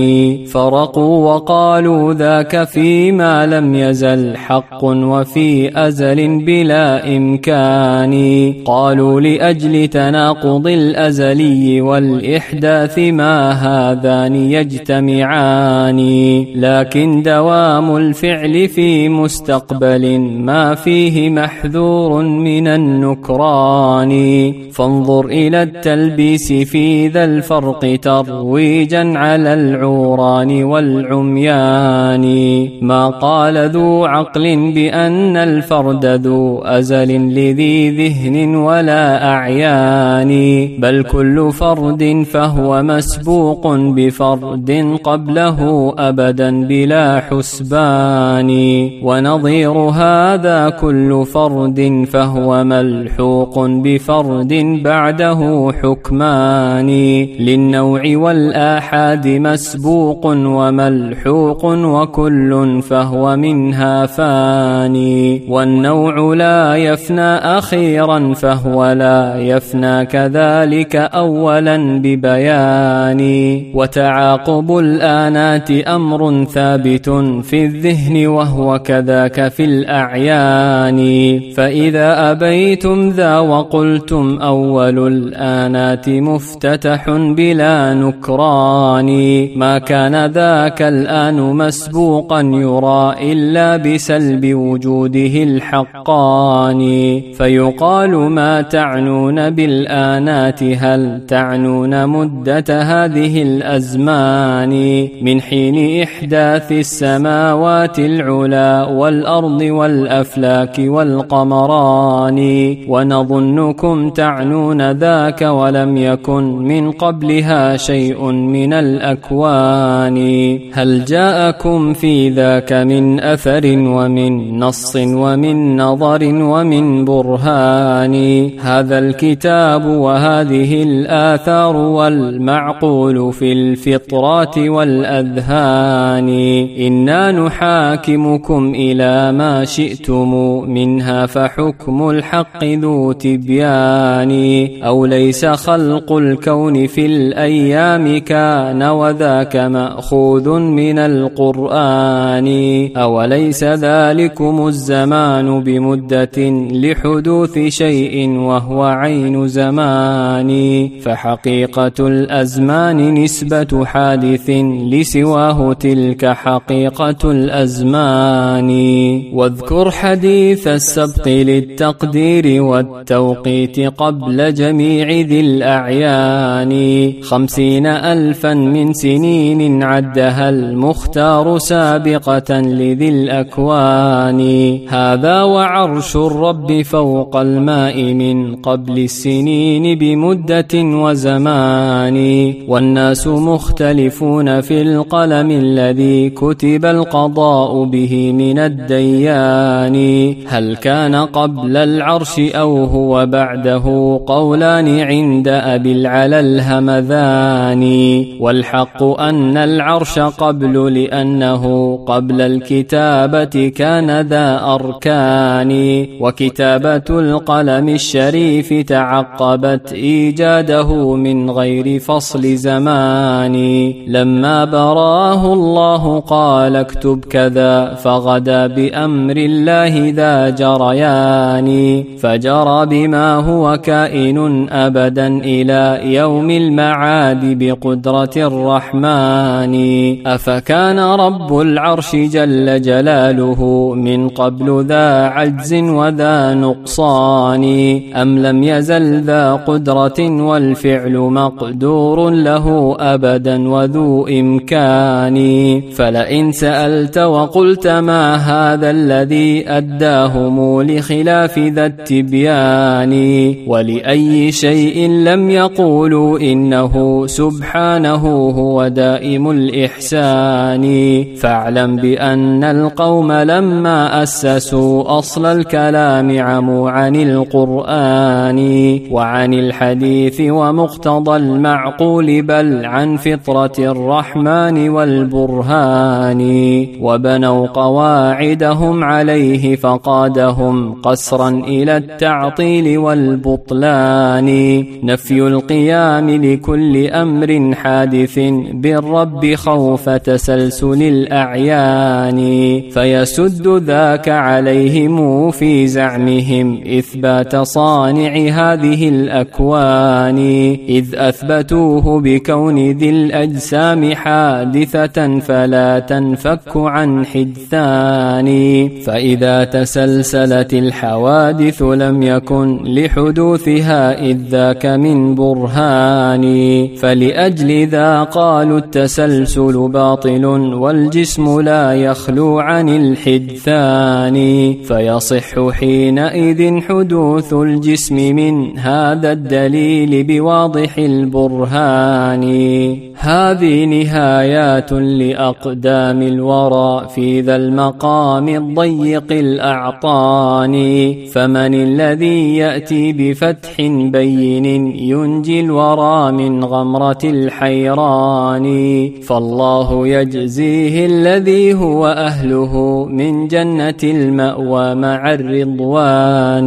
فرقوا وقالوا ذاك فيما لم يزل حق وفي أزل بلا إمكان. قالوا لأجل تناقض الأزلي والإحداث ما هذان يجتمعان، لكن دوام الفعل في مستقبل ما فيه محذور من النكران. فانظر إلى التلبيس في ذا الفرق ترويجا على العوران والعميان. ما قال ذو عقل بأن الفرد ذو أزل لذي ذهن ولا أعيان، بل كل فرد فهو مسبوق بفرد قبله أبدا بلا حسبان. ونظير هذا كل فرد فهو ملحوق بفرد بعده حكمان. للنوع والآحاد مسبوق وملحوق وكل فهو منها فاني. والنوع لا يفنى أخيرا فهو لا يفنى كذلك أولا ببيان. وتعاقب الآنات أمر ثابت في الذهن وهو كذاك في الأعيان. فإذا أبيتم ذا وقلتم أول الآنات مفتتح بلا نكران، ما كان ذاك الآن مسبوقا يرى إلا بسلب وجوده الحقان. فيقال ما تعنون بالآنات هل تعنون مدة هذه الأزمان من حين إحداث السماوات العلا والأرض والأفلاك والقمران؟ ونظنكم تعنون ذاك ولم يكن من قبلها شيء من الأكوان. هل جاءكم في ذاك من أثر ومن نص ومن نظر ومن برهان؟ هذا الكتاب وهذه الآثار والمعقول في الفطرات والأذهان. إنا نحاكمكم إلى ما شئتم منها فحكم الحق ذو تبيان. أو ليس خلق الكون في الأيام كان وذاك مأخوذ من القرآن. أوليس ذلكم الزمان بمدة لحدوث شيء وهو عين زمان. فحقيقة الأزمان نسبة حادث لسواه تلك حقيقة الأزمان. واذكر حديث السبق للتقدير والتوقيت قبل جميع ذي الأعيان. 50,000 من سنين عدها المختار سابقة لذي الأكوان. هذا وعرش الرب فوق الماء من قبل السنين بمدة وزمان. والناس مختلفون في القلم الذي كتب القضاء به من الديان. هل كان قبل العرش أو هو بعده؟ قولان عند أبي العلا الهمذان. والحق أن العرش قبل لأنه قبل الكتابة كان ذا أركان. وكتابة القلم الشريف تعقبت إيجاده من غير فصل زمان. لما براه الله قال اكتب كذا فغدا بأمر الله ذا جريان. فجرى بما هو كائن أبدا إلى يوم المعاد بقدرة الرحمن. أفكان رب العرش جل جلاله من قبل ذا عجز وذا نقصان؟ أم لم يزل ذا قدرة والفعل مقدور له أبدا وذو إمكان؟ فلئن سألت وقلت ما هذا الذي أداهم لخلاف ذا التبيان؟ ولأي شيء لم يقولوا إنه سبحانه هو دائم الإحسان؟ فاعلم بأن القوم لما أسسوا أصل الكلام عموا عن القرآن وعن الحديث ومقتضى المعقول القول بل عن فطرة الرحمن والبرهان، وبنوا قواعدهم عليه فقادهم قسرا إلى التعطيل والبطلان. نفي القيام لكل أمر حادث بالرب خوف تسلسل الأعيان، فيسد ذاك عليهم في زعمهم إثبات صانع هذه الأكوان، إذ أثبتوه بكون ذي الأجسام حادثة فلا تنفك عن حدثان. فإذا تسلسلت الحوادث لم يكن لحدوثها إذ ذاك من برهان، فلأجل ذا قالوا التسلسل باطل والجسم لا يخلو عن الحدثان، فيصح حينئذ حدوث الجسم من هذا الدليل بواضح البرهان. هذه نهايات لأقدام الورى في ذا المقام الضيق الأعطان، فمن الذي يأتي بفتح بين ينجي الورى من غمرة الحيران، فالله يجزيه الذي هو أهله من جنة المأوى مع الرضوان.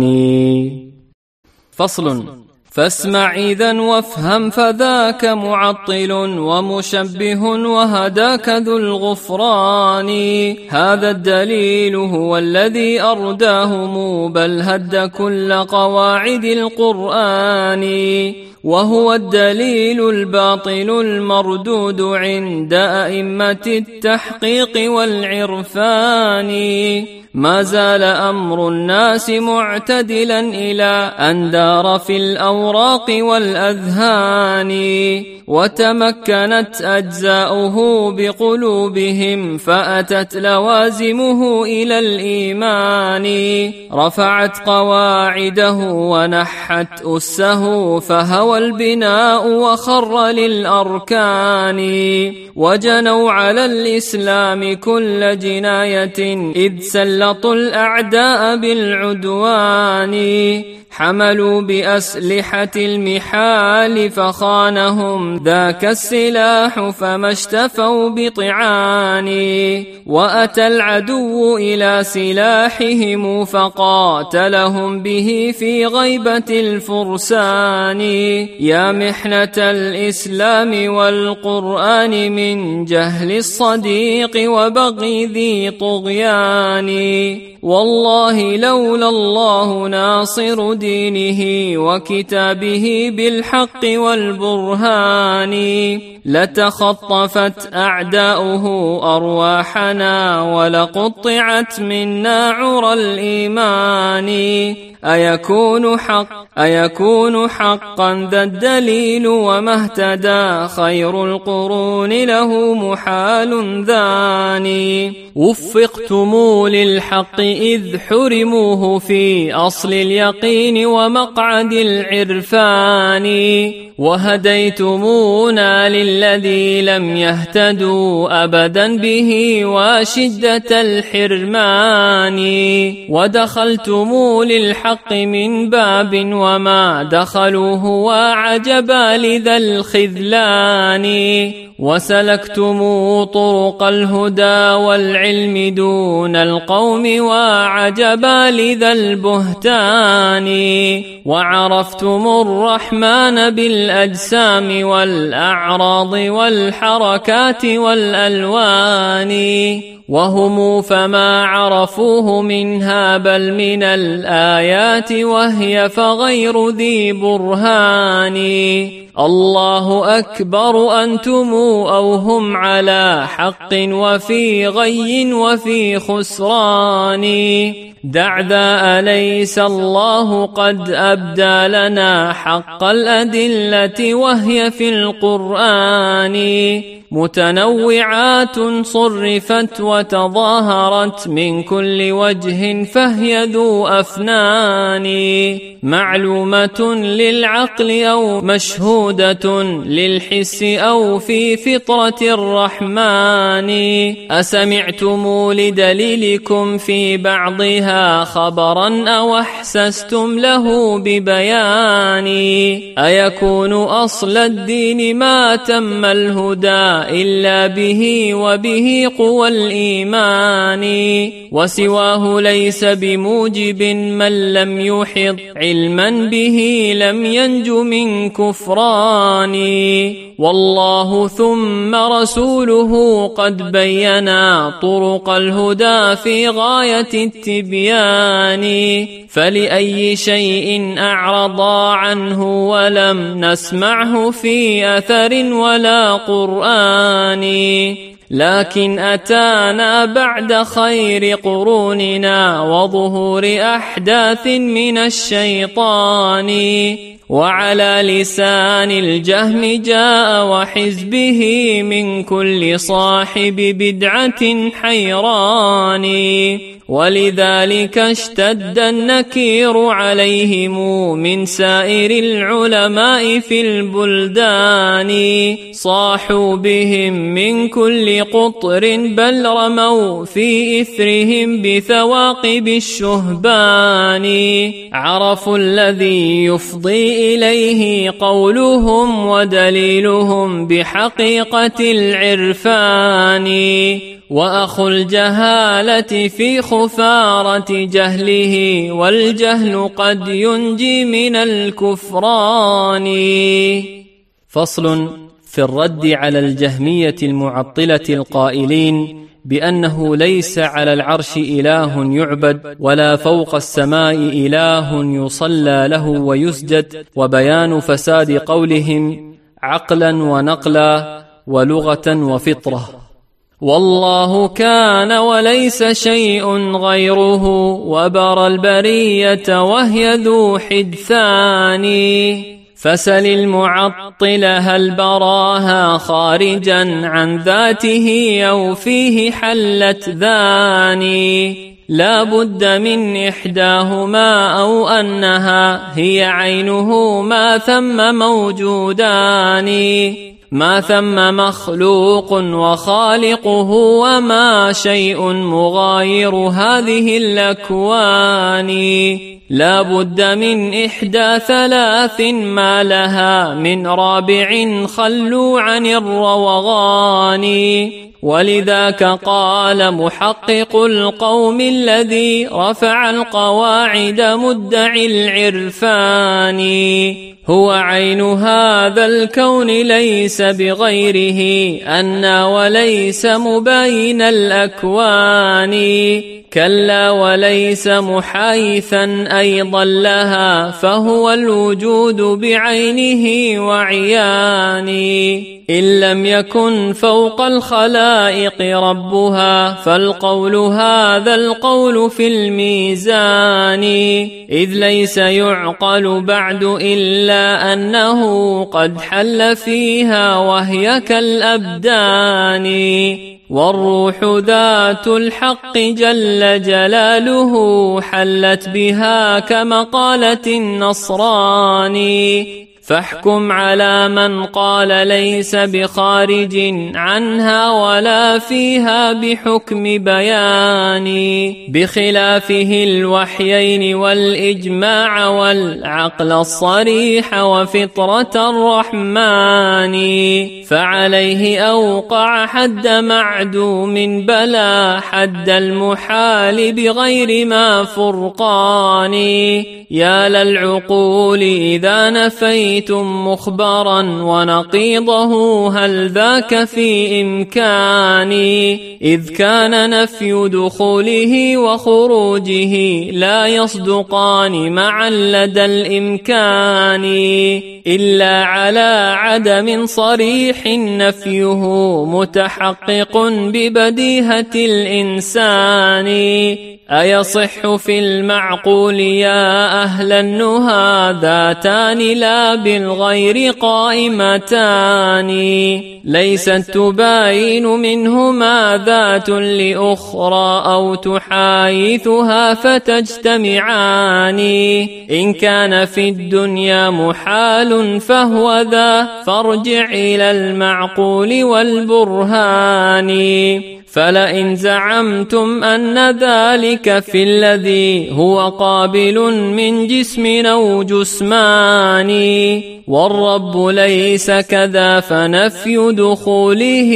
فصل. فاسمع إذن وافهم فذاك معطل ومشبه وهداك ذو الغفران، هذا الدليل هو الذي أرداهم بل هد كل قواعد القرآن، وهو الدليل الباطل المردود عند أئمة التحقيق والعرفان. ما زال أمر الناس معتدلا إلى أن دار في الأوراق والأذهان، وتمكنت أجزاؤه بقلوبهم فأتت لوازمه إلى الإيمان، رفعت قواعده ونحت أسه فهوى البناء وخر للأركان، وجنوا على الإسلام كل جناية إذ سلطوا الأعداء بالعدوان، حملوا بأسلحة المحال فخانهم ذاك السلاح فما اشتفوا بطعان، وأتى العدو إلى سلاحهم فقاتلهم به في غيبة الفرسان. يا محنة الإسلام والقرآن من جهل الصديق وبغي ذي طغيان، والله لولا الله ناصر دينه وكتابه بالحق والبرهان لتخطفت أعداؤه أرواحنا ولقطعت منا عرى الإيمان. أيكون حقا ذا الدليل وما اهتدى خير القرون له محال ذاني. وفقتم للحق إذ حرموه في أصل اليقين ومقعد العرفان، وهديتمونا للذي لم يهتدوا أبدا به وشدة الحرمان، ودخلتم للحق من باب وما دخلوه وعجبا لذا الخذلان، وسلكتم طرق الهدى والعلم دون القوم وعجبا لذا البهتان، وعرفتم الرحمن بالأجسام والأعراض والحركات والألوان، وهم فما عرفوه منها بل من الآيات وهي فغير ذي برهان. الله أكبر أنتم أو هم على حق وفي غي وفي خسران. دع ذا أليس الله قد أبدى لنا حق الأدلة وهي في القرآن، متنوعات صرفت وتظاهرت من كل وجه فهي ذو أفنان معلومة للعقل أو مشهودة للحس أو في فطرة الرحمن أسمعتم لدليلكم في بعضها خبرا أو أحسستم له ببيان أيكون أصل الدين ما تم الهدى إلا به وبه قوى الإيمان وسواه ليس بموجب من لم يحض علما به لم ينج من كفران والله ثم رسوله قد بينا طرق الهدى في غاية التبيان فلأي شيء أعرضا عنه ولم نسمعه في أثر ولا قرآن لكن أتانا بعد خير قروننا وظهور أحداث من الشيطان وعلى لسان الجهم جاء وحزبه من كل صاحب بدعة حيران ولذلك اشتد النكير عليهم من سائر العلماء في البلدان صاحوا بهم من كل قطر بل رموا في إثرهم بثواقب الشهبان عرفوا الذي يفضي إليه قولهم ودليلهم بحقيقة العرفان وأخو الجهالة في خفارة جهله والجهل قد ينجي من الكفران فصل في الرد على الجهمية المعطلة القائلين بأنه ليس على العرش إله يعبد ولا فوق السماء إله يصلى له ويسجد وبيان فساد قولهم عقلا ونقلا ولغة وفطرة والله كان وليس شيء غيره وبرى البرية وهي ذو حدثان فسل المعطل هل براها خارجا عن ذاته أو فيه حلت ذاني لا بد من إحداهما أو أنها هي عينه ما ثم موجودان ما ثم مخلوق وخالقه وما شيء مغاير هذه الأكوان لا بد من إحدى ثلاث ما لها من رابع خلوا عن الروغان ولذاك قال محقق القوم الذي رفع القواعد مدعي العرفان هو عين هذا الكون ليس بغيره أن وليس مباين الأكوان كلا وليس محايثا أيضا لها فهو الوجود بعينه وعيانه إن لم يكن فوق الخلائق ربها فالقول هذا القول في الميزان إذ ليس يعقل بعد إلا أنه قد حل فيها وهي كالأبدان والروح ذات الحق جل جلاله حلت بها كمقالة النصراني فاحكم على من قال ليس بخارج عنها ولا فيها بحكم بيان بخلافه الوحيين والإجماع والعقل الصريح وفطرة الرحمن فعليه أوقع حد معدوم بلا حد المحال بغير ما فرقان يا للعقول إذا نفيتم مخبرا ونقيضه هل ذاك في إمكاني إذ كان نفي دخوله وخروجه لا يصدقان معا لدى الإمكان إلا على عدم صريح نفيه متحقق ببديهة الإنسان. أيصح في المعقول يا أهل النهى ذاتان لا بالغير قائمتان؟ ليست تباين منهما ذات لأخرى أو تحايثها فتجتمعان. إن كان في الدنيا محال فهو ذا، فارجع إلى المعقول والبرهان. فلئن زعمتم أن ذلك في الذي هو قابل من جسم أو جسمان، والرب ليس كذا، فنفي دخوله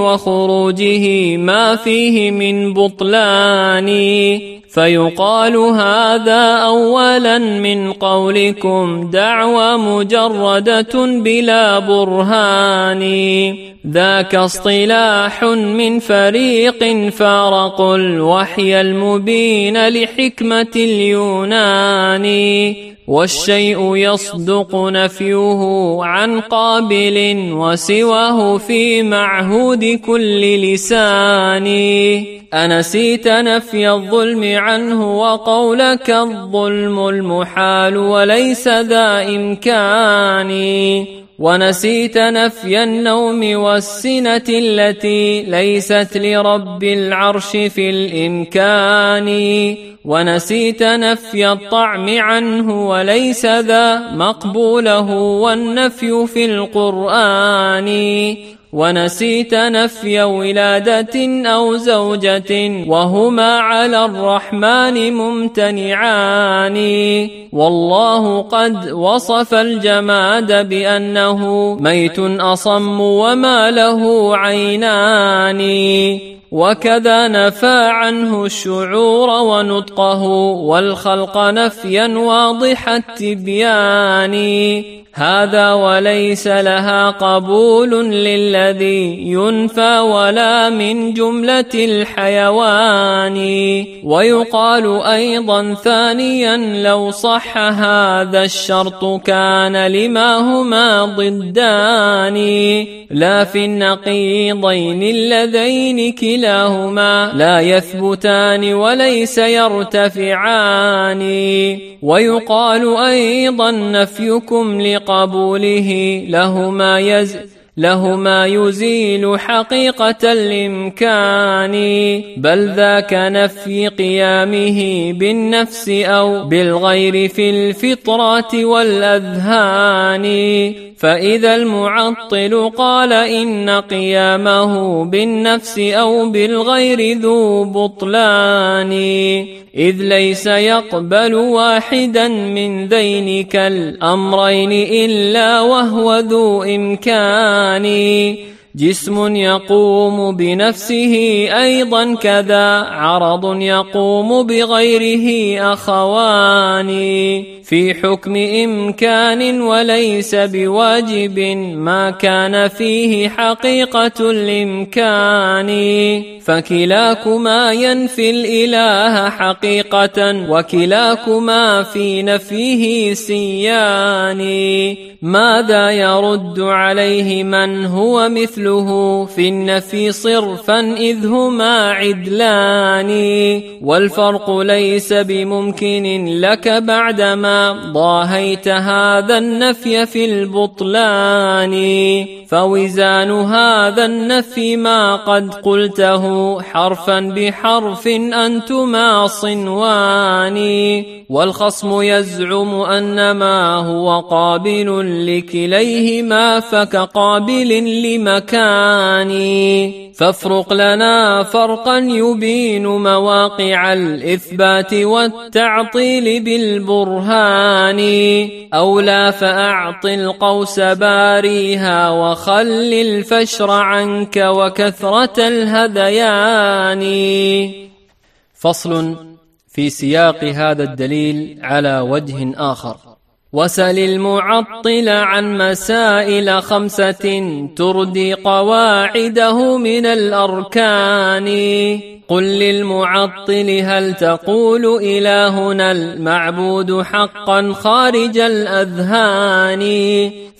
وخروجه ما فيه من بطلان. فيقال هذا أولا من قولكم دعوى مجردة بلا برهان. ذاك اصطلاح من فريق فارقوا الوحي المبين لحكمة اليونان. والشيء يصدق نفيه عن قابل وسواه في معهود كل لسان. أنسيت نفي الظلم عنه وقولك الظلم المحال وليس ذا إمكان. ونسيت نفي النوم والسنة التي ليست لرب العرش في الإمكان. ونسيت نفي الطعم عنه وليس ذا مقبوله والنفي في القرآن. ونسيت نفي ولادة أو زوجة وهما على الرحمن ممتنعان. والله قد وصف الجماد بأنه ميت أصم وما له عينان. وكذا نفى عنه الشعور ونطقه والخلق نفيا واضح التبيان. هذا وليس لها قبول للذي ينفى ولا من جملة الحيوان. ويقال أيضا ثانيا لو صح هذا الشرط كان لما هما ضدان. لا في النقيضين اللذين كلاهما لا يثبتان وليس يرتفعان. ويقال أيضا نفيكم لقبوله لهما يزيل حقيقة الإمكان. بل ذاك نفي قيامه بالنفس أو بالغير في الفطرات والأذهان. فإذا المعطل قال إن قيامه بالنفس أو بالغير ذو بطلان، إذ ليس يقبل واحدا من ذينك الأمرين إلا وهو ذو إمكان. جسم يقوم بنفسه أيضا كذا عرض يقوم بغيره أخوان. في حكم إمكان وليس بواجب ما كان فيه حقيقة الإمكان. فكلاكما ينفي الإله حقيقة وكلاكما في نفيه سيان. ماذا يرد عليه من هو مثله في النفي صرفا إذ هما عدلان. والفرق ليس بممكن لك بعدما ضاهيت هذا النفي في البطلان. فوزان هذا النفي ما قد قلته حرفا بحرف أنتما صنوان. والخصم يزعم أن ما هو قابل لكليهما فكقابل لمكان. فافرق لنا فرقا يبين مواقع الإثبات والتعطيل بالبرهان. أو لا فأعط القوس باريها وخل الفشر عنك وكثرة الهذيان. فصل في سياق هذا الدليل على وجه آخر. وسل المعطل عن مسائل 5 تردي قواعده من الأركان. قل للمعطل هل تقول إلهنا المعبود حقا خارج الأذهان.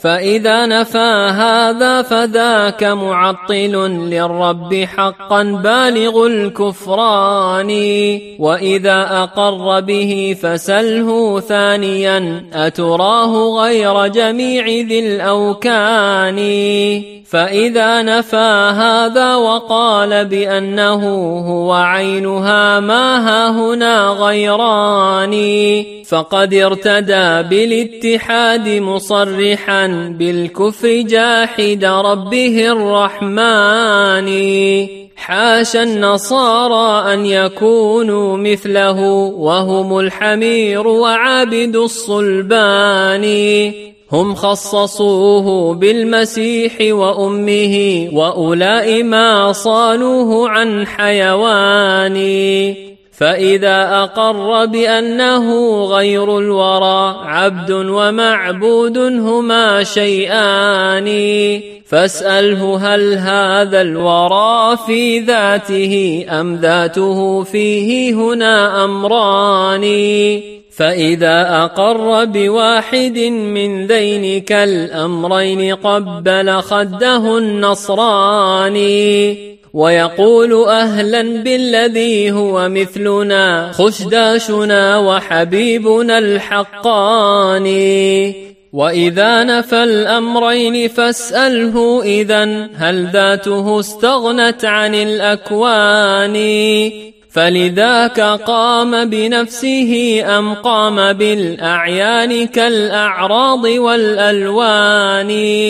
فإذا نفى هذا فذاك معطل للرب حقا بالغ الكفران. وإذا أقر به فسله ثانيا أتراه غير جميع ذي الأوكان. فإذا نفى هذا وقال بأنه هو عينها ما هاهنا غيران فقد ارتدى بالاتحاد مصرحا بالكفر جاحد ربه الرحمن. حاشا النصارى أن يكونوا مثله وهم الحمير وعابد الصلبان. هم خصصوه بالمسيح وأمه وأولئك ما صانوه عن حيوان. فإذا أقر بأنه غير الورى عبد ومعبود هما شيئان فاسأله هل هذا الورى في ذاته أم ذاته فيه هنا أمران. فإذا أقر بواحد من ذينك الأمرين قبل خده النصراني ويقول أهلا بالذي هو مثلنا خشداشنا وحبيبنا الحقاني. وإذا نفى الأمرين فاسأله إذن هل ذاته استغنت عن الأكوان. فلذاك قام بنفسه أم قام بالأعيان كالأعراض والألوان.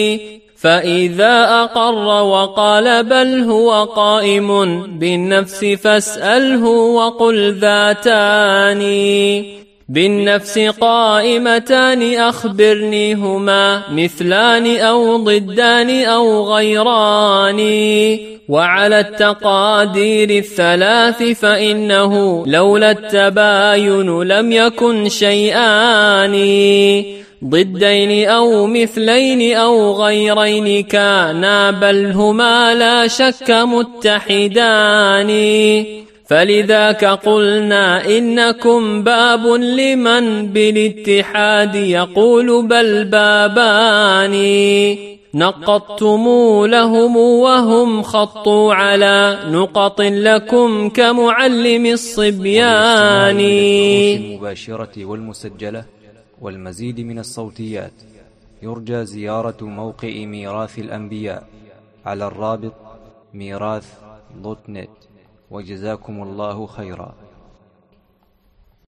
فإذا أقر وقال بل هو قائم بالنفس فاسأله وقل ذاتان. بالنفس قائمتان أخبرني هما مثلان أو ضدان أو غيران. وعلى التقادير الثلاث فإنه لولا التباين لم يكن شيئان. ضدين أو مثلين أو غيرين كانا بل هما لا شك متحدان. فلذاك قلنا إنكم باب لمن بالاتحاد يقول بل بابان. نقضتم لهم وهم خطوا على نقط لكم كمعلم الصبيان. المباشرة والمسجلة والمزيد من الصوتيات يرجى زيارة موقع ميراث الأنبياء على الرابط ميراث.net. وجزاكم الله خيرا.